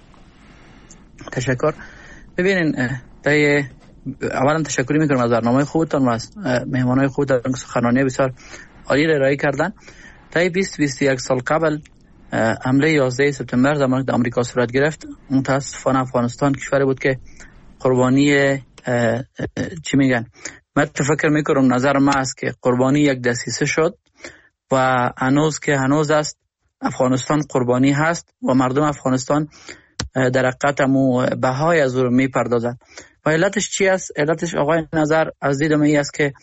تشکر. ببینین تای اولا تشکری میکنم از برنامه خودتان و از مهمانای خودتان که سخنرانی بسیار عالی را ارائه کردن. تای بیست بیست و یک سال قبل حمله یازده سپتامبر زمانی که آمریکا صورت گرفت، متاسفانه افغانستان کشوری بود که قربانی چی میگن، من فکر میکنم نظر ما است که قربانی یک دسیسه شد و هنوز که هنوز است افغانستان قربانی هست و مردم افغانستان در حقیقت مو بهای از اون میپردازن. و علتش چی است؟ علتش آقای نظر از دید من این است که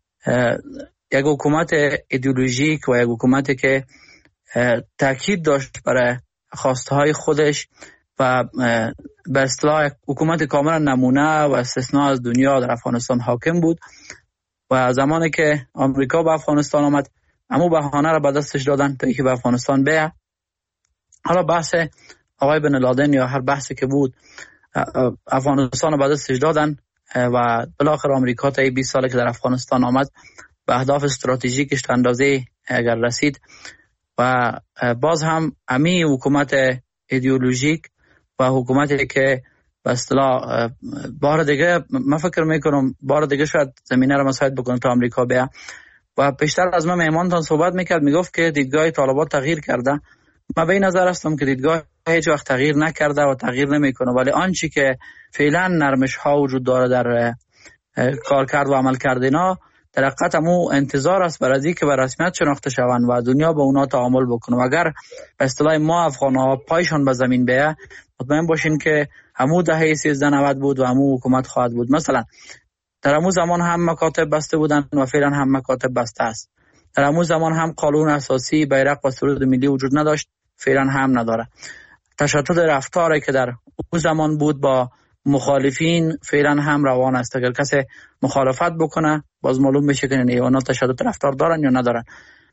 یک حکومت ایدئولوژیک و یک حکومتی که تاکید داشت برای خواسته های خودش و به اصطلاح حکومت کاملا نمونه و استثناء از دنیا در افغانستان حاکم بود و زمانی که آمریکا به افغانستان آمد همون بهانه را به دستش دادن تا اینکه به افغانستان بیاد. حالا بحث آقای بن لادن یا هر بحثی که بود افغانستان را به دستش دادن و بالاخره آمریکا تا بیست ساله که در افغانستان آمد به اهداف استراتژیکش تا اندازه اگر رسید و باز هم امی حکومت ایدئولوژیک و حکومتی که به اصطلاح بار دیگه من فکر میکنم بار دیگه شاید زمینه رو مساعد بکنه تا آمریکا بیا. و پیشتر از من مهمانتان صحبت میکرد میگفت که دیدگاه طالبان تغییر کرده. من به این نظر هستم که دیدگاه هیچ وقت تغییر نکرده و تغییر نمیکنه، ولی آنچه که فعلا نرمش ها وجود داره در کار کرد و عمل کرد اینا در حقیقت همو انتظار است برای اینکه به رسمیت شناخته شوند و دنیا به اونا تعامل بکنه. و اگر به اصطلاح ما افغان‌ها پایشان به زمین بیه مطمئن باشین که همو دهه سیزده نود بود و همو حکومت خواهد بود. مثلا در همو زمان هم مکاتب بسته بودن و فعلا هم مکاتب بسته است. در همو زمان هم قانون اساسی، بیرق و سرود ملی وجود نداشت، فعلا هم نداره. تشدد رفتاری که در اون زمان بود با مخالفین فعلا هم روان است. اگر کسی مخالفت بکنه باز معلوم بشه که نه اونا تشدد رفتار دارن یا ندارن.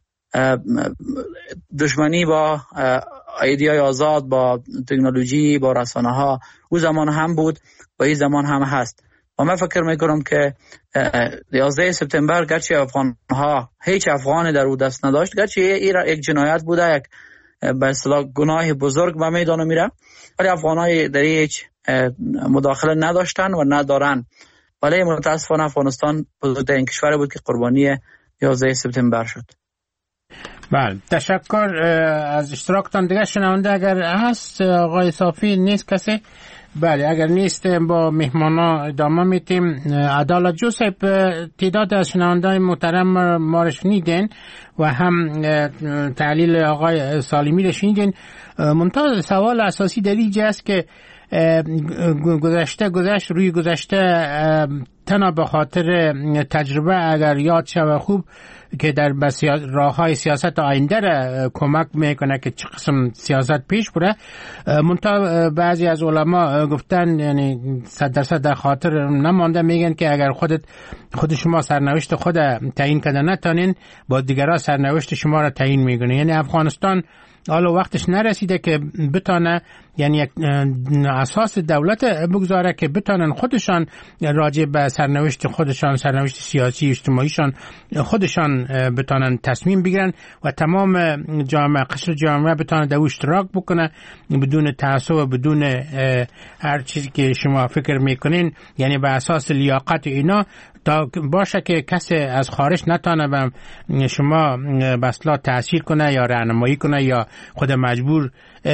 دشمنی با ایده‌های آزاد، با تکنولوژی، با رسانه ها اون زمان هم بود و این زمان هم هست. و من فکر میکنم که یازده سپتامبر گرچه افغان ها هیچ افغانی در او دست نداشت، گرچه این یک جنایت بوده، یک به اصطلاح گناه بزرگ به میدان میره، ولی افغان های در هیچ مداخله نداشتن و ندارن. ولی متاسفانه افغانستان بزرگترین کشوری بود که قربانی یازده سپتامبر شد. بله، تشکر از اشتراکتان. دیگه شنونده اگر هست آقای صافی نیست کسی؟ بله، اگر نیست با مهمانا ادامه میتیم. عدالت جوزف، تعداد از شنونده‌های محترم ما رو شنیدین و هم تحلیل آقای سالمی رو شنیدین. منتها سوال اساسی در اینجا است که گذشته گذشت روی گذشته تنها به خاطر تجربه اگر یاد شود خوب که در راه های سیاست آینده را کمک میکنه که چه قسم سیاست پیش بره. منتها بعضی از علما گفتن یعنی صد درصد در خاطر نمانده، میگن که اگر خودت خود شما سرنوشت خود تعیین کرده نتانین، با دیگران سرنوشت شما را تعیین میکنه. یعنی افغانستان حالا وقتش نرسیده که بتانه یعنی یک اساس دولت بگذاره که بتانن خودشان راجع به سرنوشت خودشان، سرنوشت سیاسی اجتماعیشان خودشان بتانن تصمیم بگیرن و تمام جامعه قشر جامعه بتانه در اشتراک بکنه بدون تعصب و بدون هر چیزی که شما فکر میکنین، یعنی به اساس لیاقت اینا تا باشه که کسی از خارج نتانه به شما بسلا تأثیر کنه یا راهنمایی کنه یا خود مجبور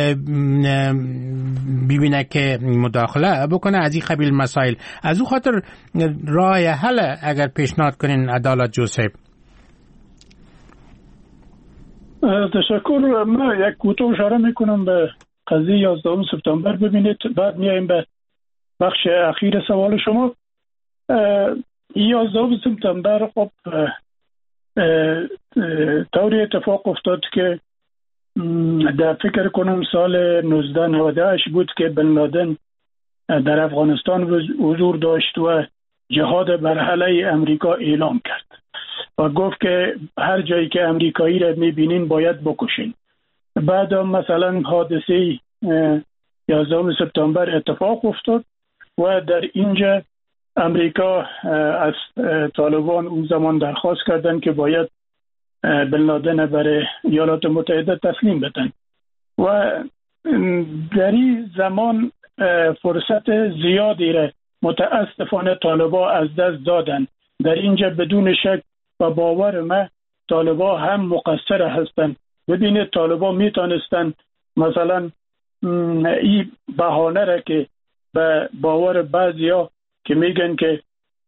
ببینه که مداخله بکنه از این قبیل مسائل. از او خاطر راه حل اگر پیشنهاد کنین عدالت جوزف. تشکر. من یک کوتاه اشاره میکنم به قضیه یازدهم سپتامبر. ببینید بعد میایم به بخش اخیر سوال شما. یازدهم سپتامبر خب طوری اتفاق افتاد که در فکر کنم سال نوزده نود و هشت بود که بن لادن در افغانستان حضور داشت و جهاد بر علیه امریکا اعلام کرد و گفت که هر جایی که امریکایی را میبینین باید بکشین. بعد مثلا حادثه یازدهم سپتامبر اتفاق افتاد و در اینجا امریکا از طالبان اون زمان درخواست کردند که باید بن لادن برای ایالات متحده تسلیم بدن و در این زمان فرصت زیادی را متاسفانه طالبان از دست دادن. در اینجا بدون شک و باور من طالبان هم مقصر هستند. ببینید طالبان میتونستن مثلا این بهانه را که به باور بعضیا که میگن که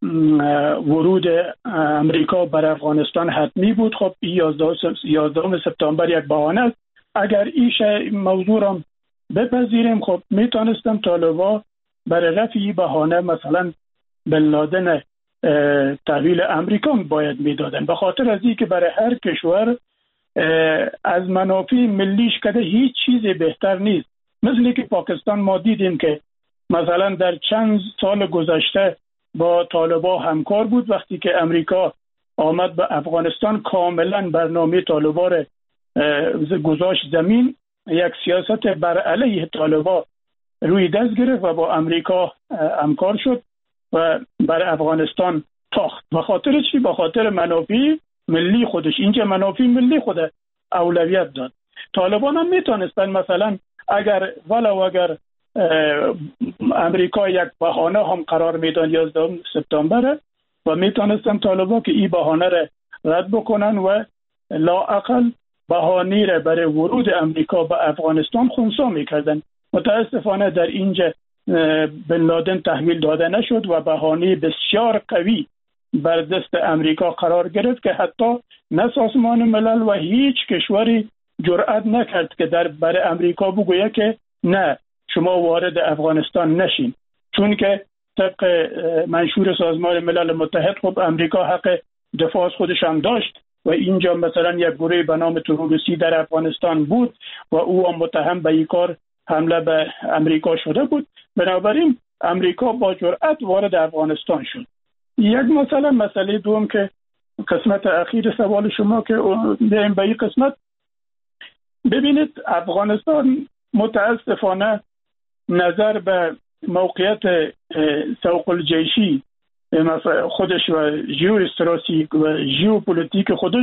ورود امریکا بر افغانستان حتمی بود، خب یازدهم سپتامبر یک بهانه است. اگر ایش موضوع را بپذیریم خب میتونستم طالبان برای رفع این بهانه مثلا بن لادن تحویل امریکا باید میدادن، به خاطر از این که برای هر کشور از منافع ملیش کده هیچ چیزی بهتر نیست. مثل که پاکستان ما دیدیم که مثلا در چند سال گذشته با طالبان همکار بود، وقتی که امریکا آمد به افغانستان کاملا برنامه طالبان را گذاشت زمین، یک سیاست بر علیه طالبان روی دست گرفت و با امریکا همکار شد و بر افغانستان تاخت. به خاطر چی؟ به خاطر منافع ملی خودش. اینجا منافع ملی خود اولویت داد. طالبان هم میتونستن مثلا اگر ولو اگر امریکا یک بهانه هم قرار میداد یازدهم سپتامبر و میتونستن طالبان که این بهانه را رد بکنن و لااقل بهانه را برای ورود امریکا به افغانستان خنثی میکردن. متاسفانه در اینجا بن لادن تحویل داده نشد و بهانه بسیار قوی بر دست امریکا قرار گرفت که حتی نه سازمان ملل و هیچ کشوری جرأت نکرد که در برای امریکا بگوید که نه شما وارد افغانستان نشین، چون که طبق منشور سازمان ملل متحد خب امریکا حق دفاع از خودش هم داشت و اینجا مثلا یک گروه به نام تروریستی در افغانستان بود و او هم متهم به این کار حمله به امریکا شده بود. بنابراین امریکا با جرأت وارد افغانستان شد. یک مثلا مسئله دوم که قسمت اخیر سوال شما که بیایم به این قسمت، ببینید افغانستان متاسفانه نظر به موقعیت سوق الجیشی خودش و ژئو استراتژیک و ژئوپلیتیک خودش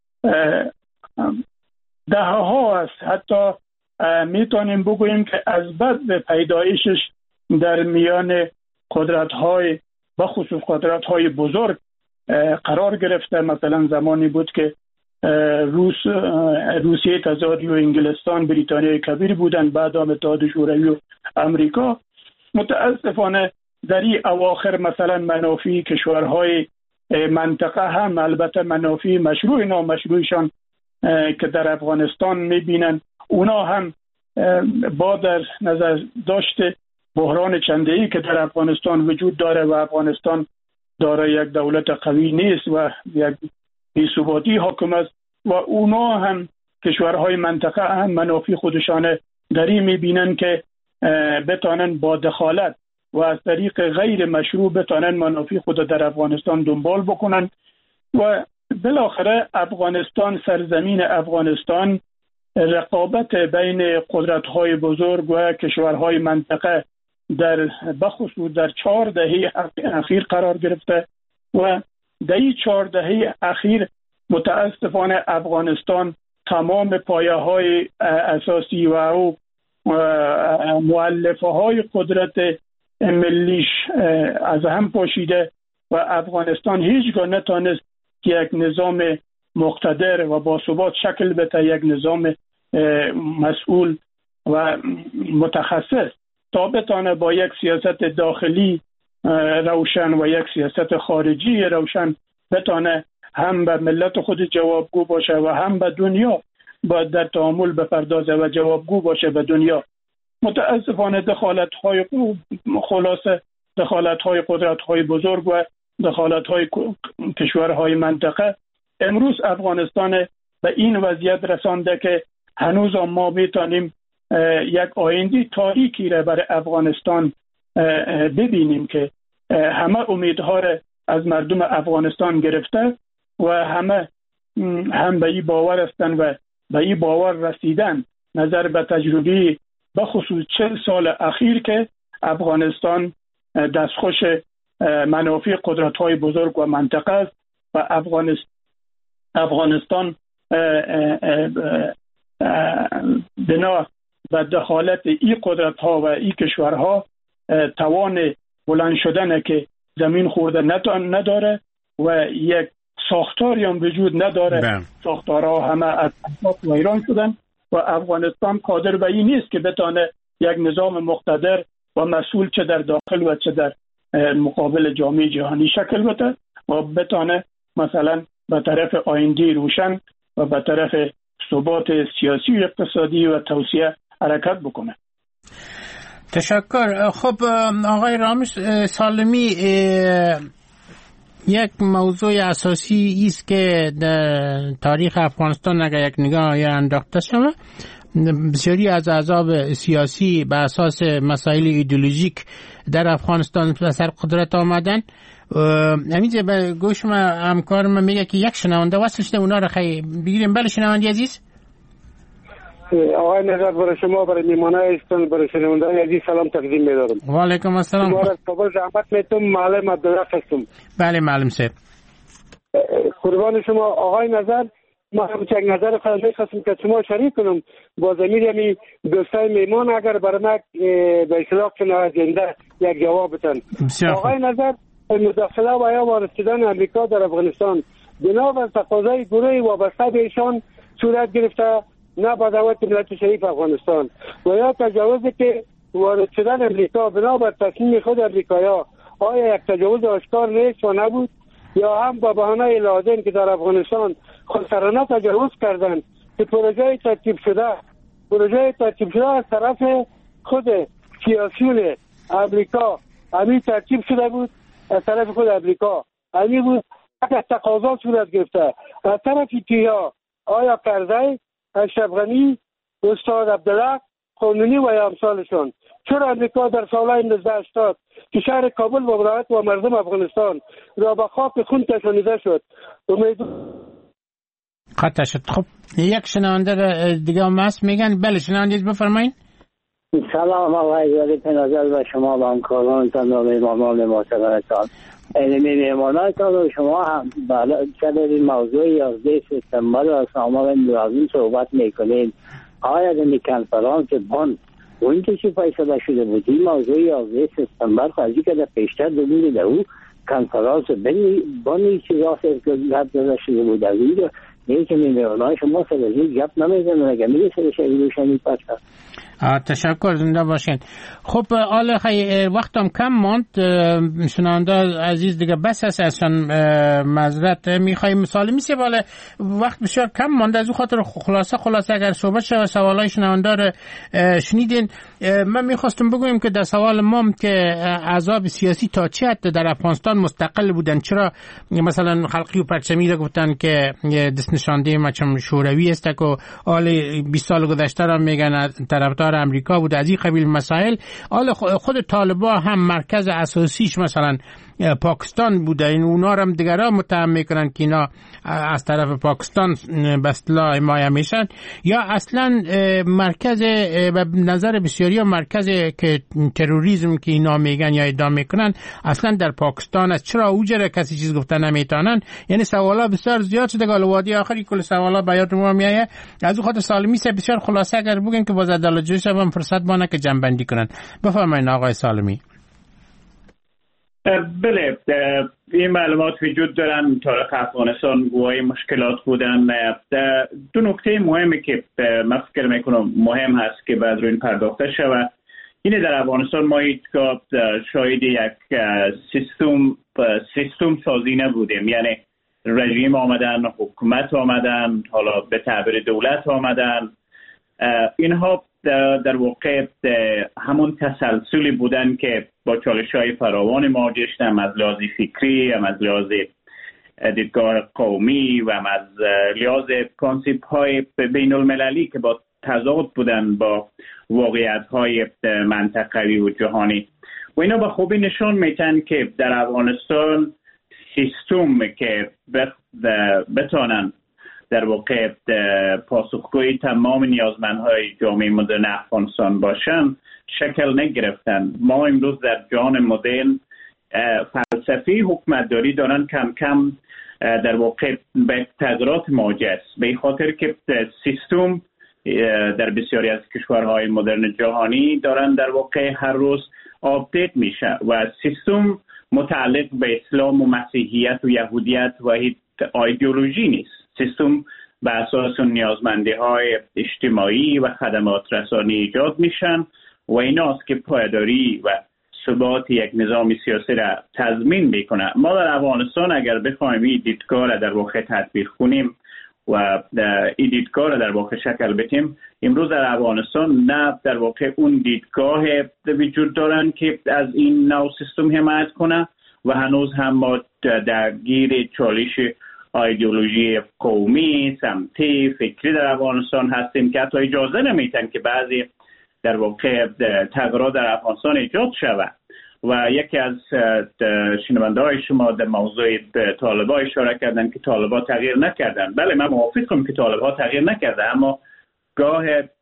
دهه ها است. حتی میتونیم بگوییم که از بعد پیدایشش در میان قدرت های بخصوص قدرت های بزرگ قرار گرفته. مثلا زمانی بود که روس روسیه تزاری و انگلستان بریتانیای کبیر بودن، بعد هم اتحاد شوروی و امریکا. متاسفانه در این اواخر مثلا منافع کشورهای منطقه هم البته منافع مشروع نامشروعشان که در افغانستان میبینن، اونا هم با در نظر داشته بحران چنده‌ای که در افغانستان وجود داره و افغانستان داره یک دولت قوی نیست و یک بی‌ثباتی حاکم است و اونا هم کشورهای منطقه هم منافع خودشانه دری میبینن که بتانن با دخالت و از طریق غیر مشروع بتانن منافع خود در افغانستان دنبال بکنن و بالاخره افغانستان، سرزمین افغانستان، رقابت بین قدرت‌های بزرگ و کشورهای منطقه در بخصوص در چهار دهه اخیر قرار گرفته و در این چهار دهه اخیر متاسفانه افغانستان تمام پایه‌های اساسی و او مؤلفه‌های قدرت ملیش از هم پاشیده و افغانستان هیچگاه نتانست که یک نظام مقتدر و باثبات شکل بده، یک نظام مسئول و متخصص تا بتانه با یک سیاست داخلی روشن و یک سیاست خارجی روشن بتانه هم به ملت خود جوابگو باشه و هم به دنیا با در تعامل بپردازه و جوابگو باشه به دنیا. متاسفانه دخالت‌های خلاصه دخالت‌های قدرت‌های بزرگ و دخالت‌های کشورهای منطقه امروز افغانستان به این وضعیت رسانده که هنوز ما میتونیم یک آینده تاریکی را برای افغانستان ببینیم که همه امیدها را از مردم افغانستان گرفته و همه هم به این باور هستند و به این باور رسیدن نظر به تجربه به خصوص چهل سال اخیر که افغانستان دستخوش منافع قدرت‌های بزرگ و منطقه است و افغانستان بنا به دخالت این قدرت‌ها و این کشورها توان بلند شدن که زمین خورده نداره و یک ساختاری هم وجود نداره. بم. ساختارها همه از و ایران شدن و افغانستان قادر به این نیست که بتانه یک نظام مقتدر و مسئول چه در داخل و چه در مقابل جامعه جهانی شکل بده و بتانه مثلا به طرف آینده روشن و به طرف ثبات سیاسی و اقتصادی و توسعه حرکت بکنه. تشکر. خب آقای رامش سالمی، یک موضوع اساسی است که در تاریخ افغانستان اگر یک نگاه انداخته شود، بسیاری از احزاب سیاسی به اساس مسائل ایدئولوژیک در افغانستان به سر قدرت آمدن. همینجا به گوش ما همکار ما میگه که یک شنونده وصل شده، اونا رو خیلی بگیریم. بله شنونده عزیز. آقای نظر برای شما، برای میمانای استان، برای شنونده عزیز سلام تقدیم می‌دارم. و علیکم السلام. شما را قبل زحمت میتونم. معلم عبدالله هستم. بله معلم صاحب. قربان شما آقای نظر، ما هم یک نظر خواهد می‌خواستم که شما شریک کنم با ضمیر همی دوستای میمان اگر برای ما به اصطلاح شنونده یک جواب بدن. آقای نظر، مداخله و یا وارسیدن امریکا در افغانستان بنابر تقاضای گروه وابسته به ایشان صورت گرفته، نه با دعوت ملت شریف افغانستان و یا تجاوزی که وارد شدن امریکا بنابر تصمیم خود امریکایا آیا یک تجاوز آشکار نیست و نبود، یا هم با بهانه لازم که در افغانستان خودسرانه تجاوز کردند که پروژه ترتیب شده پروژه ترتیب شده از طرف خود سیاسیون امریکا همین ترتیب شده بود، از طرف خود امریکا همین بود که تقاضا صورت گرفته از طرف تیها آیا کرده اشرف غنی، استاد عبدالله قانونی و امثالشان. چرا امریکا در سالهای هزار و نهصد و هشتاد که شهر کابل و ولایت و مردم افغانستان را به خاک خون کشانیده شد؟ امید قطع شد. خب یک شنونده دیگه هم هست میگن. بله شنونده بفرمایید. سلام آقای ظریف نظر و شما و همکارانتان و مهمانان معتبرتان. علمی مهمانانتان و شما هم سر این موضوع یازده سپتامبر و سامار لازم صحبت میکنید. آیا در کنفرانس بان اون که چی فیصله شده بود این موضوع یازده سپتامبر خواهی که در پیشتر دلیل در او کنفرانس بانی چیزا سرکلت داده شده بود از این یه که میمیرانای شما سرزی گپ نمیزنن اگه میرسه شهید روشنی پاچا. تشکر، زنده باشین. خب آله خیلی وقتم کم ماند، شنونده عزیز دیگه بس است ازشان معذرت میخوایم سوالی میشه، ولی وقت بسیار کم مانده، از اون خاطر خلاصه خلاصه اگر صحبت شد سوالای شنونده رو شنیدین. من میخواستم بگویم که در سوال ما که احزاب سیاسی تا چه حد در افغانستان مستقل بودن، چرا مثلا خلقی و پرچمی را گفتن که دست نشانده مچم شوروی است که آل بیست سال گذشته را میگن طرفدار امریکا بود، از این قبیل مسائل. حالا خود طالبان هم مرکز اساسیش مثلا پاکستان بوده، این اونا هم دیگرها متهم میکنن که اینا از طرف پاکستان به اصطلاح حمایه میشن، یا اصلا مرکز به نظر بسیاری مرکز که تروریسم که اینا میگن یا ادعا میکنن اصلا در پاکستان است. چرا اوجره کسی چیز گفتن نمیتونن؟ یعنی سوالا بسیار زیاد شده، گالوادی آخری کل سوالا بیاد ما میایه. از اون خاطر سالمی سه بسیار خلاصه اگر بگن که باز عدالت‌جویی هم فرصت بانه که جنب بندی کنن. بفرمایید آقای سالمی. بله، این معلومات وجود دارن. تاریخ افغانستان گواه مشکلات بودن. دو نکته مهمی که من فکر میکنم مهم هست که بعد روی این پرداخته شود، اینه در افغانستان ما هیچگاه شاید یک سیستم سیستم سازی نبودیم، یعنی رژیم آمدن، حکومت آمدن، حالا به تعبیر دولت آمدن، اینها در واقع همون تسلسلی بودن که با چالش‌های فراوان مواجه شدن، از لحاظ فکری، از لحاظ دیدگاه قومی و از لحاظ کانسپت‌های بین المللی که با تضاد بودن با واقعیت‌های منطقوی و جهانی. و اینا به خوبی نشان میدن که در افغانستان سیستم که بتونن در واقع پاسخگوی تمام نیازمندهای جامعه مدرن افغانستان باشن شکل نگرفتن. ما امروز در جهان مدرن فلسفه حکومتداری دارن کم کم در واقع به تغییرات مواجه است، به خاطر که سیستم در بسیاری از کشورهای مدرن جهانی دارن در واقع هر روز آپدیت میشه و سیستم متعلق به اسلام و مسیحیت و یهودیت و هیچ ایدئولوژی نیست. سیستم به اساس نیازمندی های اجتماعی و خدمات رسانی ایجاد میشن و ایناست که پایداری و ثبات یک نظام سیاسی را تضمین میکنه. ما در افغانستان اگر بخوایم این دیدگاه را در واقع تطبیق کنیم و این دیدگاه را در واقع شکل بدیم، امروز در افغانستان نه در واقع اون دیدگاه وجود دارن که از این نوع سیستم حمایت کنه و هنوز هم ما درگیر چالش ایدئولوژی قومی، سمتی، فکری در افغانستان هستیم که حتی اجازه نمیتن که بعضی در واقع تغییرات در افغانستان ایجاد شود. و یکی از شنونده‌های شما در موضوع طالبان اشاره کردن که طالبان تغییر نکردن. بله، من موافقم که طالبان تغییر نکرده، اما گاه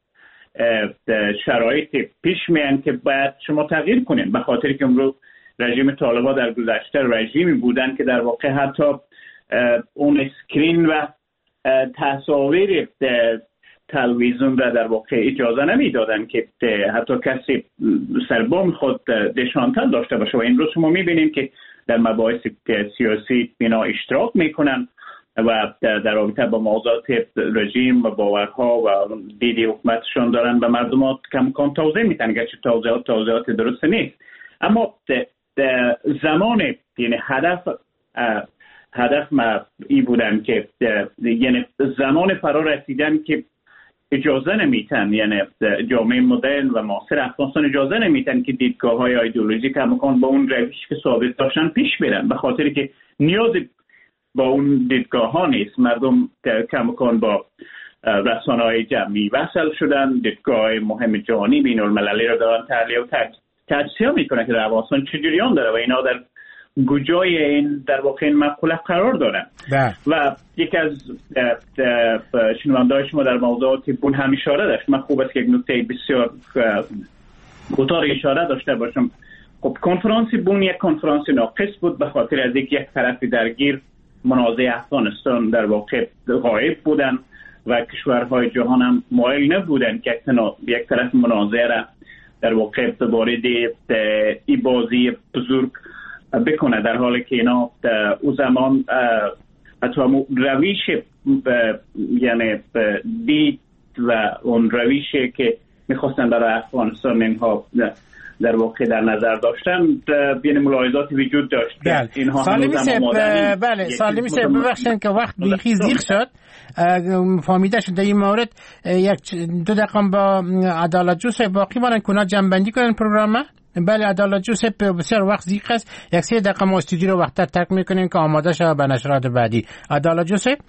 شرایط پیش میان که باید شما تغییر کنین، به خاطر که امروز رژیم طالبان در گذشته رژیمی بودن که در واقع حتی اون اسکرین و تصاویر تلویزیون را در واقع اجازه نمیدادن که حتی کسی سربام خود دشانتن داشته باشه. و امروز شما میبینیم که در مباحث سیاسی اینا اشتراک میکنن و در رابطه با موضوعات رژیم و باورها و دیدی حکومتشون دارن به مردم کم کم توضیح میدن، گرچه توضیحات توضیحات درست نیست. اما زمان یعنی هدف هدف ما این بودن که یعنی زمان فرا رسیدن که اجازه نمیتن، یعنی جامعه مدرن و معاصر افغانستان اجازه نمیتن که دیدگاه های ایدئولوژیک کماکان با اون روش که ثابت داشتن پیش برن، به خاطر که نیاز با اون دیدگاه ها نیست. مردم کماکان با رسانه های جمعی وصل شدن، دیدگاه مهم جهانی بین المللی را دارن تحلیل و تجزیه میکنن که در افغانستان چه جریان داره و اینا در گوجای این در واقع این مقوله قرار دارن. و یکی از شنونده‌های شما در موضوعات بون هم اشاره داشت. من خوب است که یک نکته بسیار کوتاه اشاره داشته باشم. خب کنفرانس بون یک کنفرانس ناقص بود به خاطر از یک یک طرف درگیر منازعه افغانستان در واقع غایب بودن و کشورهای جهان هم مایل نبودن که یک طرف منازعه را در واقع وارد این بازی بزرگ بکنه، در حالی که اینا او زمان حتی رویش یعنی دید و اون رویشی که میخواستن برای افغانستان اینها در واقع در نظر داشتن بین ملاحظات وجود داشت. بله. اینها سالمی سب بله سالمی سب ببخشید که وقت بیخی زیغ شد فهمیده شد در این مورد یک دو دقیقه با عدالت جو صاحب باقی مانن کنه جنبندی کنن پروگرام. بله عدالت جو صاحب بسیار وقت زیغ است، یک سه دقیقه ما استودیو رو وقت ترک میکنیم که آماده شه به نشرات بعدی. عدالت جو صاحب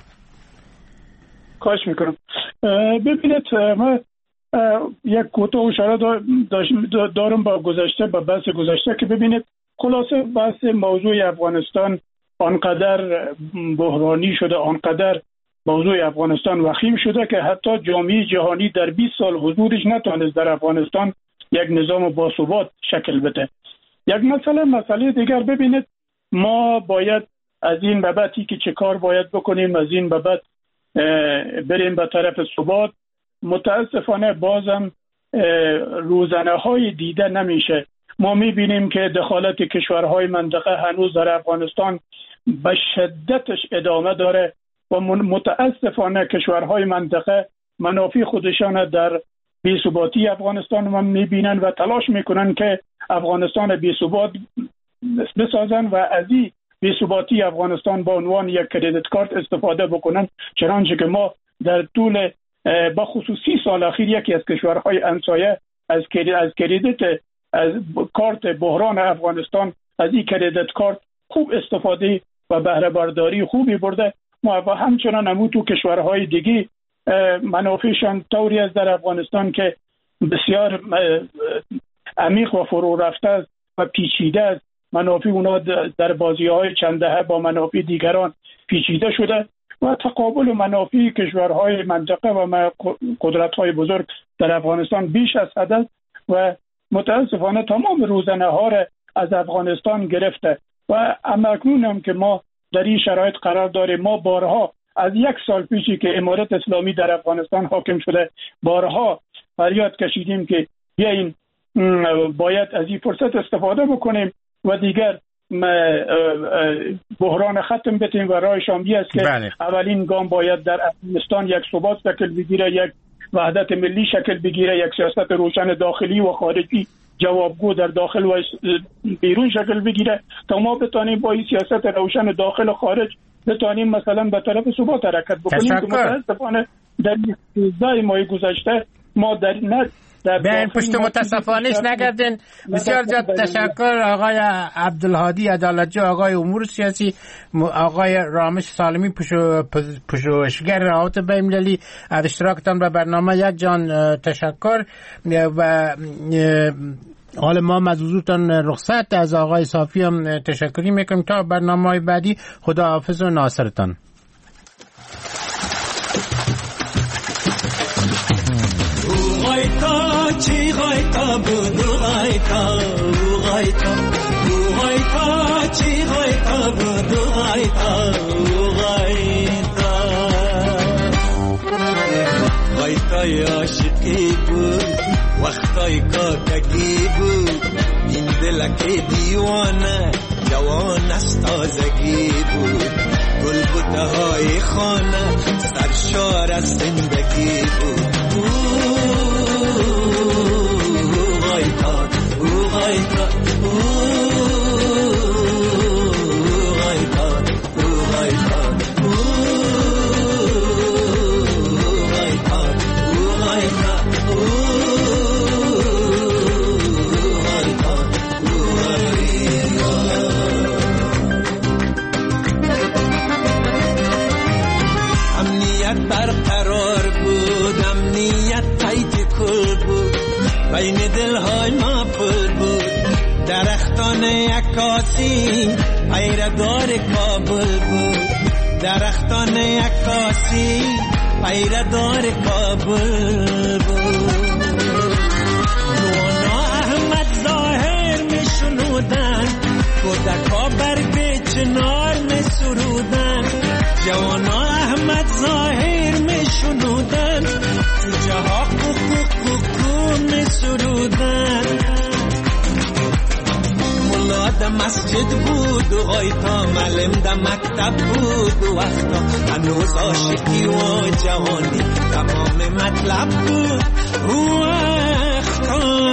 خواهش میکنم. ببینید ما یک کوتاه اشاره دارم با گذشته، با بحث گذشته که ببینید خلاصه بحث موضوع افغانستان آنقدر بحرانی شده، آنقدر موضوع افغانستان وخیم شده که حتی جامعه جهانی در بیست سال حضورش نتونست در افغانستان یک نظام باثبات شکل بده. یک مسئله مسئله دیگر ببینید ما باید از این به بعدی که چه کار باید بکنیم، از این به بعد بریم به طرف ثبات. متاسفانه بازم روزنه های دیده نمیشه. ما میبینیم که دخالت کشورهای منطقه هنوز در افغانستان به شدتش ادامه داره و متاسفانه کشورهای منطقه منافع خودشان در بی‌ثباتی افغانستان ما میبینن و تلاش میکنن که افغانستان بی‌ثبات بسازن و از این بی‌ثباتی افغانستان با عنوان یک کردیت کارت استفاده بکنن، چنانچه که ما در طول با خصوصی سال اخیر یکی از کشورهای همسایه از از کردیت از کارت بحران افغانستان از این کردیت کارت خوب استفاده و بهره برداری خوبی برده. ما و همچنان همون تو کشورهای دیگه منافعشان طوری است در افغانستان که بسیار عمیق و فرو رفته است و پیچیده است. منافع اونا در بازی‌های چند دهه با منافع دیگران پیچیده شده و تقابل منافع کشورهای منطقه و قدرت‌های بزرگ در افغانستان بیش از حد است و متاسفانه تمام روزنه ها را از افغانستان گرفته و اکنون هم که ما در این شرایط قرار داریم. ما بارها از یک سال پیشی که امارت اسلامی در افغانستان حاکم شده بارها فریاد کشیدیم که بیاین باید از این فرصت استفاده بکنیم و دیگر بحران ختم بتیم و راه شامی است که بله. اولین گام باید در افغانستان یک ثبات شکل بگیره، یک وحدت ملی شکل بگیره، یک سیاست روشن داخلی و خارجی جوابگو در داخل و بیرون شکل بگیره تا ما بتانیم با این سیاست روشن داخل و خارج بتانیم مثلا به طرف ثبات حرکت بکنیم که متاسفانه در سیزده ماه گذشته ما در نه به پشت متصفانش نگردین. بسیار زیاد تشکر آقای عبدالهادی عدالتجو، آقای امور سیاسی، آقای رامش سالمی پژوهشگر روابط بین‌المللی از اشتراکتان به برنامه. یک جان تشکر و حال ما از حضورتان رخصت. از آقای صافی هم تشکری میکنم تا برنامه بعدی. خدا حافظ و ناصرتان. چی غایتا بود غایتا غایتا غایتا چی غایتا بود غایتا غایتا غایتای عاشقی بود وقتای کاتگی بود این دلک دیوانه جوان است تازگی بود گل بوته های خانه سرشار از زندگی بود. بین دلهای ما پر بود درختان عکاسی پیردار کابل بود درختان عکاسی پیردار کابل بود. نوانا احمد ظاهر می شنودن کودکا برگ چنار می سرودن جوانا احمد ظاهر می شنودن تو جها کوکو کوکو می سرودن ملا در مسجد بود و غایتا معلم در مکتب بود و وقتا هنوز عاشقی و جوانی تمام مطلب بود و وقتا